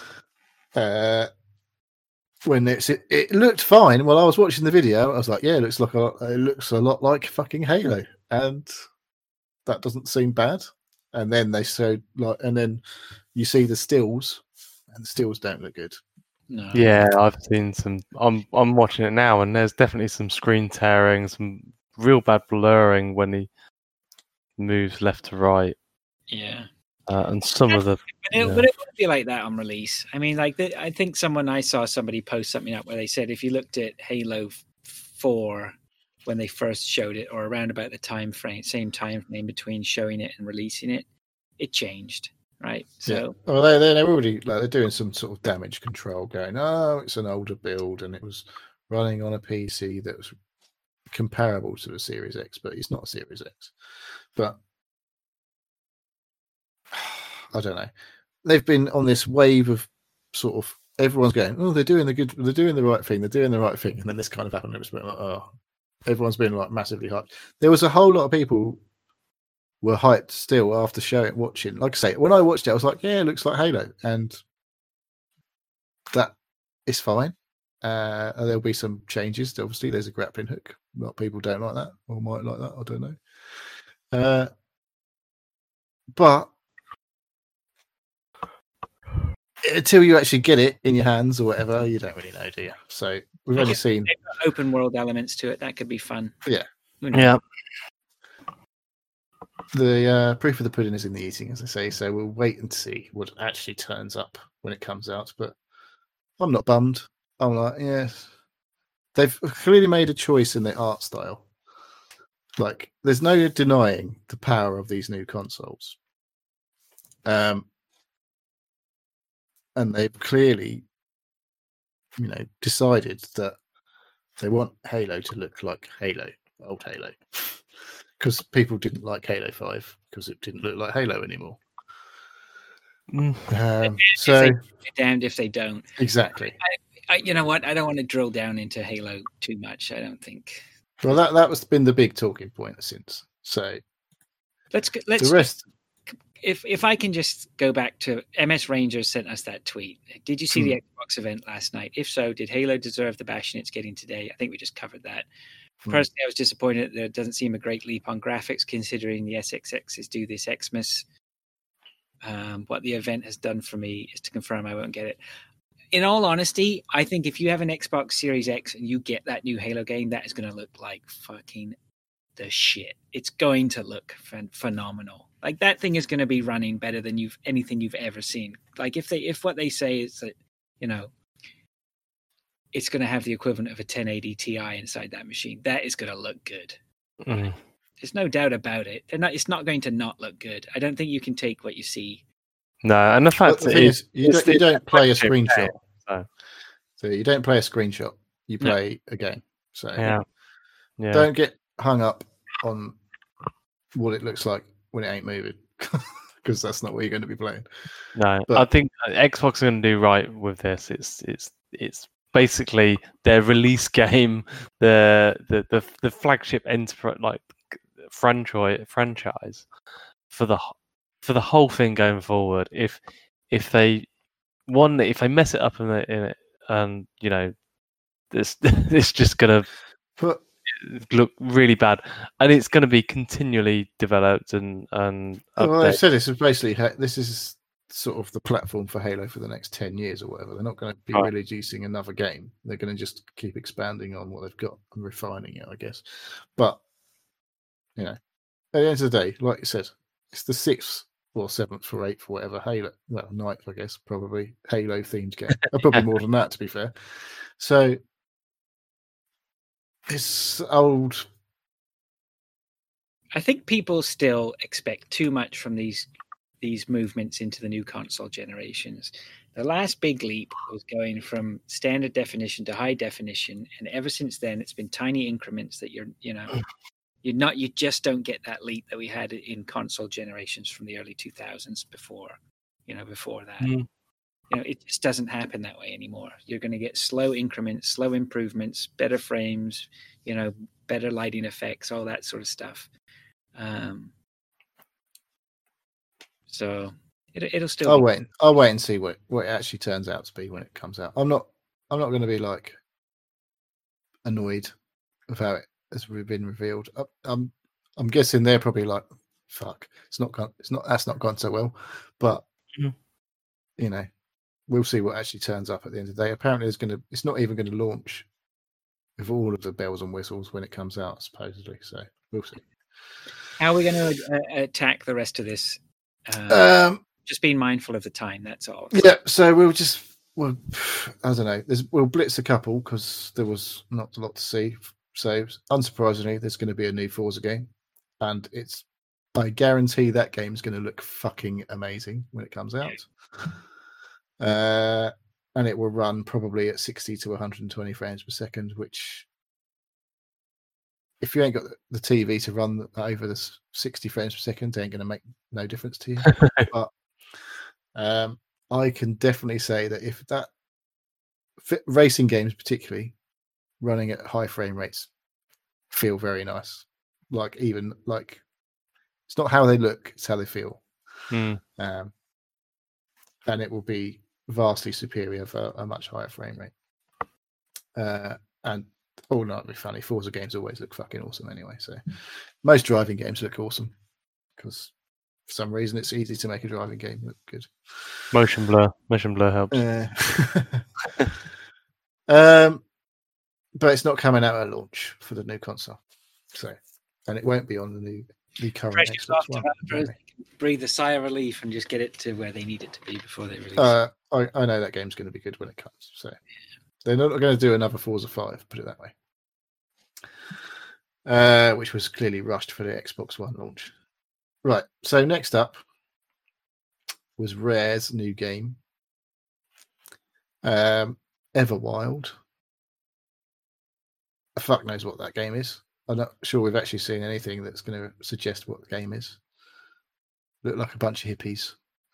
When it looked fine. Well, I was watching the video. I was like, yeah, it looks a lot like fucking Halo, and that doesn't seem bad. And then they showed and then you see the stills, and the stills don't look good. No. Yeah, I've seen some. I'm watching it now, and there's definitely some screen tearing, some real bad blurring when he moves left to right. Yeah. And some of the. But it would be like that on release. I mean, like I think I saw somebody post something up where they said if you looked at Halo 4 when they first showed it, or around about the same time frame between showing it and releasing it, it changed, right? So, well, they're already they're doing some sort of damage control, going, oh, it's an older build, and it was running on a PC that was comparable to the Series X, but it's not a Series X. But I don't know. They've been on this wave of sort of everyone's going, oh, they're doing the right thing, and then this kind of happened. It was like, oh, everyone's been like massively hyped. There was a whole lot of people were hyped still after watching. Like I say, when I watched it, I was like, yeah, it looks like Halo, and that is fine. There'll be some changes. Obviously, there's a grappling hook. A lot of people don't like that, or might like that. I don't know. But until you actually get it in your hands or whatever, you don't really know, do you? So we've only seen open world elements to it. That could be fun. Yeah. Yeah. The proof of the pudding is in the eating, as I say. So we'll wait and see what actually turns up when it comes out. But I'm not bummed. I'm like, yes. They've clearly made a choice in their art style. Like, there's no denying the power of these new consoles. And they've clearly, decided that they want Halo to look like Halo, old Halo. Because people didn't like Halo 5 because it didn't look like Halo anymore. So they're damned if they don't. Exactly. You know what? I don't want to drill down into Halo too much. I don't think. Well, that was been the big talking point since. So let's the rest. If I can just go back to MS Rangers sent us that tweet. Did you see the Xbox event last night? If so, did Halo deserve the bashing it's getting today? I think we just covered that. Personally, I was disappointed that there doesn't seem a great leap on graphics considering the SXX is due this Xmas. What the event has done for me is to confirm I won't get it. In all honesty, I think if you have an Xbox Series X and you get that new Halo game, that is going to look like fucking the shit. It's going to look phenomenal. Like, that thing is going to be running better than anything you've ever seen. Like, if what they say is that, it's going to have the equivalent of a 1080 Ti inside that machine, that is going to look good. Mm. There's no doubt about it. It's not going to not look good. I don't think you can take what you see. No, and the fact is you don't play a screenshot. So you don't play a screenshot. You play a game. So don't get hung up on what it looks like when it ain't moving, because that's not what you're going to be playing. No, but I think Xbox is going to do right with this. It's basically their release game, the flagship enterprise franchise for the whole thing going forward. If they mess it up in it, and it's just gonna look really bad, and it's going to be continually developed and well, I've said this is basically this is sort of the platform for Halo for the next 10 years or whatever. They're not going to be releasing another game. They're going to just keep expanding on what they've got and refining it, I guess. But at the end of the day, like you said, it's the 6th or 7th or 8th or whatever Halo, well, 9th, I guess, probably Halo themed game. Probably more than that, to be fair. So it's old. I think people still expect too much from these movements into the new console generations. The last big leap was going from standard definition to high definition, and ever since then, it's been tiny increments that you just don't get that leap that we had in console generations from the early 2000s before that. It just doesn't happen that way anymore. You're going to get slow increments, slow improvements, better frames, better lighting effects, all that sort of stuff. So it'll still. I'll wait and see what it actually turns out to be when it comes out. I'm not going to be like annoyed with how it has been revealed. I'm guessing they're probably like, fuck, that's not gone so well, but we'll see what actually turns up at the end of the day. Apparently, it's not even going to launch with all of the bells and whistles when it comes out, supposedly. So we'll see. How are we going to attack the rest of this? Just being mindful of the time. That's all. Yeah. So we'll I don't know. We'll blitz a couple because there was not a lot to see. So unsurprisingly, there's going to be a new Forza game, and I guarantee that game's going to look fucking amazing when it comes out. And it will run probably at 60 to 120 frames per second, which, if you ain't got the TV to run over the 60 frames per second, ain't going to make no difference to you. But I can definitely say that if that racing games, particularly running at high frame rates, feel very nice. Like It's not how they look; it's how they feel. Hmm. And it will be vastly superior for a much higher frame rate. And all not be funny. Forza games always look fucking awesome anyway. So most driving games look awesome because for some reason it's easy to make a driving game look good. Motion blur helps. But it's not coming out at launch for the new console. So, and it won't be on the current Pressure's Xbox off One. developers. They can breathe a sigh of relief and just get it to where they need it to be before they release it. I know that game's going to be good when it comes. So they're not going to do another Forza 5, put it that way. Which was clearly rushed for the Xbox One launch. Right. So next up was Rare's new game, Everwild. Fuck knows what that game is. I'm not sure we've actually seen anything that's going to suggest what the game is. Look like a bunch of hippies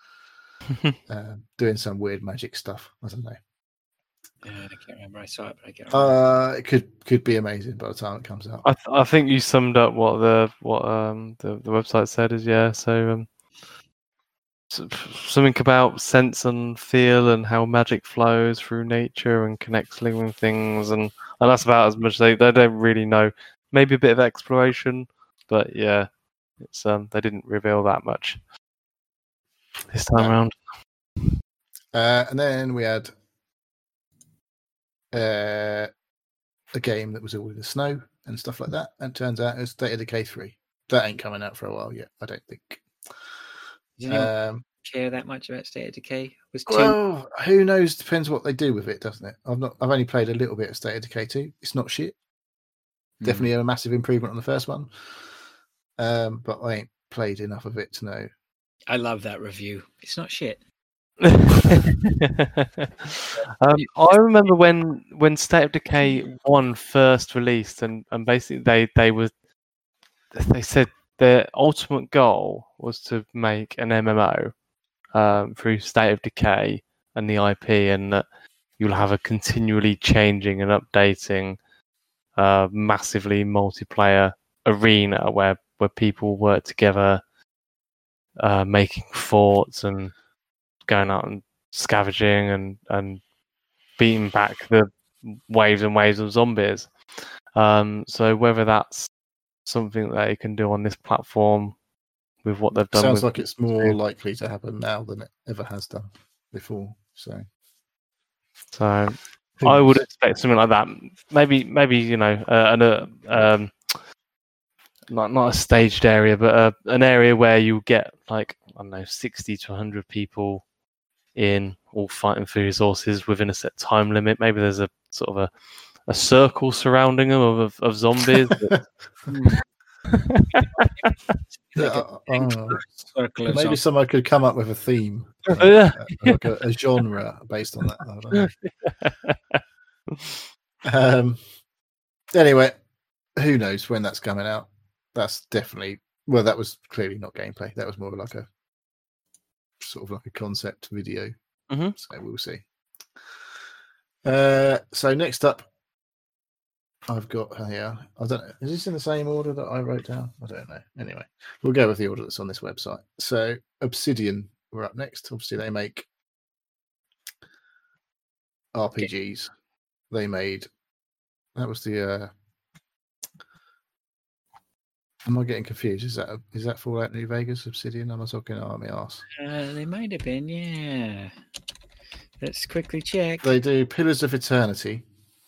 doing some weird magic stuff. I don't know. I can't remember. I saw it, but I can't remember. It could be amazing by the time it comes out. I think you summed up what the website said is something about sense and feel and how magic flows through nature and connects living things, and that's about as much they don't really know. Maybe a bit of exploration, but yeah, it's they didn't reveal that much this time around. And then we had a game that was all in the snow and stuff like that, and it turns out it's State of Decay 3. That ain't coming out for a while yet, I don't think. Does anyone care that much about State of Decay? Well, who knows? Depends what they do with it, doesn't it? I've only played a little bit of State of Decay 2. It's not shit. Definitely a massive improvement on the first one. But I ain't played enough of it to know. I love that review. It's not shit. I remember when State of Decay 1 first released, and basically they said their ultimate goal was to make an MMO through State of Decay and the IP, and that you'll have a continually changing and updating massively multiplayer arena where people work together, making forts and going out and scavenging and beating back the waves and waves of zombies. So whether that's something that you can do on this platform with what they've done. Sounds like it's more likely to happen now than it ever has done before. So I would expect something like that. Maybe not a staged area, but an area where you get 60 to 100 people in, all fighting for resources within a set time limit. Maybe there's a sort of a circle surrounding them of zombies. Maybe someone could come up with a theme, like a genre based on that. I don't know. Anyway, who knows when that's coming out? That's definitely that was clearly not gameplay. That was more like a sort of like a concept video. Mm-hmm. So we'll see. So next up, I've got here. I don't know. Is this in the same order that I wrote down? I don't know. Anyway, we'll go with the order that's on this website. So Obsidian were up next. Obviously, they make RPGs. They made. That was the. Am I getting confused? Is that Fallout New Vegas? Obsidian? Am I talking out of my arse? They might have been. Yeah. Let's quickly check. They do Pillars of Eternity.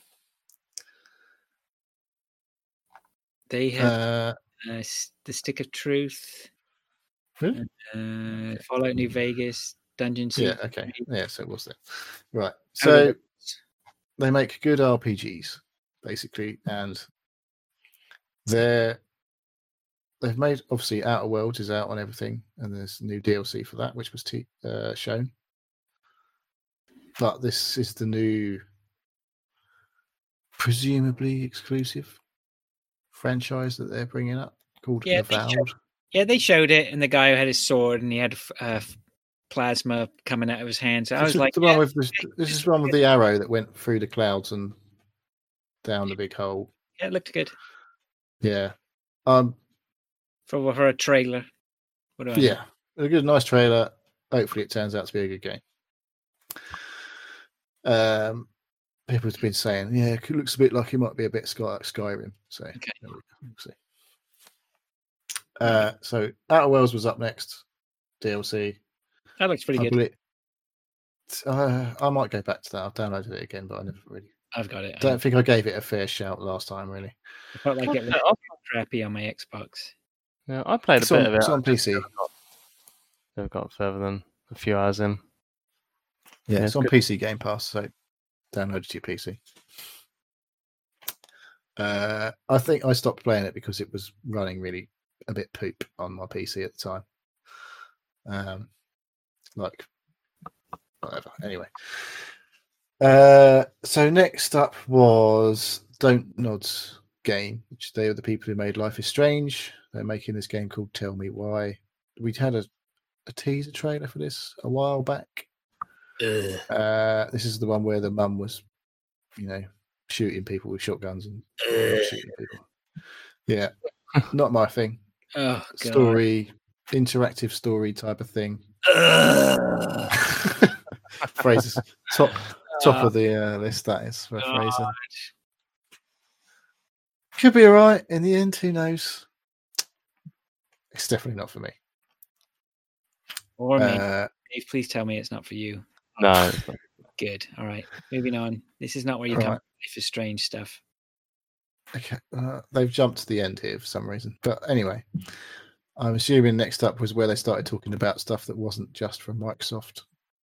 They have the Stick of Truth. Really? Fallout New Vegas, Dungeon Siege. Yeah, okay. Yeah, so it was that. Right. So they make good RPGs, basically, and they've made, obviously, Outer Worlds is out on everything, and there's new DLC for that, which was shown. But this is the new, presumably exclusive franchise that they're bringing up called Avowed. They showed it, and the guy who had his sword and he had plasma coming out of his hand. So I was like, this is one with the arrow that went through the clouds and down the big hole. Yeah, it looked good. Yeah. For a trailer. What do I know? Yeah, a good, nice trailer. Hopefully, it turns out to be a good game. People have been saying, yeah, it looks a bit like it might be a bit like Skyrim. So, Okay. we'll see. So, Outer Worlds was up next. DLC. That looks pretty I good. believe. I might go back to that. I've downloaded it again, but I never really. I've got it. Don't think I gave it a fair shout last time. Really. I felt like it was crappy on my Xbox. Yeah, I played It's a bit on, of it. it's on PC. Never got further than a few hours in. Yeah, it's on good. PC Game Pass, so download it to your PC. I think I stopped playing it because it was running really a bit poop on my PC at the time. Like, whatever. Anyway. So next up was Don't Nod's game, which they were the people who made Life is Strange. They're making this game called Tell Me Why. We had a teaser trailer for this a while back. This is the one where the mum was, shooting people with shotguns and shooting people. Yeah, not my thing. Oh, God. Story, interactive story type of thing. Fraser's top of the list. That is for Fraser. Could be all right in the end. Who knows? It's definitely not for me. Or me. Dave, please tell me it's not for you. No, it's not. Good. All right. Moving on. This is not where you come for strange stuff. Okay. They've jumped to the end here for some reason. But anyway, I'm assuming next up was where they started talking about stuff that wasn't just from Microsoft.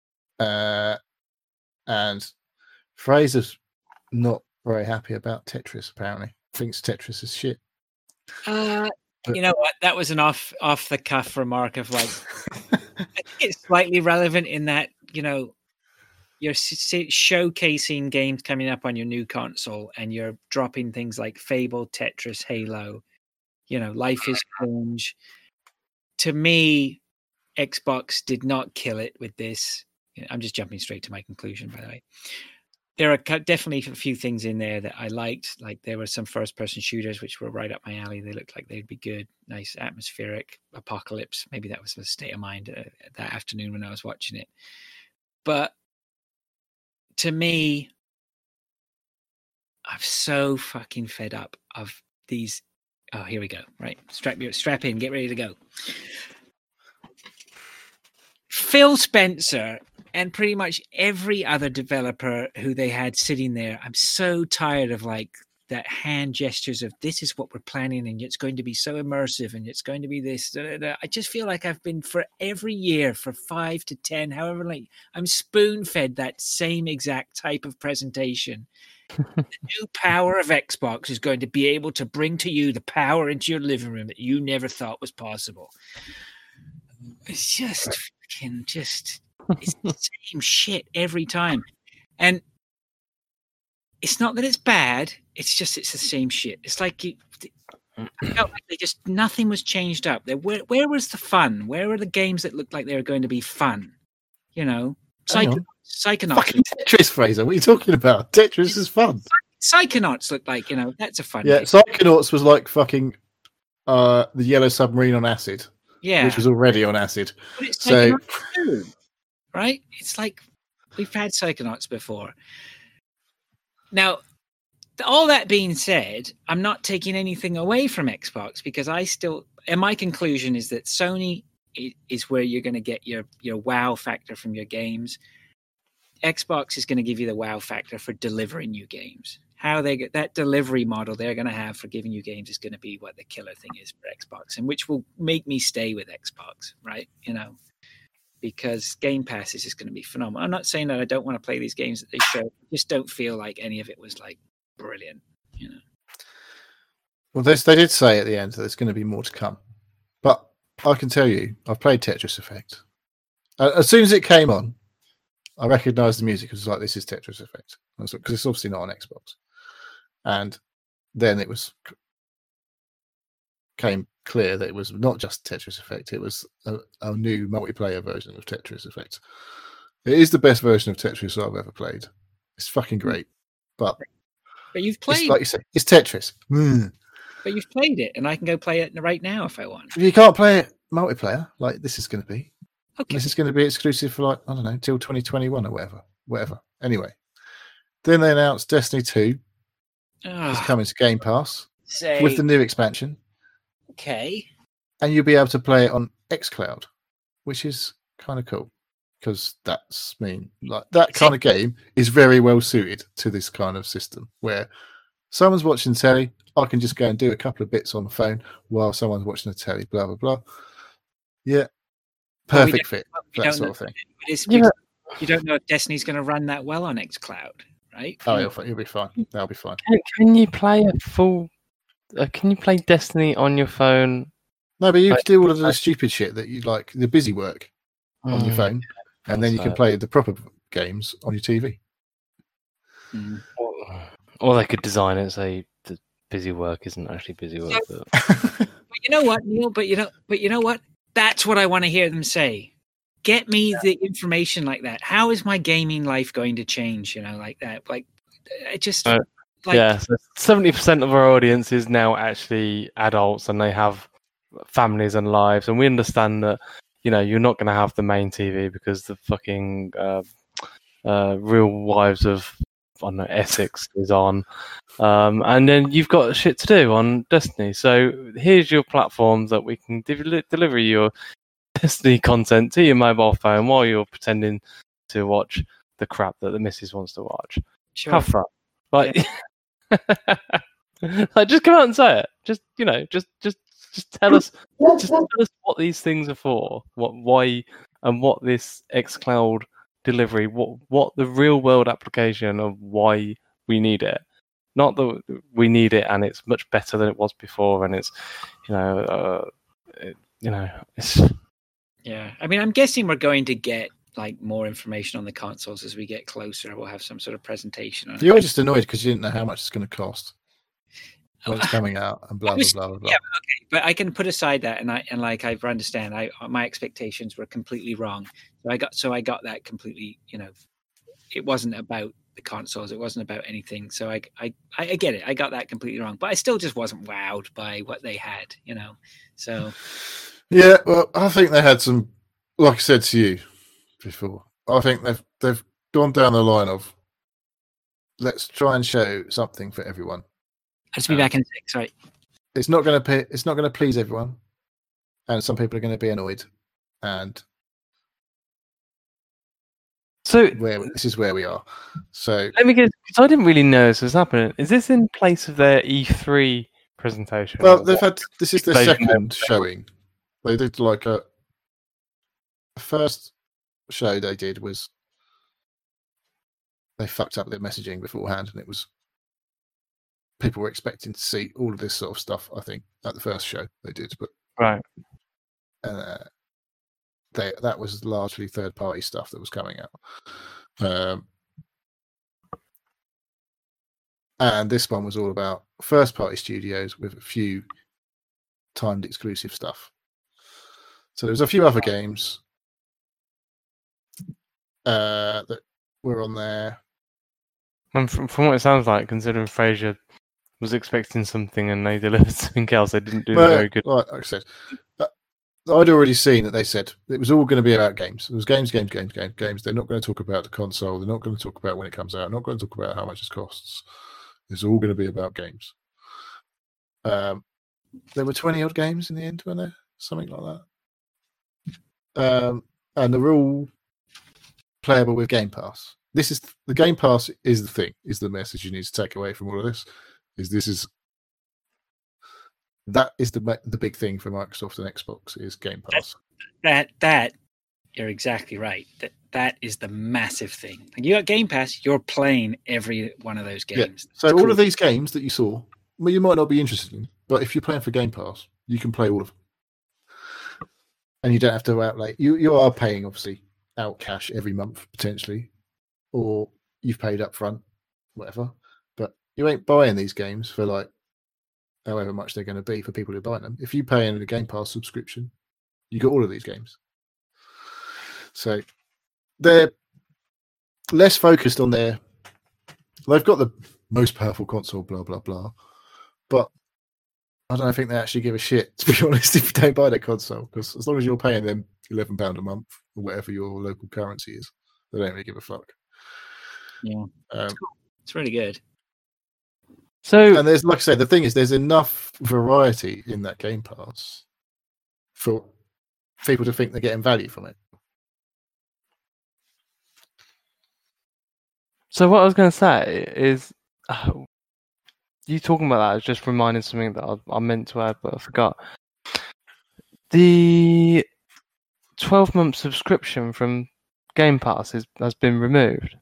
And Fraser's not very happy about Tetris, apparently. Thinks Tetris is shit. You know what? That was an off the cuff remark of like, I think it's slightly relevant in that, you're showcasing games coming up on your new console and you're dropping things like Fable, Tetris, Halo, Life is Strange. To me, Xbox did not kill it with this. I'm just jumping straight to my conclusion, by the way. There are definitely a few things in there that I liked. Like there were some first-person shooters which were right up my alley. They looked like they'd be good, nice, atmospheric, apocalypse. Maybe that was the state of mind that afternoon when I was watching it. But to me, I'm so fucking fed up of these. Oh, here we go. Right, strap in, get ready to go. Phil Spencer and pretty much every other developer who they had sitting there, I'm so tired of like that hand gestures of this is what we're planning and it's going to be so immersive and it's going to be this. I just feel like I've been for every year for 5 to 10, however late, I'm spoon-fed that same exact type of presentation. The new power of Xbox is going to be able to bring to you the power into your living room that you never thought was possible. It's just fucking it's the same shit every time. And it's not that it's bad, it's the same shit. It's like I felt like nothing was changed up. Where was the fun? Where were the games that looked like they were going to be fun? Psychonauts. Fucking Tetris, Fraser. What are you talking about? Tetris is fun. Psychonauts looked like, that's a fun game. Psychonauts was like fucking the Yellow Submarine on acid. Yeah. Which was already on acid. But it's Psychonauts too, right? It's like we've had Psychonauts before. Now, all that being said, I'm not taking anything away from Xbox because and my conclusion is that Sony is where you're going to get your wow factor from your games. Xbox is going to give you the wow factor for delivering you games. How they get that delivery model they're going to have for giving you games is going to be what the killer thing is for Xbox, and which will make me stay with Xbox, right? Because Game Pass is just going to be phenomenal. I'm not saying that I don't want to play these games that they show. I just don't feel like any of it was like brilliant, Well, they did say at the end that there's going to be more to come. But I can tell you, I've played Tetris Effect. As soon as it came on, I recognised the music. It was like, this is Tetris Effect. Because it's obviously not on Xbox. And then it came clear that it was not just Tetris Effect. It was a new multiplayer version of Tetris Effect. It is the best version of Tetris I've ever played. It's fucking great. But you've played, like you say, it's Tetris. But you've played it, and I can go play it right now if I want. You can't play it multiplayer, like this is going to be. Okay. This is going to be exclusive for, like, I don't know, till 2021 or whatever. Anyway, then they announced Destiny 2 is coming to Game Pass with the new expansion. Okay. And you'll be able to play it on xCloud, which is kind of cool because that kind of game is very well suited to this kind of system where someone's watching telly, I can just go and do a couple of bits on the phone while someone's watching the telly, blah, blah, blah. Yeah. Perfect fit, that sort of thing. You don't know if Destiny's going to run that well on xCloud, right? Oh, you'll be fine. That'll be fine. Can you play a full... can you play Destiny on your phone? No, but you can do all of the stupid shit that you like, the busy work on your phone, and then you can play the proper games on your TV. Or they could design it so the busy work isn't actually busy work. But you know what, Neil? But you know what? That's what I want to hear them say. Get me the information like that. How is my gaming life going to change? Like that. Like, I just. So 70% of our audience is now actually adults, and they have families and lives, and we understand that you're not going to have the main TV because the fucking Real Wives of Essex is on, and then you've got shit to do on Destiny. So here's your platform that we can deliver your Destiny content to your mobile phone while you're pretending to watch the crap that the missus wants to watch. Sure. Have fun, like just come out and say it. Just tell us. Just tell us what these things are for. Why, and what this xCloud delivery. What the real world application of why we need it. Not that we need it and it's much better than it was before, and it's it's. Yeah, I mean, I'm guessing we're going to get like more information on the consoles as we get closer. We'll have some sort of presentation on it. You're just annoyed because you didn't know how much it's going to cost when it's coming out, and blah blah blah blah. Yeah, okay, but I can put aside that, and I understand. My expectations were completely wrong. So I got that completely. It wasn't about the consoles. It wasn't about anything. So I get it. I got that completely wrong. But I still just wasn't wowed by what they had. So. Yeah, well, I think they had some. Like I said to you before, I think they've gone down the line of let's try and show something for everyone. I'll just be back in a sec. Sorry. It's not going to please everyone, and some people are going to be annoyed. And so this is where we are. So let me get, because I didn't really know this was happening. Is this in place of their E3 presentation? Well, this is the second showing. They did like the first show they did was they fucked up their messaging beforehand, and it was people were expecting to see all of this sort of stuff. I think at the first show they did, but right, that was largely third-party stuff that was coming out, and this one was all about first-party studios with a few timed exclusive stuff. So there was a few other games that were on there. And from what it sounds like, considering Fraser was expecting something and they delivered something else, they didn't do very good. Like I said, I'd already seen that they said it was all going to be about games. It was games. They're not going to talk about the console. They're not going to talk about when it comes out. They're not going to talk about how much it costs. It's all going to be about games. There were 20-odd games in the end, weren't there? Something like that. And they're all playable with Game Pass. The Game Pass is the thing, is the message you need to take away from all of this. That is the big thing for Microsoft and Xbox is Game Pass. That you're exactly right. That is the massive thing. Like, you got Game Pass, you're playing every one of those games. Yeah. So all of these games that you saw, well, you might not be interested in, but if you're playing for Game Pass, you can play all of them. And you don't have to outlay. You are paying, obviously, out cash every month, potentially, or you've paid up front, whatever. But you ain't buying these games for, like, however much they're going to be for people who buy them. If you pay in a Game Pass subscription, you got all of these games. So they're less focused on they've got the most powerful console, blah, blah, blah. But I don't think they actually give a shit, to be honest, if you don't buy that console. Because as long as you're paying them £11 a month or whatever your local currency is, they don't really give a fuck. Yeah, it's really good. So, and there's, like I said, the thing is, there's enough variety in that Game Pass for people to think they're getting value from it. So what I was going to say is, you talking about that is just reminding something that I meant to add, but I forgot. The 12-month subscription from Game Pass has been removed.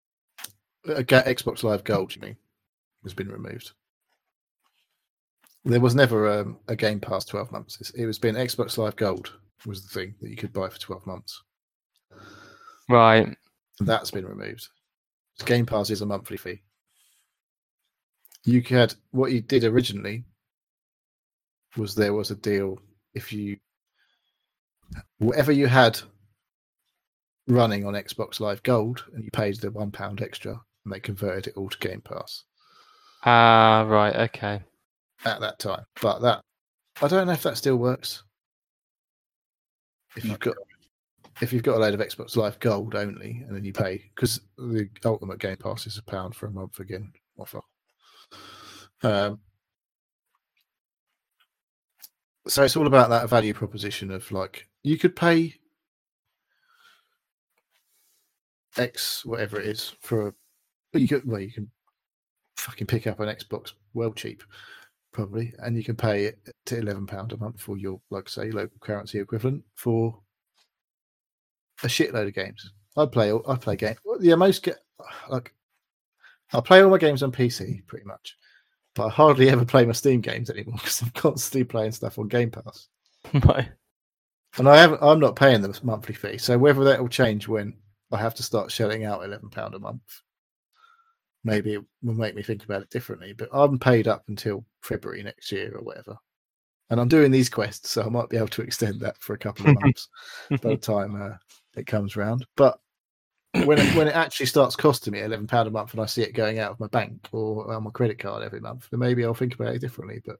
Xbox Live Gold, you mean, has been removed. There was never a Game Pass 12 months. It was been Xbox Live Gold was the thing that you could buy for 12 months. Right. And that's been removed. Game Pass is a monthly fee. You had what you did originally was there was a deal if you whatever you had running on Xbox Live Gold and you paid the £1 extra and they converted it all to Game Pass. Ah, right, okay. At that time. But that I don't know if that still works. If you've got a load of Xbox Live Gold only and then you pay because the Ultimate Game Pass is £1 for a month again offer. So it's all about that value proposition of like you could pay X whatever it is for you can fucking pick up an Xbox well cheap probably and you can pay it to £11 a month for your like say local currency equivalent for a shitload of games. I play games. Yeah, I play all my games on PC pretty much. But I hardly ever play my Steam games anymore because I'm constantly playing stuff on Game Pass. Right. And I'm not paying the monthly fee. So whether that will change when I have to start shelling out £11 a month, maybe it will make me think about it differently. But I'm paid up until February next year or whatever. And I'm doing these quests, so I might be able to extend that for a couple of months by the time it comes round. But when it actually starts costing me £11 a month and I see it going out of my bank or on my credit card every month, then maybe I'll think about it differently. But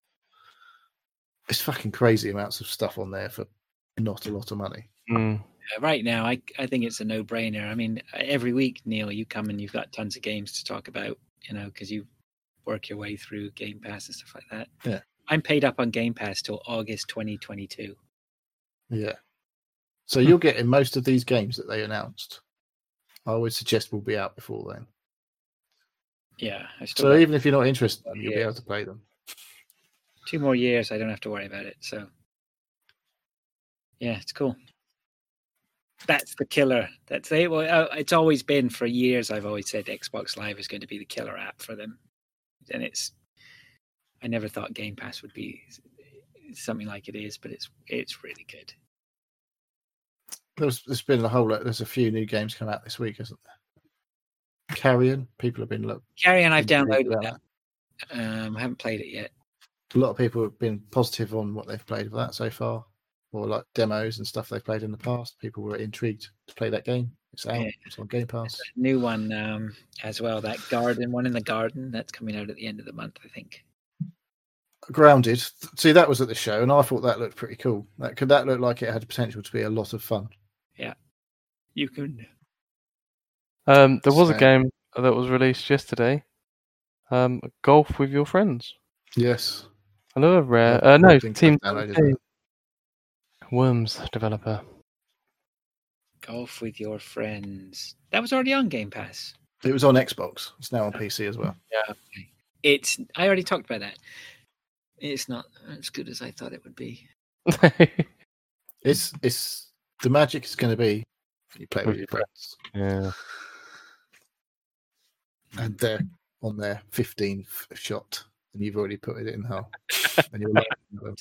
it's fucking crazy amounts of stuff on there for not a lot of money. Right now, I think it's a no-brainer. I mean, every week, Neil, you come and you've got tons of games to talk about, because you work your way through Game Pass and stuff like that. Yeah. I'm paid up on Game Pass till August 2022. Yeah. So you're getting most of these games that they announced. I would suggest will be out before then. Yeah. So even if you're not interested, you'll be able to play them. 2 more years, I don't have to worry about it. So, yeah, it's cool. That's the killer. That's it. Well, it's always been for years. I've always said Xbox Live is going to be the killer app for them, and I never thought Game Pass would be something like it is, but it's really good. There's been there's a few new games come out this week, isn't there? Carrion, people have been Carrion, I've downloaded that. I haven't played it yet. A lot of people have been positive on what they've played of that so far, or like demos and stuff they've played in the past. People were intrigued to play that game. It's out. Yeah. It's on Game Pass. New one as well. That one in the garden that's coming out at the end of the month, I think. Grounded. See, that was at the show, and I thought that looked pretty cool. That looked like it had potential to be a lot of fun. Yeah, you can. There was a game that was released yesterday. Golf with Your Friends. Yes. Hello, Rare. No, Team Worms developer. Golf with Your Friends. That was already on Game Pass. It was on Xbox. It's now on PC as well. Yeah. I already talked about that. It's not as good as I thought it would be. It's the magic is going to be you play with your friends. Yeah. And they're on their 15th shot, and you've already put it in hole, and you're laughing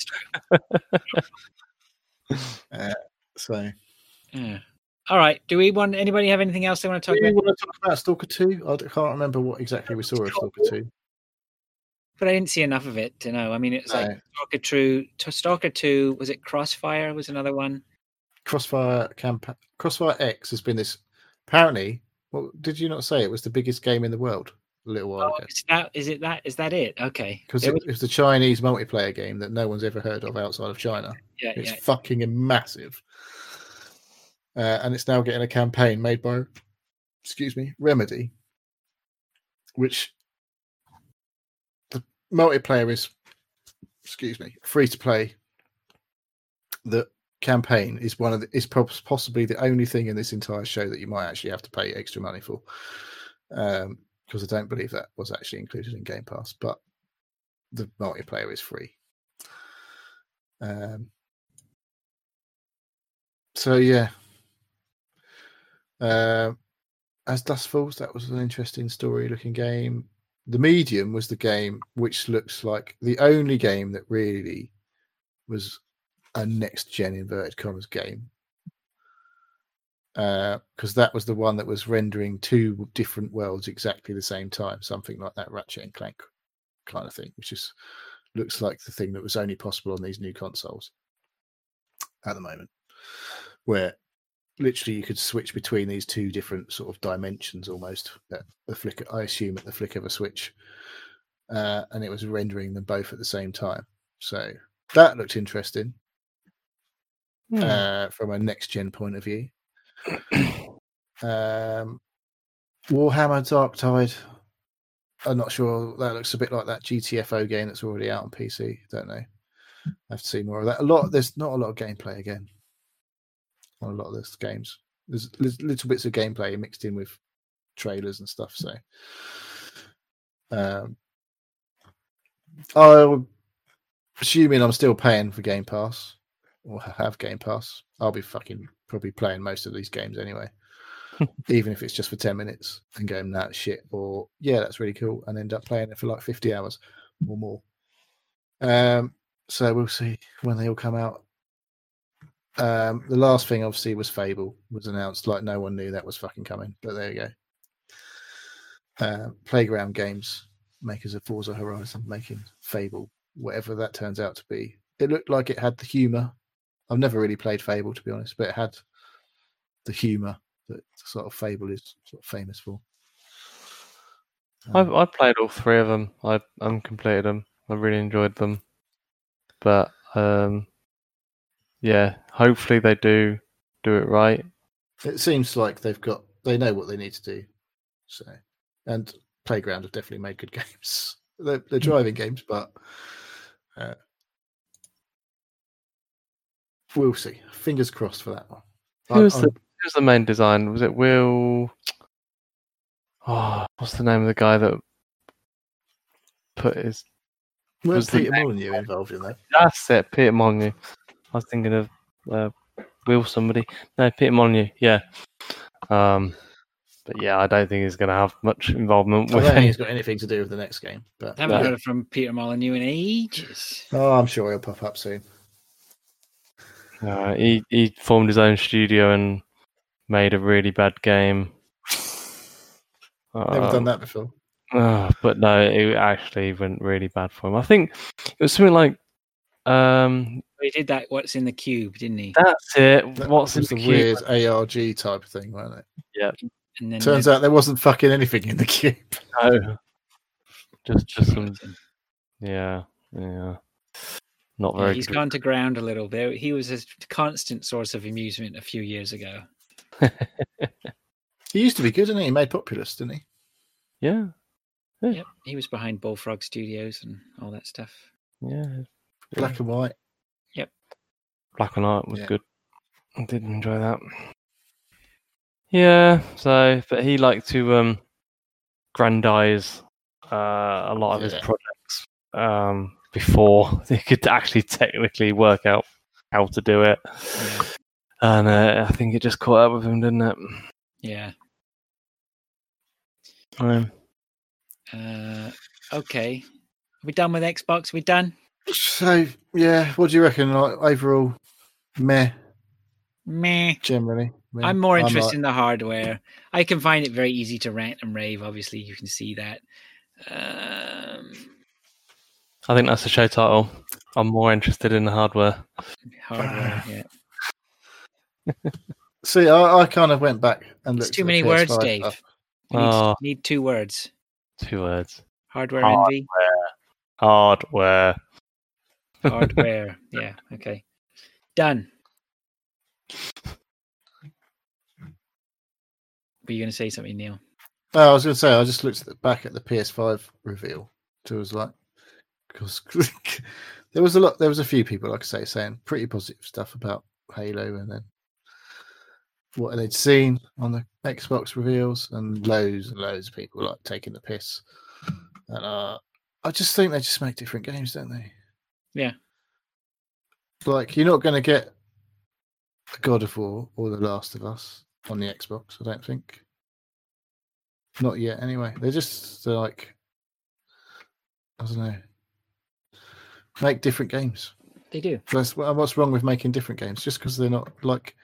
at them. So. Yeah. All right. Anybody have anything else they want to talk about? Do you want to talk about Stalker 2? I can't remember what exactly we saw of Stalker 2. But I didn't see enough of it to know. I mean, it's like Stalker 2, was it Crossfire was another one? Crossfire X has been this, apparently, well, did you not say it was the biggest game in the world? a little while ago. Is that it? Okay. Because it was the Chinese multiplayer game that no one's ever heard of outside of China. Yeah, It's fucking massive. And it's now getting a campaign made by, Remedy, which the multiplayer is, free to play. The campaign is possibly the only thing in this entire show that you might actually have to pay extra money for. Because I don't believe that was actually included in Game Pass, but the multiplayer is free. So yeah. As Dust Falls, that was an interesting story-looking game. The Medium was the game which looks like the only game that really was a next-gen inverted commas game. Because that was the one that was rendering two different worlds exactly the same time, something like that Ratchet and Clank kind of thing, which looks like the thing that was only possible on these new consoles at the moment, where literally you could switch between these two different sort of dimensions almost at the flick of a switch, and it was rendering them both at the same time. So that looked interesting from a next gen point of view. Warhammer Darktide, I'm not sure. That looks a bit like that GTFO game that's already out on PC. Don't know. I have to see more of that. There's not a lot of gameplay again on a lot of those games. There's little bits of gameplay mixed in with trailers and stuff. So, I'm assuming I'm still paying for Game Pass or have Game Pass. I'll be probably playing most of these games anyway, even if it's just for 10 minutes and going, nah, shit, or yeah, that's really cool, and end up playing it for like 50 hours or more. So we'll see when they all come out. The last thing obviously was Fable was announced. Like no one knew that was fucking coming, but there you go. Playground Games, makers of Forza Horizon, making Fable, whatever that turns out to be. It looked like it had the humor. I've never really played Fable, to be honest, but it had the humor that sort of Fable is sort of famous for. I've played all three of them. I've completed them. I really enjoyed them, but yeah, hopefully they do it right. It seems like they know what they need to do. So, and Playground have definitely made good games. They're driving games, but we'll see. Fingers crossed for that one. Who's the main design? Was it Will? Oh, what's the name of the guy that put his? Was Peter Molyneux involved in that? That's it, Peter Molyneux. I was thinking of Will somebody. No, Peter Molyneux. Yeah. But yeah, I don't think he's going to have much involvement with it. I don't think he's got anything to do with the next game. But I haven't heard from Peter Molyneux in ages. Oh, I'm sure he'll pop up soon. He formed his own studio and made a really bad game. Never done that before. But no, it actually went really bad for him. I think it was something like he did that What's in the Cube, didn't he? That's it. What's in the Cube? Weird ARG type of thing, wasn't it? Yeah. And then turns out there wasn't fucking anything in the cube. No. Just some. Yeah. Not very. He's gone to ground a little bit. He was a constant source of amusement a few years ago. He used to be good, didn't he? He made Populous, didn't he? Yeah. Yep. He was behind Bullfrog Studios and all that stuff. Yeah. Black and White. Yep. Black and White was good. I did enjoy that. Yeah. So, but he liked to grandize a lot of his projects before they could actually technically work out how to do it. Yeah. And I think it just caught up with him, didn't it? Yeah. Okay. Are we done with Xbox? Are we done? So, yeah, what do you reckon? Like, overall, meh. Generally. Meh. I'm more interested in the hardware. I can find it very easy to rant and rave. Obviously, you can see that. I think that's the show title. I'm more interested in the hardware. Yeah. See, I kind of went back and looked. It's too many words, Dave. You need 2 words. 2 words. Hardware envy. Hardware. Hardware. Yeah. Okay. Done. Were you going to say something, Neil? I was going to say, I just looked back at the PS5 reveal. So it was like, because there was a few people, like I say, saying pretty positive stuff about Halo, and then what they'd seen on the Xbox reveals, and loads of people like taking the piss. And I just think they just make different games, don't they? Yeah. Like, you're not going to get a God of War or The Last of Us on the Xbox, I don't think. Not yet, anyway. They're like, I don't know, make different games. They do. What's wrong with making different games? Just because they're not like,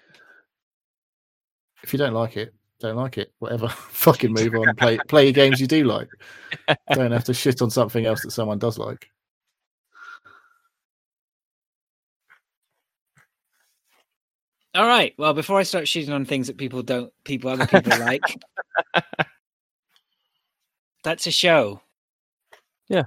if you don't like it, don't like it. Whatever. Fucking move on. Play games you do like. Don't have to shit on something else that someone does like. All right. Well, before I start shitting on things that other people like, that's a show. Yeah.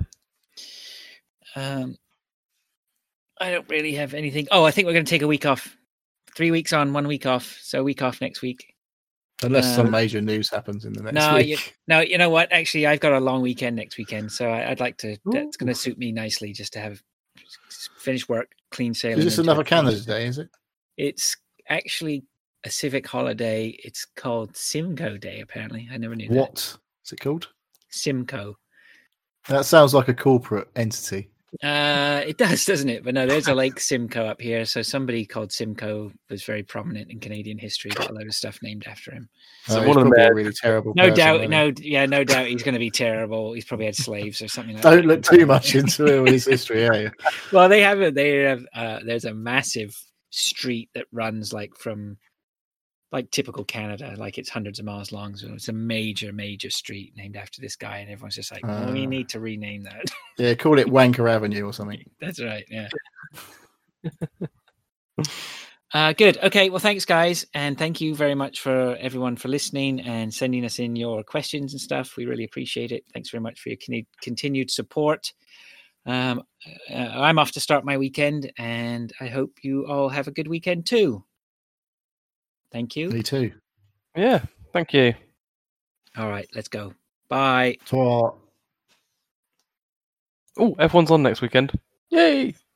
I don't really have anything. Oh, I think we're going to take a week off. 3 weeks on, 1 week off. So a week off next week. Unless some major news happens in the next week. You know what? Actually, I've got a long weekend next weekend, so I'd like to. That's going to suit me nicely, just to have finish work, clean sailing. Is this another Canada Day? Is it? It's actually a civic holiday. It's called Simcoe Day. Apparently, I never knew that. What is it called? Simcoe. That sounds like a corporate entity. It does, doesn't it? But no, there's a Lake Simcoe up here. So somebody called Simcoe was very prominent in Canadian history. Got a load of stuff named after him. So one of them a really terrible. No person, doubt, he's going to be terrible. He's probably had slaves or something like Don't look too much into his history, are you? Well, they have. There's a massive street that runs from typical Canada, like it's hundreds of miles long. So it's a major street named after this guy, and everyone's just like, we need to rename that. Yeah, call it Wanker Avenue or something. That's right. Yeah. Good. Okay. Well, thanks, guys, and thank you very much for everyone for listening and sending us in your questions and stuff. We really appreciate it. Thanks very much for your continued support. I'm off to start my weekend, and I hope you all have a good weekend too. Thank you. Me too. Yeah, thank you. All right, let's go. Bye. Ta. Oh, F1's on next weekend. Yay!